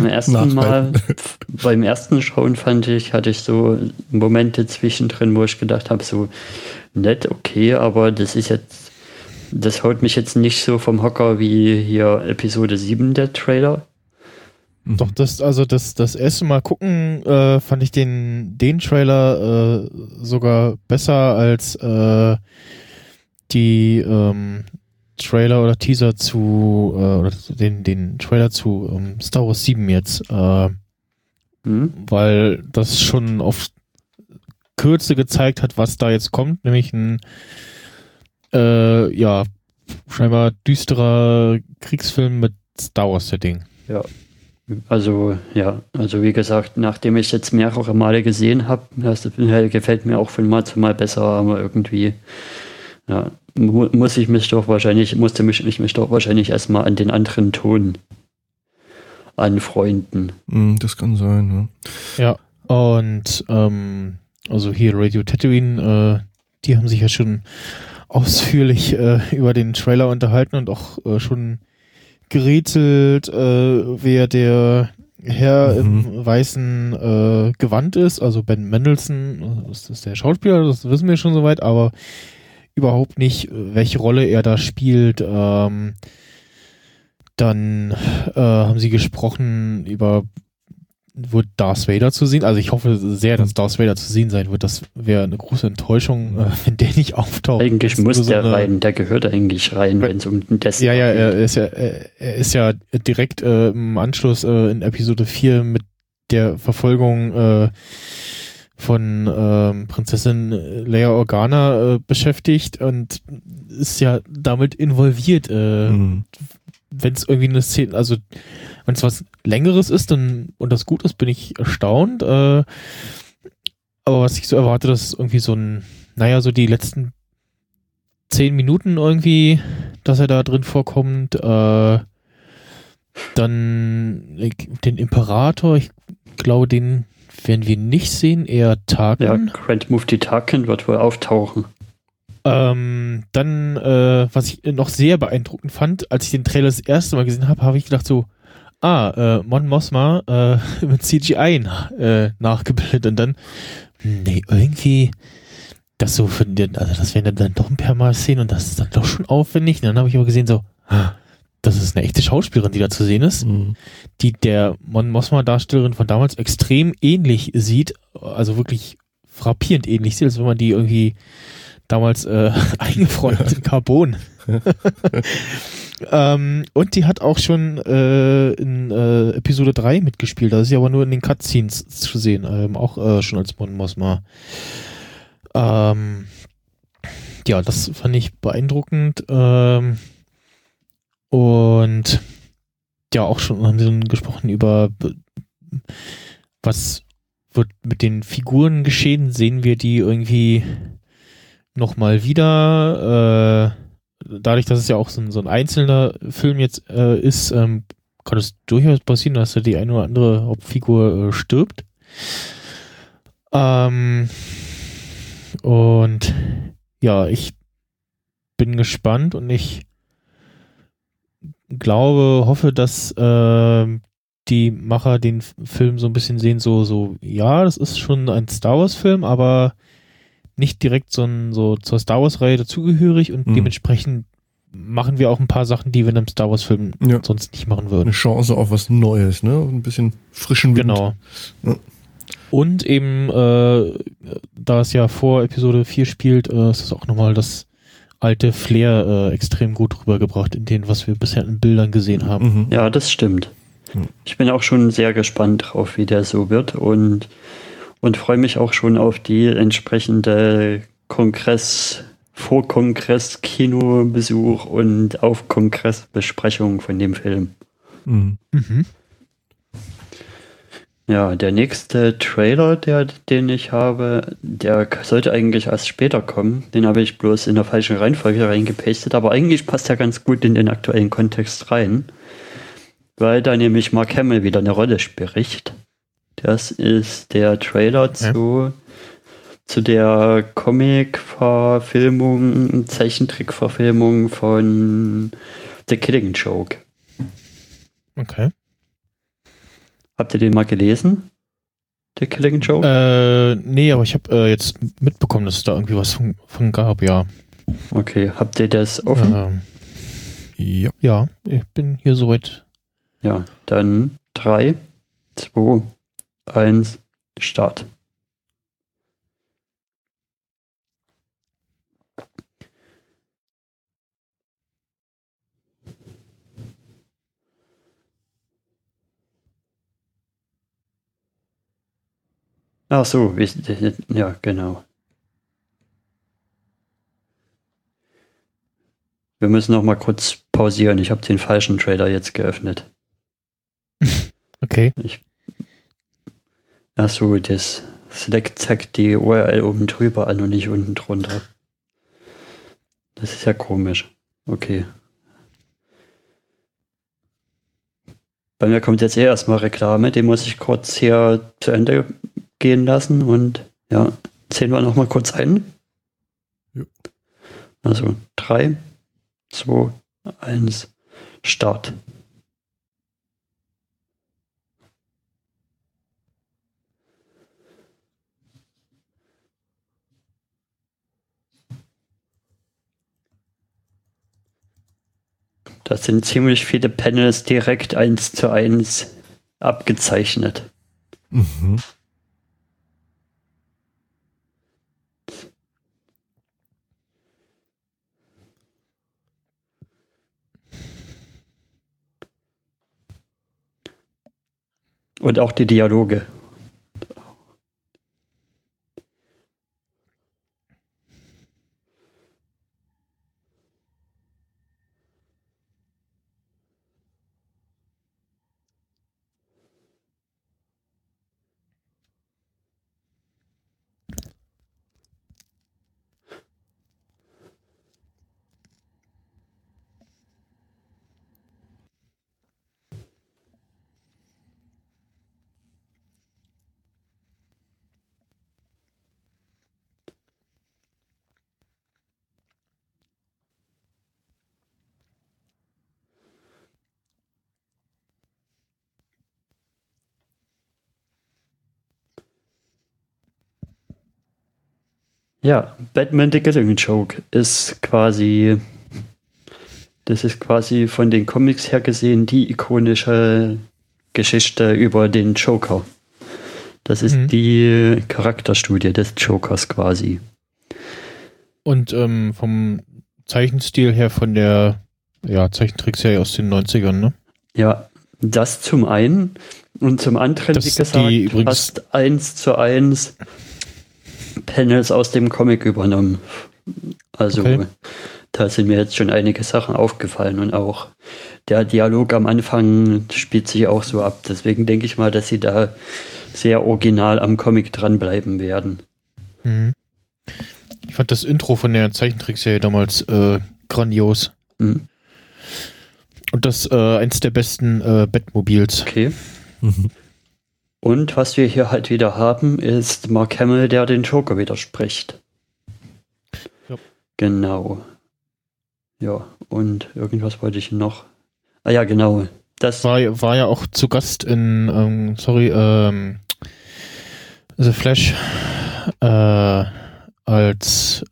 ersten Schauen hatte ich so Momente zwischendrin, wo ich gedacht habe, so nett, okay, aber das haut mich jetzt nicht so vom Hocker wie hier Episode 7 der Trailer. Doch, das erste Mal gucken, fand ich den Trailer sogar besser als die Trailer oder Teaser zu oder den Trailer zu Star Wars 7 jetzt, weil das schon auf Kürze gezeigt hat, was da jetzt kommt, nämlich ein scheinbar düsterer Kriegsfilm mit Star Wars Setting. Ja. Also wie gesagt, nachdem ich es jetzt mehrere Male gesehen habe, das gefällt mir auch von Mal zu Mal besser, aber irgendwie musste ich mich doch wahrscheinlich erstmal an den anderen Ton anfreunden. Das kann sein, ja. Ja, und also hier Radio Tatooine, die haben sich ja schon ausführlich über den Trailer unterhalten und auch schon gerätselt, wer der Herr im weißen Gewand ist, also Ben Mendelsohn, das ist der Schauspieler, das wissen wir schon soweit, aber überhaupt nicht, welche Rolle er da spielt. Dann haben sie gesprochen über, wird Darth Vader zu sehen. Also ich hoffe sehr, dass Darth Vader zu sehen sein wird. Das wäre eine große Enttäuschung, wenn der nicht auftaucht. Eigentlich muss der rein, der gehört eigentlich rein, wenn es um das geht. Ja, er ist ja direkt im Anschluss in Episode 4 mit der Verfolgung von Prinzessin Leia Organa beschäftigt und ist ja damit involviert. Wenn es irgendwie eine Szene, also wenn es was Längeres ist und das gut ist, bin ich erstaunt. Aber was ich so erwarte, dass irgendwie so die letzten 10 Minuten irgendwie, dass er da drin vorkommt. Dann den Imperator, ich glaube, den werden wir nicht sehen, eher Tarkin. Ja, Grand Mufti Tarkin wird wohl auftauchen. Dann, was ich noch sehr beeindruckend fand, als ich den Trailer das erste Mal gesehen habe, habe ich gedacht so, Mon Mothma mit CGI nachgebildet und dann, irgendwie das so für den, also das werden dann doch ein paar Mal sehen und das ist dann doch schon aufwendig. Und dann habe ich aber gesehen so, das ist eine echte Schauspielerin, die da zu sehen ist, die der Mon Mothma Darstellerin von damals extrem ähnlich sieht, also wirklich frappierend ähnlich sieht, als wenn man die irgendwie damals eingefroren in Carbon. Und die hat auch schon in Episode 3 mitgespielt. Das ist ja aber nur in den Cutscenes zu sehen. Auch schon als Mon Mothma. Ja, das fand ich beeindruckend. Und ja, auch schon haben sie dann gesprochen über was wird mit den Figuren geschehen. Sehen wir die irgendwie nochmal wieder? Dadurch, dass es ja auch so ein einzelner Film jetzt ist, kann es durchaus passieren, dass die eine oder andere Hauptfigur stirbt. Und ja, ich bin gespannt und ich hoffe, dass die Macher den Film so ein bisschen sehen, so, ja, das ist schon ein Star Wars Film, aber nicht direkt so zur Star Wars Reihe dazugehörig und dementsprechend machen wir auch ein paar Sachen, die wir in einem Star Wars Film sonst nicht machen würden. Eine Chance auf was Neues, ne? Ein bisschen frischen Wind. Genau. Ja. Und eben, da es ja vor Episode 4 spielt, ist das auch nochmal das alte Flair extrem gut rübergebracht in dem, was wir bisher in Bildern gesehen haben. Ja, das stimmt. Ich bin auch schon sehr gespannt drauf, wie der so wird und freue mich auch schon auf die entsprechende Vor-Kongress-Kinobesuch und auf Kongressbesprechung von dem Film. Ja, der nächste Trailer, den ich habe, der sollte eigentlich erst später kommen. Den habe ich bloß in der falschen Reihenfolge reingepastet, aber eigentlich passt er ganz gut in den aktuellen Kontext rein, weil da nämlich Mark Hamill wieder eine Rolle spricht. Das ist der Trailer zu der Comic-Verfilmung, Zeichentrick-Verfilmung von The Killing Joke. Okay. Habt ihr den mal gelesen? The Killing Joke? Nee, aber ich habe jetzt mitbekommen, dass es da irgendwie was von gab, ja. Okay, habt ihr das offen? Ja, ich bin hier soweit. Ja, dann 3, 2, 1, Start. Ach so, ja, genau. Wir müssen noch mal kurz pausieren. Ich habe den falschen Trailer jetzt geöffnet. Okay. Ach so, das Slack zeigt die URL oben drüber an und nicht unten drunter. Das ist ja komisch. Okay. Bei mir kommt jetzt erstmal Reklame. Den muss ich kurz hier zu Ende gehen lassen. Und ja, zählen wir noch mal kurz ein. Ja. Also 3, 2, 1, Start. Das sind ziemlich viele Panels direkt 1:1 abgezeichnet. Mhm. Und auch die Dialoge. Ja, Batman the Killing Joke ist quasi von den Comics her gesehen die ikonische Geschichte über den Joker. Das ist die Charakterstudie des Jokers quasi. Und vom Zeichenstil her von der Zeichentrickserie aus den 90ern, ne? Ja, das zum einen. Und zum anderen, Das wie gesagt, fast 1:1 Panels aus dem Comic übernommen. Also Okay. Da sind mir jetzt schon einige Sachen aufgefallen und auch der Dialog am Anfang spielt sich auch so ab. Deswegen denke ich mal, dass sie da sehr original am Comic dranbleiben werden. Mhm. Ich fand das Intro von der Zeichentrickserie damals grandios. Mhm. Und das eins der besten Batmobils. Okay. Mhm. Und was wir hier halt wieder haben, ist Mark Hamill, der den Joker widerspricht. Ja. Genau. Ja, und irgendwas wollte ich noch. Ah ja, genau. Das War ja auch zu Gast in, The Flash als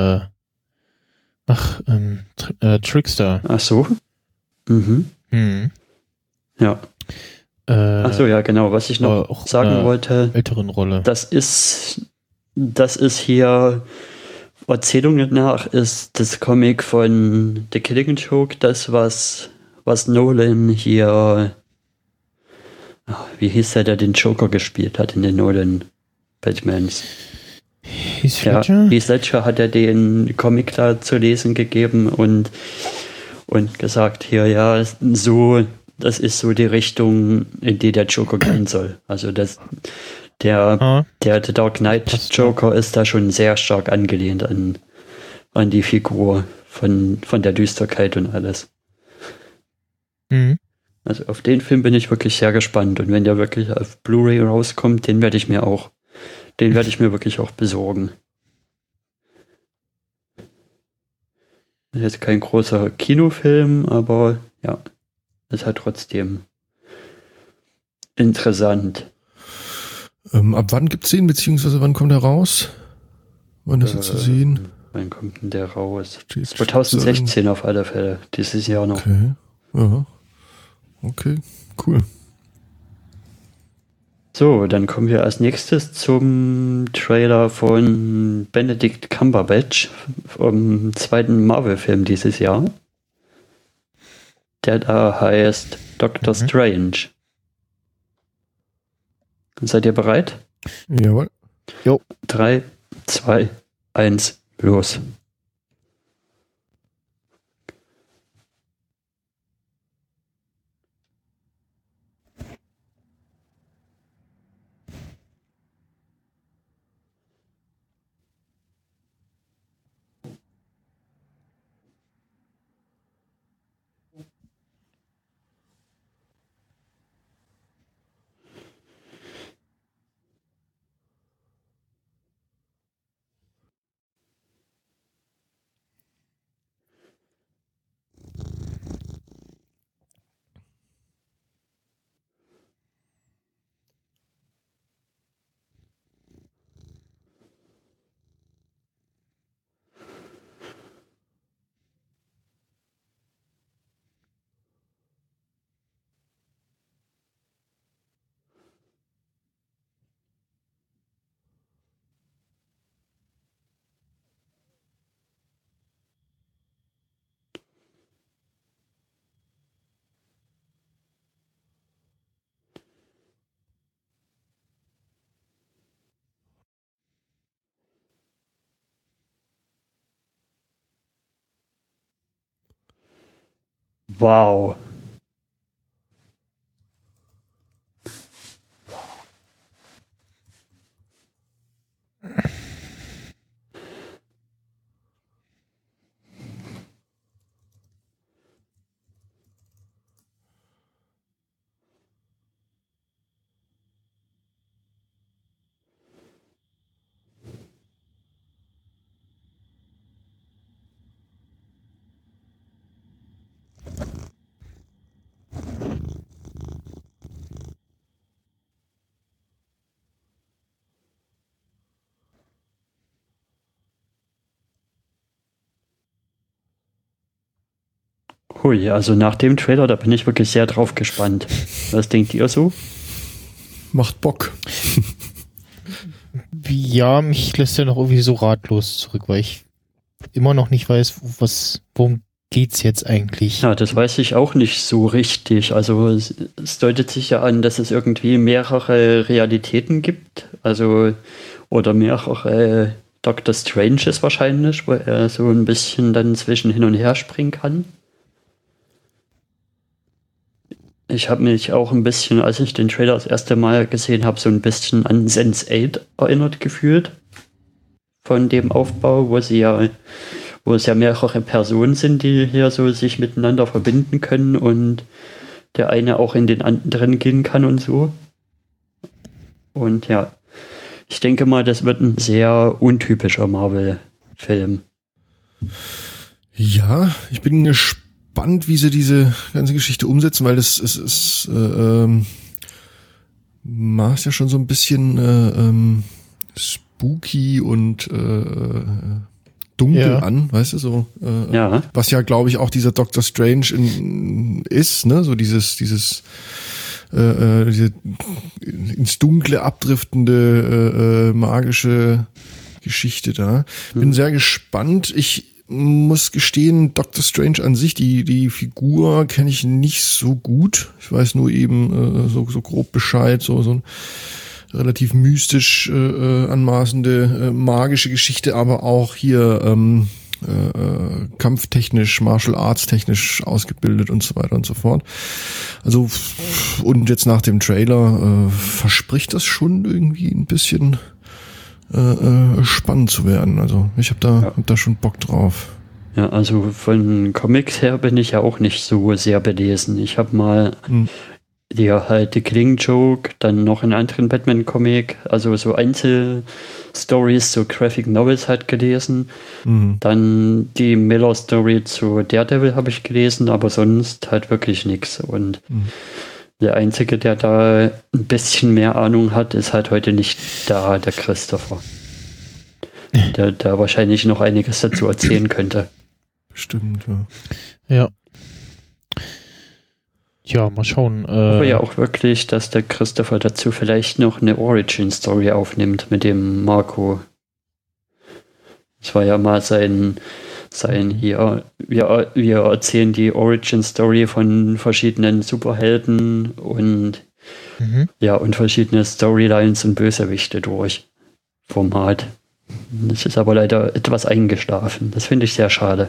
Trickster. Ach so. Mhm. Mhm. Ja. Ach so, ja, genau. Was ich noch auch sagen wollte, älteren Rolle. das ist hier Erzählungen nach ist das Comic von The Killing Joke, das was Nolan hier, wie hieß der den Joker gespielt hat in den Nolan Batmans? Heath Ledger? Heath Ledger hat er den Comic da zu lesen gegeben und gesagt, hier, ja, das ist so die Richtung, in die der Joker gehen soll. Also der The Dark Knight Joker ist da schon sehr stark angelehnt an die Figur von der Düsterkeit und alles. Mhm. Also auf den Film bin ich wirklich sehr gespannt und wenn der wirklich auf Blu-ray rauskommt, den werde ich mir wirklich auch besorgen. Das ist jetzt kein großer Kinofilm, aber ja, ist halt trotzdem interessant. Ab wann gibt's den, beziehungsweise wann kommt er raus? Wann ist er zu sehen? Wann kommt denn der raus? Steht 2016 auf alle Fälle, dieses Jahr noch. Okay. Ja. Okay, cool. So, dann kommen wir als nächstes zum Trailer von Benedict Cumberbatch vom zweiten Marvel-Film dieses Jahr. Der da heißt Doctor Strange. Seid ihr bereit? Jawohl. Jo. 3, 2, 1, los. Wow. Hui, also nach dem Trailer, da bin ich wirklich sehr drauf gespannt. Was denkt ihr so? Macht Bock. Ja, mich lässt ja noch irgendwie so ratlos zurück, weil ich immer noch nicht weiß, worum geht's jetzt eigentlich? Ja, das weiß ich auch nicht so richtig. Also es deutet sich ja an, dass es irgendwie mehrere Realitäten gibt. Also, oder mehrere Doctor Stranges wahrscheinlich, wo er so ein bisschen dann zwischen hin und her springen kann. Ich habe mich auch ein bisschen, als ich den Trailer das erste Mal gesehen habe, so ein bisschen an Sense8 erinnert gefühlt. Von dem Aufbau, wo es ja mehrere Personen sind, die hier so sich miteinander verbinden können und der eine auch in den anderen gehen kann und so. Und ja, ich denke mal, das wird ein sehr untypischer Marvel-Film. Ja, ich bin gespannt, wie sie diese ganze Geschichte umsetzen, weil das ist macht ja schon so ein bisschen spooky und dunkel an, weißt du, so ja. Was ja, glaube ich, auch dieser Doctor Strange ist, ne, so diese ins Dunkle abdriftende magische Geschichte da. Bin sehr gespannt. Ich muss gestehen, Doctor Strange an sich, die Figur kenne ich nicht so gut. Ich weiß nur eben so grob Bescheid, so ein relativ mystisch anmaßende magische Geschichte, aber auch hier kampftechnisch, Martial Arts technisch ausgebildet und so weiter und so fort. Also und jetzt nach dem Trailer verspricht das schon irgendwie ein bisschen spannend zu werden. Also ich habe da schon Bock drauf. Ja, also von Comics her bin ich ja auch nicht so sehr belesen. Ich habe mal halt The Killing Joke, dann noch einen anderen Batman-Comic, also so Einzelstories, so Graphic Novels halt gelesen. Dann die Miller-Story zu Daredevil habe ich gelesen, aber sonst halt wirklich nichts. Und der Einzige, der da ein bisschen mehr Ahnung hat, ist halt heute nicht da, der Christopher. Der wahrscheinlich noch einiges dazu erzählen könnte. Bestimmt, ja. Ja. Ja, mal schauen. Aber ja auch wirklich, dass der Christopher dazu vielleicht noch eine Origin-Story aufnimmt mit dem Marco. Das war ja mal sein hier, wir erzählen die Origin-Story von verschiedenen Superhelden und und verschiedene Storylines und Bösewichte durch. Format. Das ist aber leider etwas eingeschlafen. Das finde ich sehr schade.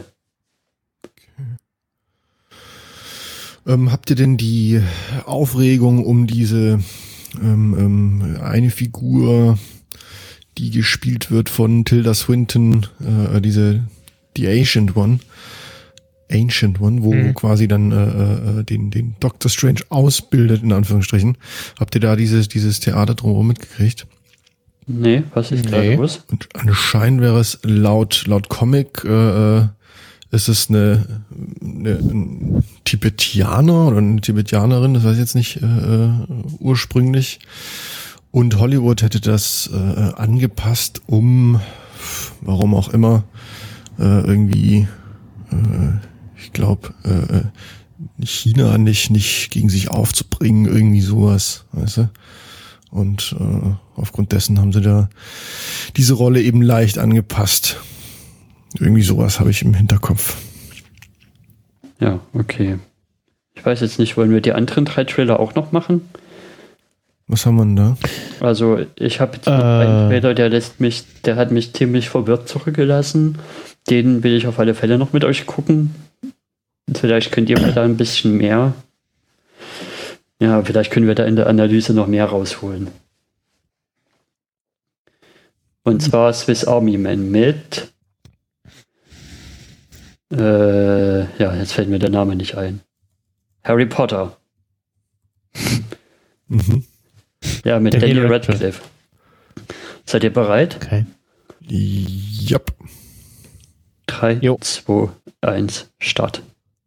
Habt ihr denn die Aufregung um diese eine Figur, die gespielt wird von Tilda Swinton, die Ancient One, wo quasi dann den Doctor Strange ausbildet, in Anführungsstrichen. Habt ihr da dieses Theater drumherum mitgekriegt? Nee, was ist da los? Und anscheinend wäre es laut Comic ist es ein Tibetaner oder eine Tibetanerin, das weiß ich jetzt nicht ursprünglich. Und Hollywood hätte das angepasst, um, warum auch immer, irgendwie, ich glaube, China nicht gegen sich aufzubringen, irgendwie sowas, weißt du? Und aufgrund dessen haben sie da diese Rolle eben leicht angepasst. Irgendwie sowas habe ich im Hinterkopf. Ja, okay. Ich weiß jetzt nicht, wollen wir die anderen 3 Trailer auch noch machen? Was haben wir denn da? Also ich habe jetzt noch einen Trailer, der hat mich ziemlich verwirrt zurückgelassen. Den will ich auf alle Fälle noch mit euch gucken. Und vielleicht könnt ihr mir da ein bisschen mehr. Ja, vielleicht können wir da in der Analyse noch mehr rausholen. Und zwar Swiss Army Man mit jetzt fällt mir der Name nicht ein. Harry Potter. Mhm. Ja, mit Daniel Radcliffe. Seid ihr bereit? Okay. Jupp. 3, 2, 1, Start.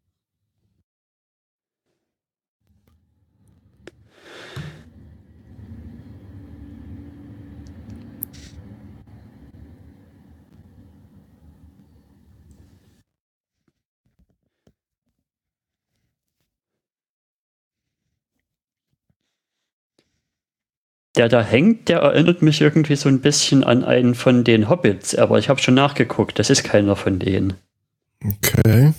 Der da hängt, der erinnert mich irgendwie so ein bisschen an einen von den Hobbits, aber ich habe schon nachgeguckt, das ist keiner von denen. Okay.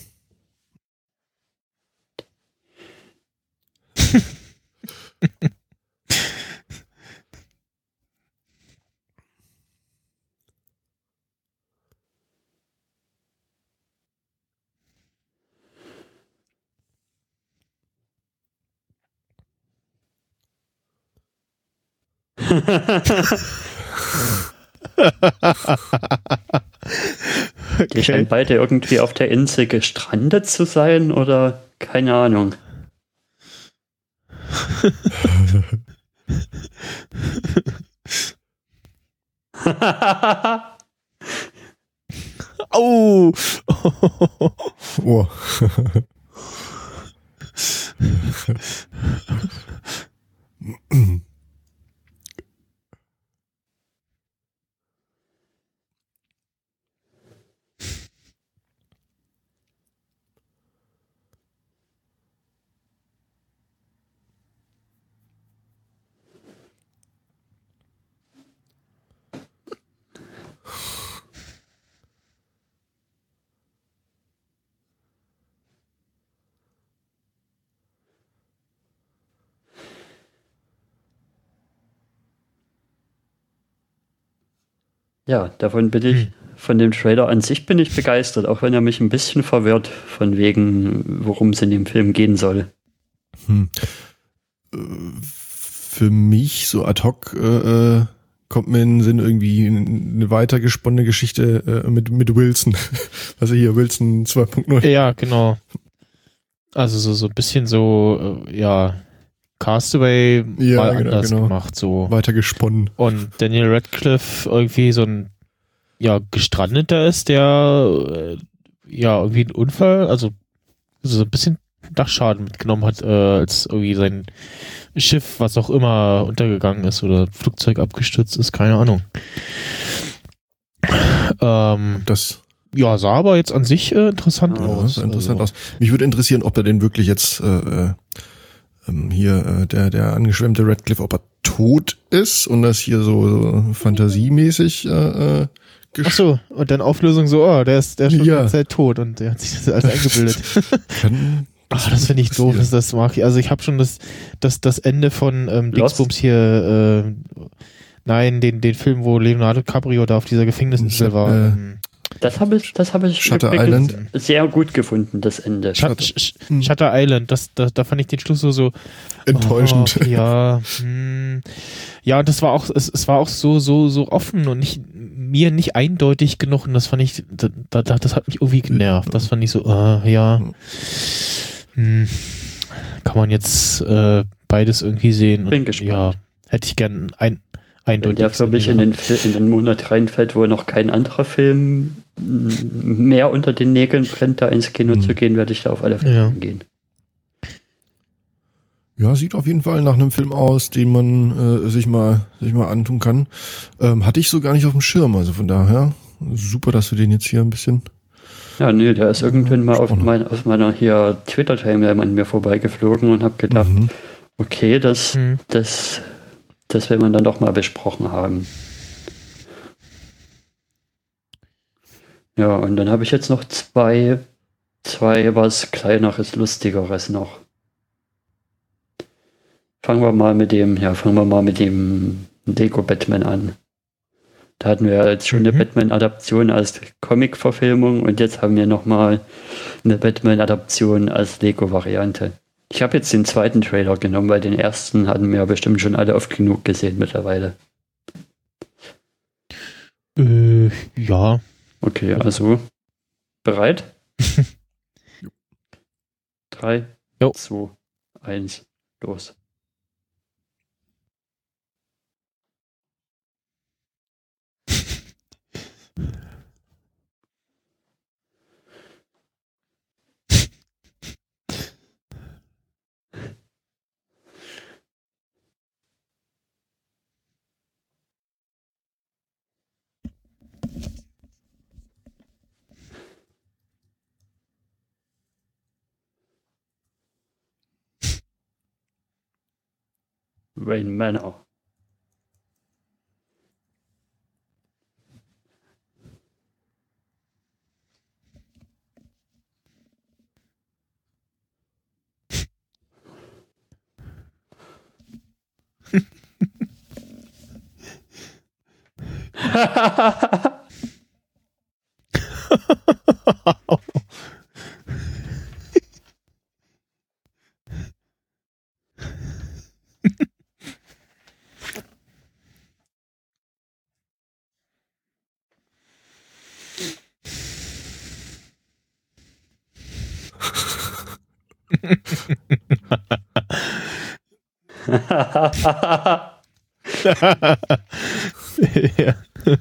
Die scheinen beide irgendwie auf der Insel gestrandet zu sein oder keine Ahnung. Oh! Oh. Ja, von dem Trailer an sich bin ich begeistert, auch wenn er mich ein bisschen verwirrt, von wegen, worum es in dem Film gehen soll. Für mich so ad hoc kommt mir in den Sinn irgendwie eine weitergesponnene Geschichte mit Wilson. Also hier Wilson 2.0. Ja, genau. Also so ein bisschen so, Castaway mal anders gemacht. So. Weitergesponnen. Und Daniel Radcliffe irgendwie so ein Gestrandeter ist, der irgendwie einen Unfall, also so ein bisschen Dachschaden mitgenommen hat, als irgendwie sein Schiff, was auch immer, untergegangen ist oder Flugzeug abgestürzt ist, keine Ahnung. Das sah aber jetzt an sich interessant aus. Aus. Mich würde interessieren, ob er denn wirklich jetzt der angeschwemmte Radcliffe, ob er tot ist und das hier so fantasiemäßig ach so, und dann Auflösung so, der ist schon die ganze Zeit tot und der hat sich das alles eingebildet. Das finde ich doof, das mag ich. Also ich habe schon das Ende von Dingsbums hier Nein, den Film, wo Leonardo DiCaprio da auf dieser Gefängnisinsel war. Das habe ich Shutter Island sehr gut gefunden, das Ende. Shutter Island, da fand ich den Schluss so enttäuschend. Ja, ja, das war auch, es war auch so offen und mir nicht eindeutig genug, und das fand ich, das hat mich irgendwie genervt. Das fand ich so, ja, kann man jetzt beides irgendwie sehen. Bin gespannt. Ja, hätte ich gern eindeutig. Wenn der für mich in den Monat reinfällt, wo noch kein anderer Film mehr unter den Nägeln brennt, da ins Kino zu gehen, werde ich da auf alle Fälle gehen. Ja, sieht auf jeden Fall nach einem Film aus, den man sich mal antun kann. Hatte ich so gar nicht auf dem Schirm, also von daher super, dass du den jetzt hier ein bisschen... Ja, nee, der ist irgendwann mal auf meiner hier Twitter-Timeline an mir vorbeigeflogen und habe gedacht, okay, das will man dann doch mal besprochen haben. Ja, und dann habe ich jetzt noch zwei was Kleineres, Lustigeres noch. Fangen wir mal mit dem Lego Batman an. Da hatten wir jetzt schon eine Batman-Adaption als Comic-Verfilmung und jetzt haben wir nochmal eine Batman-Adaption als Lego-Variante. Ich habe jetzt den zweiten Trailer genommen, weil den ersten hatten wir bestimmt schon alle oft genug gesehen mittlerweile. Ja. Okay, also bereit? 3, 2, 1, los. Wayne Manor. Ja.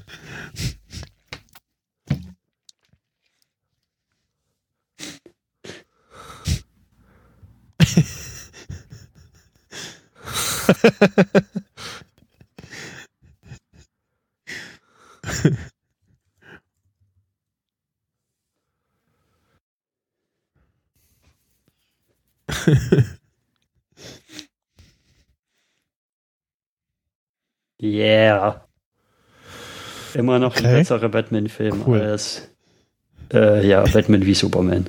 Yeah. Immer noch ein besserer Batman-Film als Batman wie Superman.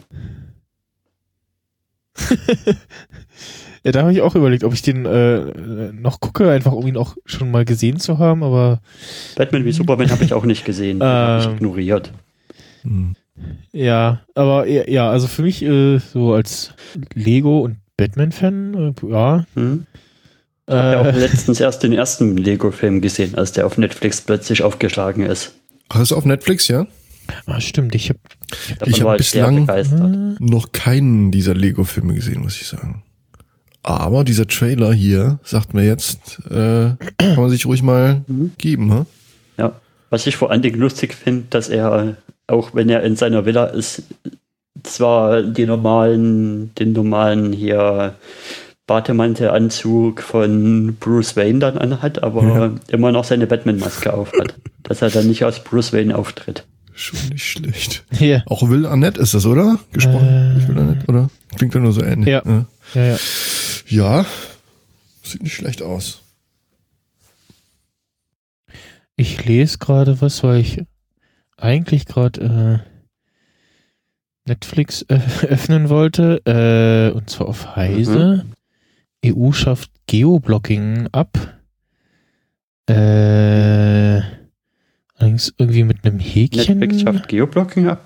Ja, da habe ich auch überlegt, ob ich den noch gucke, einfach um ihn auch schon mal gesehen zu haben, aber Batman wie Superman habe ich auch nicht gesehen, den habe ich ignoriert. Ja, aber ja, also für mich so als Lego- und Batman-Fan, ja. Ich habe ja auch letztens erst den ersten Lego-Film gesehen, als der auf Netflix plötzlich aufgeschlagen ist. Ach, ist auf Netflix, ja? Ah, stimmt, ich habe bislang noch keinen dieser Lego-Filme gesehen, muss ich sagen. Aber dieser Trailer hier sagt mir jetzt, kann man sich ruhig mal geben, ne? Ja, was ich vor allen Dingen lustig finde, dass er, auch wenn er in seiner Villa ist, zwar den normalen hier Bademantelanzug von Bruce Wayne dann anhat, aber immer noch seine Batman-Maske aufhat. Dass er dann nicht als Bruce Wayne auftritt. Schon nicht schlecht. Yeah. Auch Will Arnett ist das, oder? Gesprochen? Will Arnett, oder? Klingt ja nur so ähnlich. Ja. Ne? Ja. Ja, sieht nicht schlecht aus. Ich lese gerade was, weil ich eigentlich gerade Netflix öffnen wollte, und zwar auf Heise. EU schafft Geoblocking ab. Allerdings irgendwie mit einem Häkchen. Netflix schafft Geoblocking ab.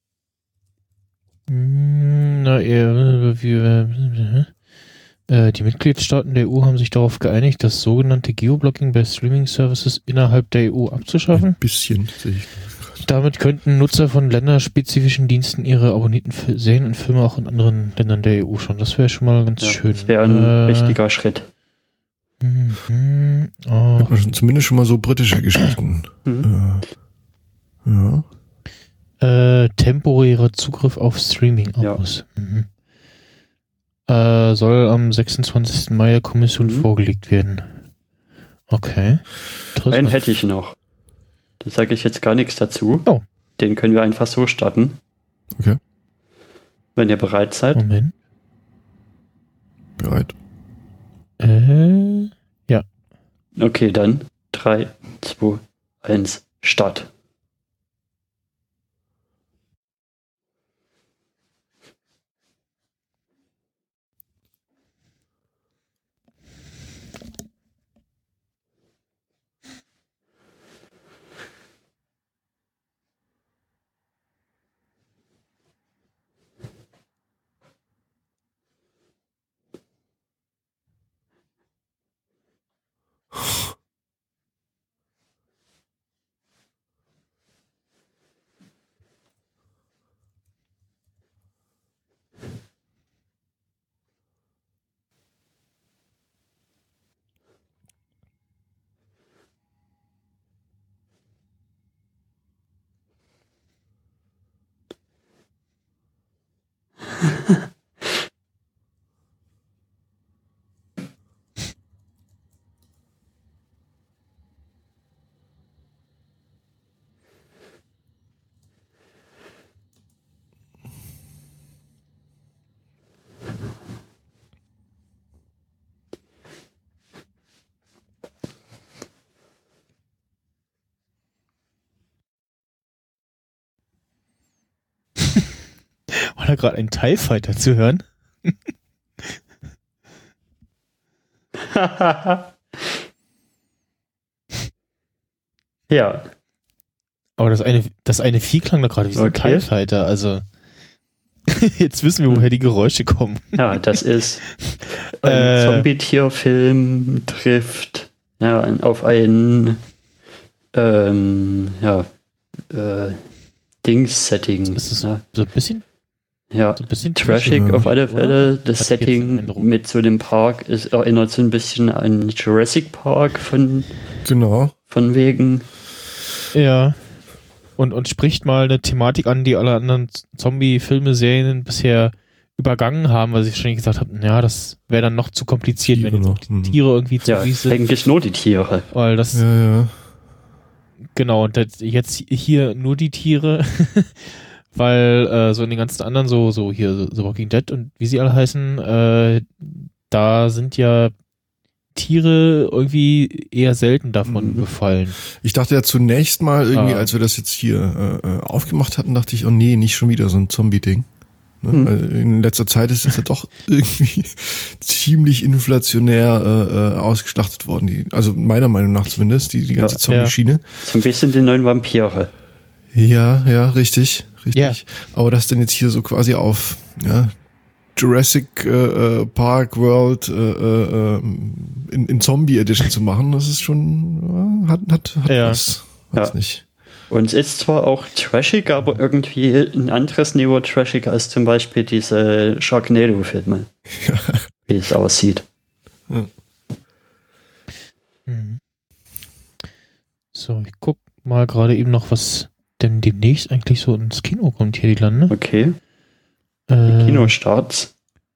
Die Mitgliedstaaten der EU haben sich darauf geeinigt, das sogenannte Geoblocking bei Streaming-Services innerhalb der EU abzuschaffen. Ein bisschen, sehe ich. Damit könnten Nutzer von länderspezifischen Diensten ihre abonnierten Serien und Filme auch in anderen Ländern der EU schauen. Das wäre schon mal ganz schön. Das wäre ein richtiger Schritt. Zumindest schon mal so britische Geschichten. Ja. Temporärer Zugriff auf Streaming-Abos. Ja. Soll am 26. Mai der Kommission vorgelegt werden. Okay. Einen hätte ich noch. Da sage ich jetzt gar nichts dazu. Oh. Den können wir einfach so starten. Okay. Wenn ihr bereit seid. Moment. Bereit. Ja. Okay, dann 3, 2, 1, Start. War da gerade ein TIE Fighter zu hören? Ja. Aber das eine Vieh klang da gerade wie so ein TIE Fighter, also jetzt wissen wir, woher die Geräusche kommen. Ja, das ist ein Zombie-Tier-Film trifft auf ein Dings-Setting. Ist es so ein bisschen? Ja, so ein bisschen trashig auf alle Fälle. Das Hat Setting mit so dem Park erinnert so ein bisschen an Jurassic Park von wegen. Ja. Und spricht mal eine Thematik an, die alle anderen Zombie-Filme, Serien bisher übergangen haben, weil sie wahrscheinlich gesagt haben, ja, das wäre dann noch zu kompliziert, wenn jetzt auch die Tiere irgendwie zu sind. Eigentlich nur die Tiere. Weil das genau, und jetzt hier nur die Tiere, weil so in den ganzen anderen so hier The Walking Dead und wie sie alle heißen, da sind ja Tiere irgendwie eher selten davon befallen. Ich dachte ja zunächst mal irgendwie, als wir das jetzt hier aufgemacht hatten, dachte ich, oh nee, nicht schon wieder so ein Zombie-Ding. Ne? Also in letzter Zeit ist es ja doch irgendwie ziemlich inflationär ausgeschlachtet worden. Also meiner Meinung nach zumindest, die ganze Zombie-Schiene. So ein bisschen die neuen Vampire. Ja, richtig. Ja. Aber das denn jetzt hier so quasi auf Jurassic Park World in Zombie Edition zu machen, das ist schon hat was. Hat's nicht. Und es ist zwar auch trashig, aber irgendwie ein anderes Niveau trashig als zum Beispiel diese Sharknado-Filme. Ja. Wie es aussieht. Ja. So, ich guck mal gerade eben noch, was denn demnächst eigentlich so ins Kino kommt hier, die Lande. Okay. Die Kinostarts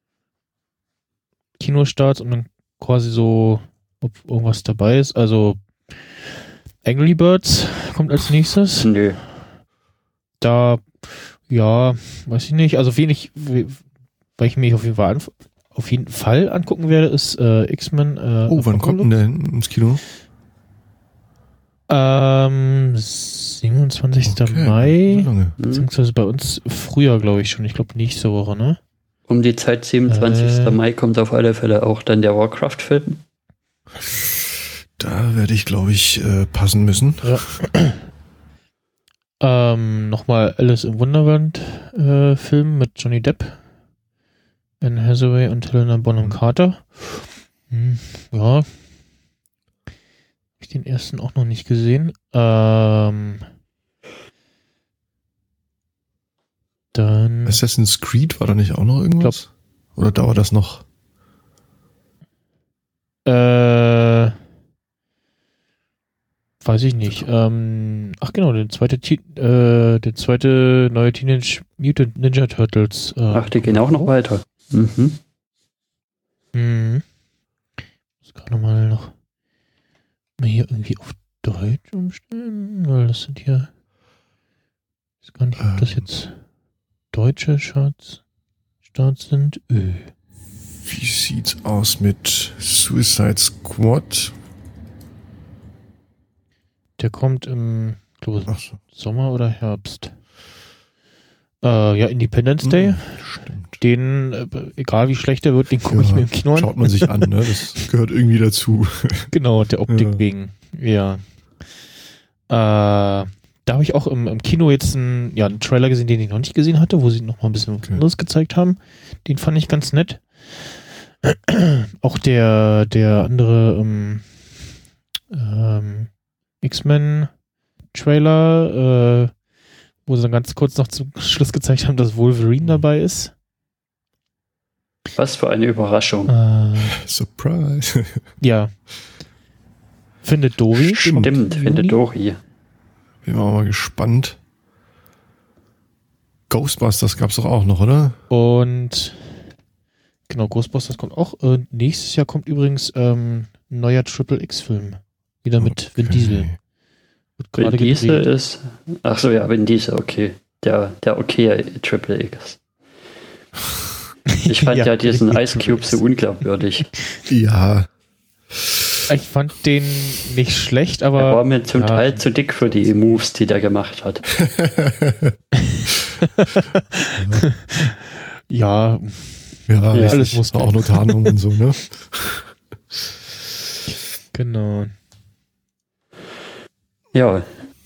und dann quasi so, ob irgendwas dabei ist. Also Angry Birds kommt als nächstes. Nö. Da, ja, weiß ich nicht. Also weil ich mich auf jeden Fall angucken werde, ist X-Men. Wann kommt denn der ins Kino? 27. Mai. Beziehungsweise bei uns früher, glaube ich schon. Ich glaube nächste Woche, ne? Um die Zeit 27. Mai kommt auf alle Fälle auch dann der Warcraft-Film. Da werde ich, glaube ich, passen müssen. Ja. Nochmal Alice im Wunderland Film mit Johnny Depp, Anne Hathaway und Helena Bonham Carter. Ja. Hab ich den ersten auch noch nicht gesehen. Dann Assassin's Creed, war da nicht auch noch irgendwas? Oder dauert das noch? Weiß ich nicht. Ach genau, der zweite neue Teenage Mutant Ninja Turtles. Ach, die gehen auch noch weiter. Mhm. Ich muss gerade mal hier irgendwie auf Deutsch umstellen, weil das sind hier, ich weiß gar nicht, ob das jetzt deutsche Starts sind. Wie sieht's aus mit Suicide Squad? Der kommt im, glaube ich, Ach so. Sommer oder Herbst. Ja, Independence Day. Stimmt. Den, egal wie schlecht der wird, den gucke ich mir im Kino an. Schaut man sich an, ne? Das gehört irgendwie dazu. Genau, der Optik wegen. Ja. Da habe ich auch im Kino jetzt einen Trailer gesehen, den ich noch nicht gesehen hatte, wo sie noch mal ein bisschen was anderes gezeigt haben. Den fand ich ganz nett. Auch der andere X-Men-Trailer, wo sie dann ganz kurz noch zum Schluss gezeigt haben, dass Wolverine dabei ist. Was für eine Überraschung. Surprise. Ja. Findet Dory. Stimmt, findet Dory. Bin mal gespannt. Ghostbusters gab's doch auch noch, oder? Und genau, Ghostbusters kommt auch. Nächstes Jahr kommt übrigens ein neuer Triple X-Film. Wieder mit Vin Diesel. Vin Diesel ist. Ach so, ja, Vin Diesel, okay. Der okay Triple X. Ich fand ja diesen Ice Cube so unglaubwürdig. Ja. Ich fand den nicht schlecht, aber. Er war mir zum Teil zu dick für die Moves, die der gemacht hat. Ja, alles muss auch nur Tarnung und so, ne? Genau. Ja.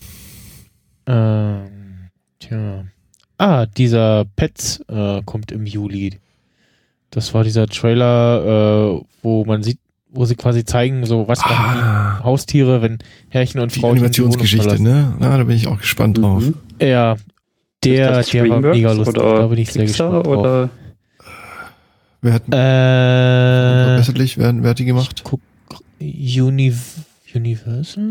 Dieser Pets kommt im Juli. Das war dieser Trailer, wo man sieht, wo sie quasi zeigen, so was machen die Haustiere, wenn Herrchen und Frauchen die Animationsgeschichte, ne? Na, da bin ich auch gespannt drauf. Ja, der war mega lustig. Da bin ich sehr gespannt drauf. Oder wer hat wer hat die gemacht? Universal?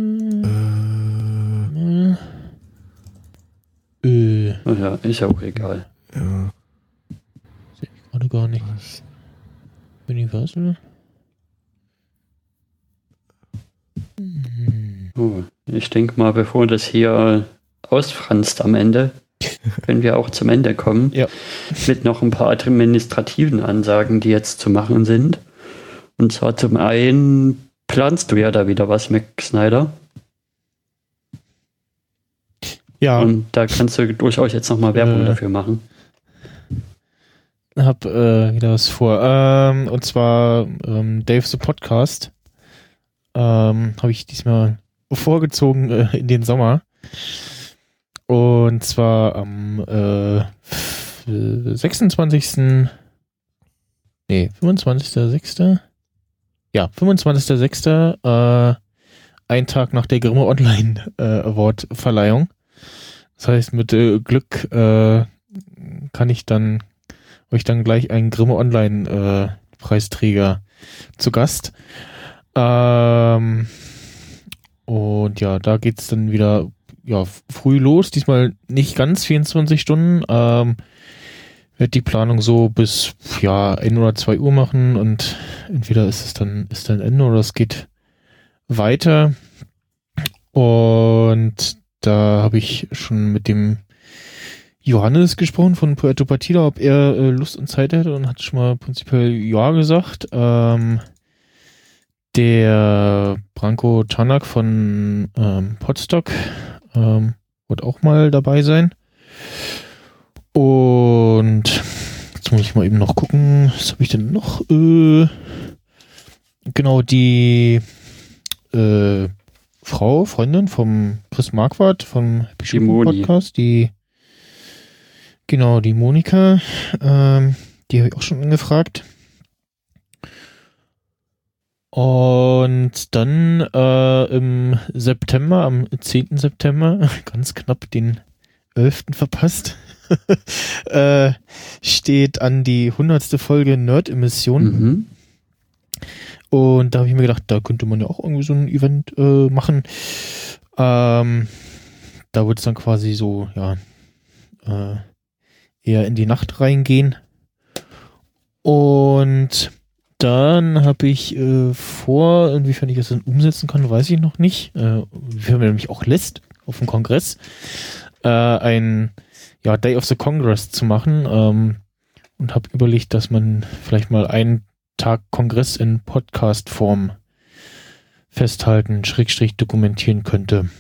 Ja, ist ja auch egal. Ja. Sehe ich gerade gar nicht. Universal? Oh, ich denke mal, bevor das hier ausfranst am Ende, können wir auch zum Ende kommen. Ja. Mit noch ein paar administrativen Ansagen, die jetzt zu machen sind. Und zwar zum einen planst du ja da wieder was, Mac Snyder. Ja. Und da kannst du durchaus jetzt nochmal Werbung dafür machen. Hab wieder was vor. Und zwar Dave the Podcast. Habe ich diesmal vorgezogen in den Sommer. Und zwar am 25.6. Ja, 25.6. Ein Tag nach der Grimme Online Award Verleihung. Das heißt, mit Glück kann ich dann euch dann gleich einen Grimme Online Preisträger zu Gast. Und ja, da geht's dann wieder früh los. Diesmal nicht ganz 24 Stunden. Werde die Planung so bis 1 oder 2 Uhr machen und entweder ist dann Ende oder es geht weiter. Und da habe ich schon mit dem Johannes gesprochen von Puerto Partida, ob er Lust und Zeit hätte, und hat schon mal prinzipiell ja gesagt. Der Branko Tanak von Podstock wird auch mal dabei sein. Und jetzt muss ich mal eben noch gucken, was habe ich denn noch? Genau, die Freundin vom Chris Marquardt vom Die Moni. Podcast, die Monika, die habe ich auch schon angefragt. Und dann im September, am 10. September, ganz knapp den 11. verpasst, steht an die 100. Folge Nerd-Emission. Mhm. Und da habe ich mir gedacht, da könnte man ja auch irgendwie so ein Event machen. Da wird es dann quasi so, eher in die Nacht reingehen. Und dann habe ich vor, inwiefern ich das dann umsetzen kann, weiß ich noch nicht. Inwiefern man mich auch lässt auf dem Kongress, ein Day of the Congress zu machen. Und habe überlegt, dass man vielleicht mal einen Tag Kongress in Podcast-Form festhalten, / dokumentieren könnte.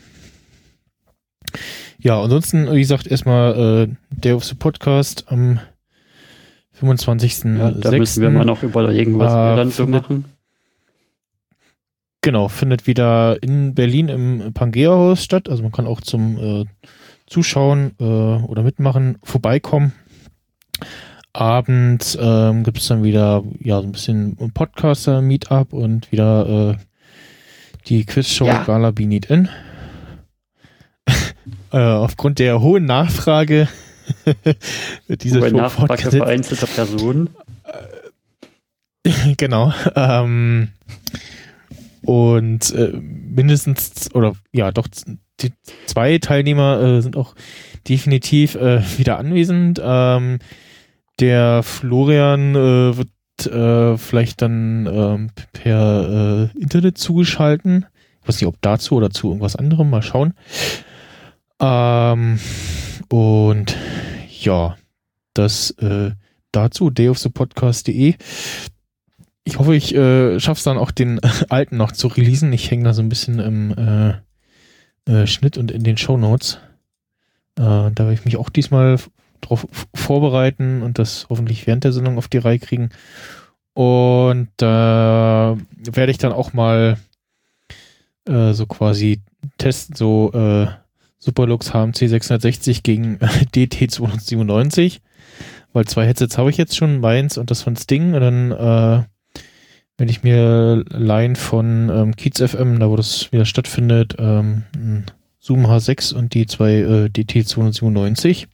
Ja, ansonsten, wie gesagt, erstmal Day of the Podcast am 25.06. Ja, da müssen wir mal noch überlegen, was wir dann so machen. Genau, findet wieder in Berlin im Pangea-Haus statt. Also man kann auch zum Zuschauen oder Mitmachen vorbeikommen. Abends gibt es dann wieder so ein bisschen Podcaster-Meetup und wieder die Quizshow Gala Be Need In. Aufgrund der hohen Nachfrage wird diese Show Nachfrage fortgesetzt. vereinzelter Personen. Genau. Und mindestens, die 2 Teilnehmer sind auch definitiv wieder anwesend. Der Florian wird vielleicht dann per Internet zugeschalten. Ich weiß nicht, ob dazu oder zu irgendwas anderem. Mal schauen. Und ja, das dazu dayofthepodcast.de. Ich hoffe, ich schaffe es dann auch den alten noch zu releasen. Ich hänge da so ein bisschen im Schnitt und in den Shownotes. Da werde ich mich auch diesmal drauf vorbereiten und das hoffentlich während der Sendung auf die Reihe kriegen. Und da werde ich dann auch mal so quasi testen, so Superlux HMC 660 gegen DT 297, weil 2 Headsets habe ich jetzt schon, meins und das von Sting. Und dann werde ich mir leihen von Kiez FM, da wo das wieder stattfindet, Zoom H6 und die 2 DT 297.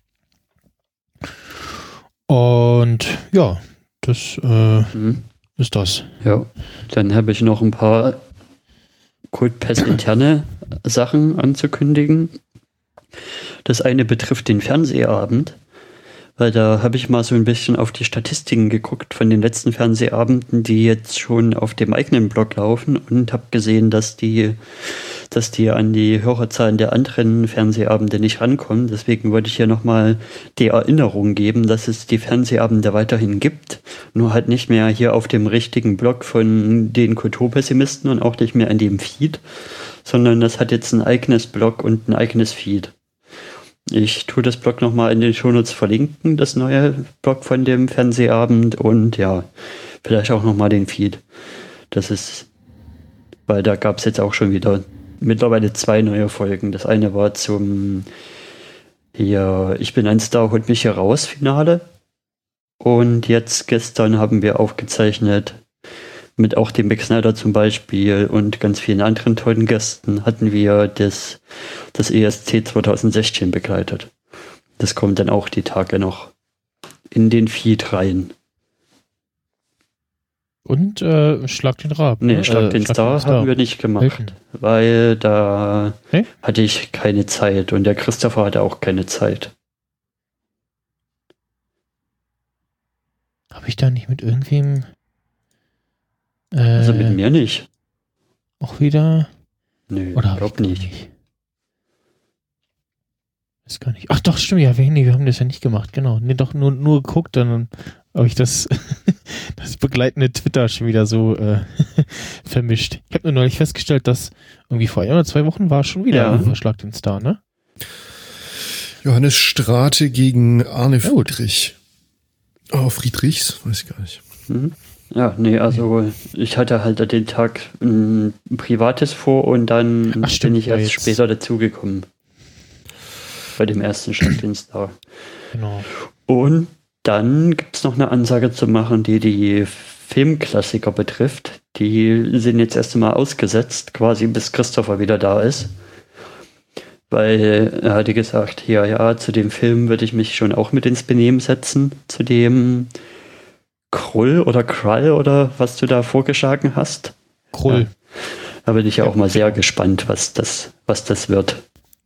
Und ja, das ist das. Ja, dann habe ich noch ein paar CodePass interne Sachen anzukündigen. Das eine betrifft den Fernsehabend, weil da habe ich mal so ein bisschen auf die Statistiken geguckt von den letzten Fernsehabenden, die jetzt schon auf dem eigenen Blog laufen, und habe gesehen, dass die an die Hörerzahlen der anderen Fernsehabende nicht rankommen. Deswegen wollte ich hier nochmal die Erinnerung geben, dass es die Fernsehabende weiterhin gibt, nur halt nicht mehr hier auf dem richtigen Blog von den Kulturpessimisten und auch nicht mehr in dem Feed, sondern das hat jetzt ein eigenes Blog und ein eigenes Feed. Ich tue das Blog nochmal in den Shownotes verlinken, das neue Blog von dem Fernsehabend, und ja, vielleicht auch nochmal den Feed. Das ist, weil da gab es jetzt auch schon wieder mittlerweile 2 neue Folgen. Das eine war zum Ich bin ein Star, holt mich hier raus Finale. Und jetzt gestern haben wir aufgezeichnet, mit auch dem Mick Snyder zum Beispiel und ganz vielen anderen tollen Gästen, hatten wir das ESC 2016 begleitet. Das kommt dann auch die Tage noch in den Feed rein. Und Schlag den Rab. Nee, Schlag den Star haben wir nicht gemacht, weil da hatte ich keine Zeit und der Christopher hatte auch keine Zeit. Habe ich da nicht mit irgendwem also mit mir nicht. Auch wieder? Nö, oder ich glaube nicht. Weiß gar nicht. Ach doch, stimmt, ja, wir haben das ja nicht gemacht, genau. Nee, doch, nur geguckt, dann habe ich das begleitende Twitter schon wieder so vermischt. Ich habe nur neulich festgestellt, dass irgendwie vor 1 oder 2 Wochen war schon wieder Schlag den Star, ne? Johannes Strate gegen Arne Friedrich. Oh, Friedrichs? Weiß ich gar nicht. Ja, nee, also ich hatte halt an den Tag ein privates vor und dann Ach, stimmt, bin ich ja, erst jetzt. später dazugekommen. Bei dem ersten Stadtdienst da. Genau. Und dann gibt es noch eine Ansage zu machen, die Filmklassiker betrifft. Die sind jetzt erst einmal ausgesetzt, quasi bis Christopher wieder da ist. Weil er hatte gesagt, ja, zu dem Film würde ich mich schon auch mit ins Benehmen setzen. Zu dem Krull oder Krall oder was du da vorgeschlagen hast. Krull. Ja. Da bin ich ja auch mal sehr gespannt, was das wird.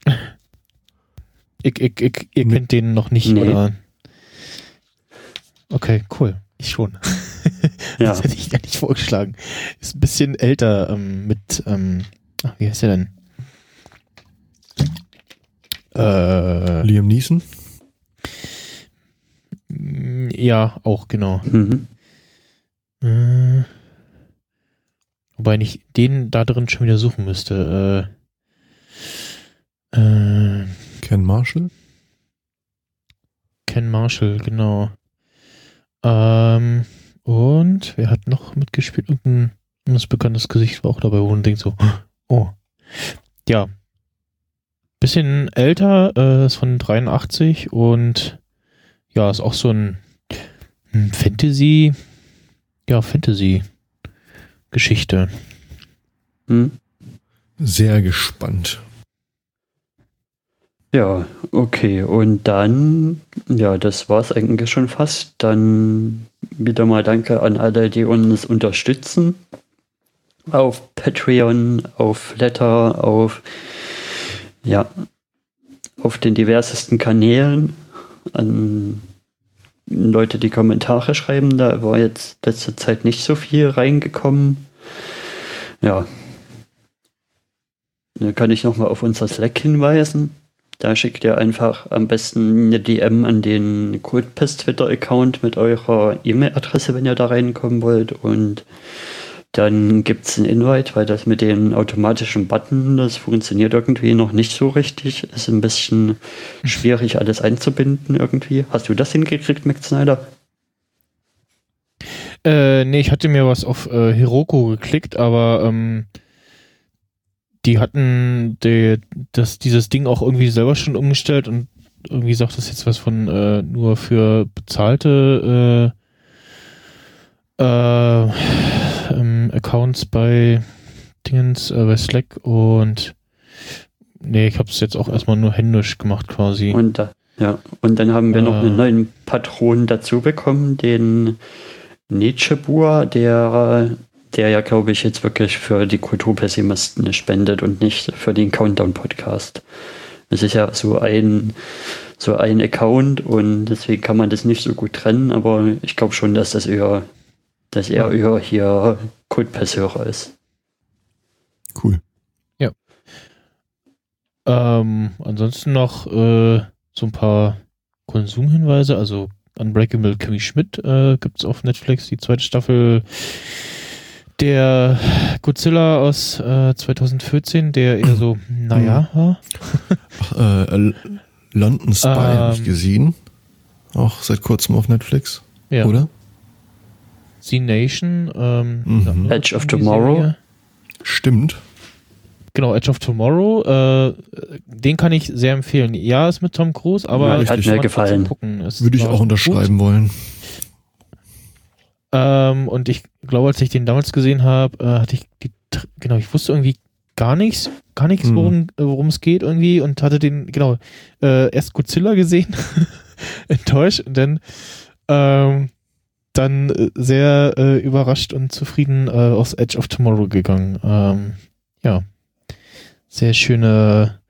Ihr kennt den noch nicht, Nee. oder? Okay, cool. Ich schon. Ja. Das hätte ich gar nicht vorgeschlagen. Ist ein bisschen älter mit, wie heißt der denn? Liam Neeson? Ja, auch, genau. Mhm. Wobei ich den da drin schon wieder suchen müsste. Ken Marshall? Ken Marshall, genau. Und wer hat noch mitgespielt? Irgendein bekanntes Gesicht war auch dabei, wo man denkt so, oh. Ja. Bisschen älter, ist von 83 und ja, ist auch so ein Fantasy-Geschichte. Hm. Sehr gespannt. Ja, okay. Und dann, ja, das war's eigentlich schon fast. Dann wieder mal Danke an alle, die uns unterstützen. Auf Patreon, auf Flatter, auf den diversesten Kanälen. An Leute, die Kommentare schreiben. Da war jetzt letzte Zeit nicht so viel reingekommen. Ja. Da kann ich nochmal auf unser Slack hinweisen. Da schickt ihr einfach am besten eine DM an den Codepass Twitter-Account mit eurer E-Mail-Adresse, wenn ihr da reinkommen wollt. Und dann gibt es einen Invite, weil das mit den automatischen Button, das funktioniert irgendwie noch nicht so richtig. Ist ein bisschen schwierig, alles einzubinden irgendwie. Hast du das hingekriegt, Max Snyder? Nee, ich hatte mir was auf Heroku geklickt, aber die hatten dieses Ding auch irgendwie selber schon umgestellt und irgendwie sagt das jetzt was von nur für bezahlte Accounts bei Dingens, bei Slack und nee, ich habe es jetzt auch erstmal nur händisch gemacht quasi. Und dann haben wir noch einen neuen Patron dazu bekommen, den Nietzsche-Bur, der ja, glaube ich, jetzt wirklich für die Kulturpessimisten spendet und nicht für den Countdown-Podcast. Es ist ja so ein Account und deswegen kann man das nicht so gut trennen, aber ich glaube schon, dass er eher hier Kultpass-Hörer ist. Cool. Ja. Ansonsten noch so ein paar Konsumhinweise, also Unbreakable Kimmy Schmidt gibt es auf Netflix, die zweite Staffel der Godzilla aus 2014, der eher so, war. London Spy habe ich gesehen. Auch seit kurzem auf Netflix. Ja. Oder? Z-Nation. Edge of Tomorrow. Stimmt. Genau, Edge of Tomorrow. Den kann ich sehr empfehlen. Ja, ist mit Tom Cruise, aber hat mir gefallen. Würde ich auch unterschreiben wollen. Und ich glaube, als ich den damals gesehen habe, hatte ich ich wusste irgendwie gar nichts, worum es geht irgendwie und hatte den, erst Godzilla gesehen, enttäuscht und dann sehr überrascht und zufrieden aufs Edge of Tomorrow gegangen. Ja, sehr schöne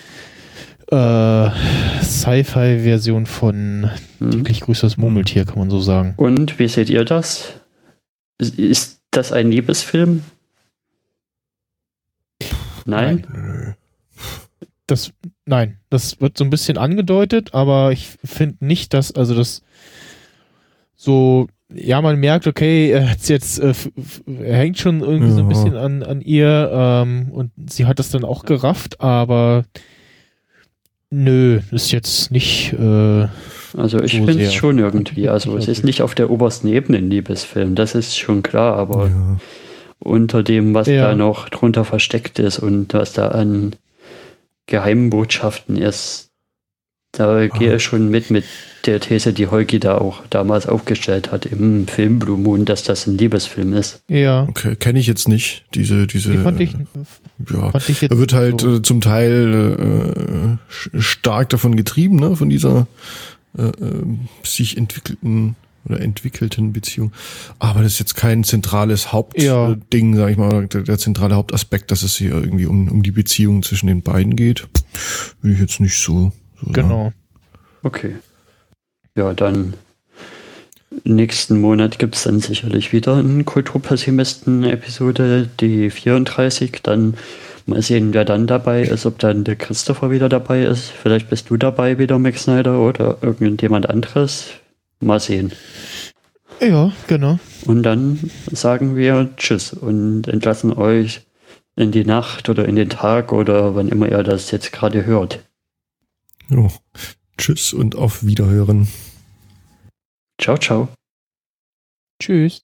Sci-Fi-Version von Täglich grüßt das Murmeltier, kann man so sagen. Und wie seht ihr das? Ist das ein Liebesfilm? Nein? Nein, das wird so ein bisschen angedeutet, aber ich finde nicht, dass, also das so, ja, man merkt, okay, er hängt schon irgendwie so ein bisschen an ihr und sie hat das dann auch gerafft, aber nö, ist jetzt nicht Also ich So finde sehr. es schon irgendwie. Also es ist nicht auf der obersten Ebene ein Liebesfilm, das ist schon klar, aber Ja. unter dem, was Ja. da noch drunter versteckt ist und was da an geheimen Botschaften ist, da gehe ich schon mit der These, die Holgi da auch damals aufgestellt hat im Film Blue Moon, dass das ein Liebesfilm ist. Ja, Okay, kenne ich jetzt nicht. Diese, die fand ich ja. jetzt Er wird halt so. zum Teil stark davon getrieben, ne, von dieser sich entwickelten Beziehung. Aber das ist jetzt kein zentrales Hauptding, sag ich mal, der zentrale Hauptaspekt, dass es hier irgendwie um die Beziehung zwischen den beiden geht. Will ich jetzt nicht so sagen. Genau. Okay. Ja, dann nächsten Monat gibt es dann sicherlich wieder eine Kulturpessimisten-Episode, die 34. Dann mal sehen, wer dann dabei ist, ob dann der Christopher wieder dabei ist. Vielleicht bist du dabei wieder, Max Snyder, oder irgendjemand anderes. Mal sehen. Ja, genau. Und dann sagen wir Tschüss und entlassen euch in die Nacht oder in den Tag oder wann immer ihr das jetzt gerade hört. Jo. Tschüss und auf Wiederhören. Ciao, ciao. Tschüss.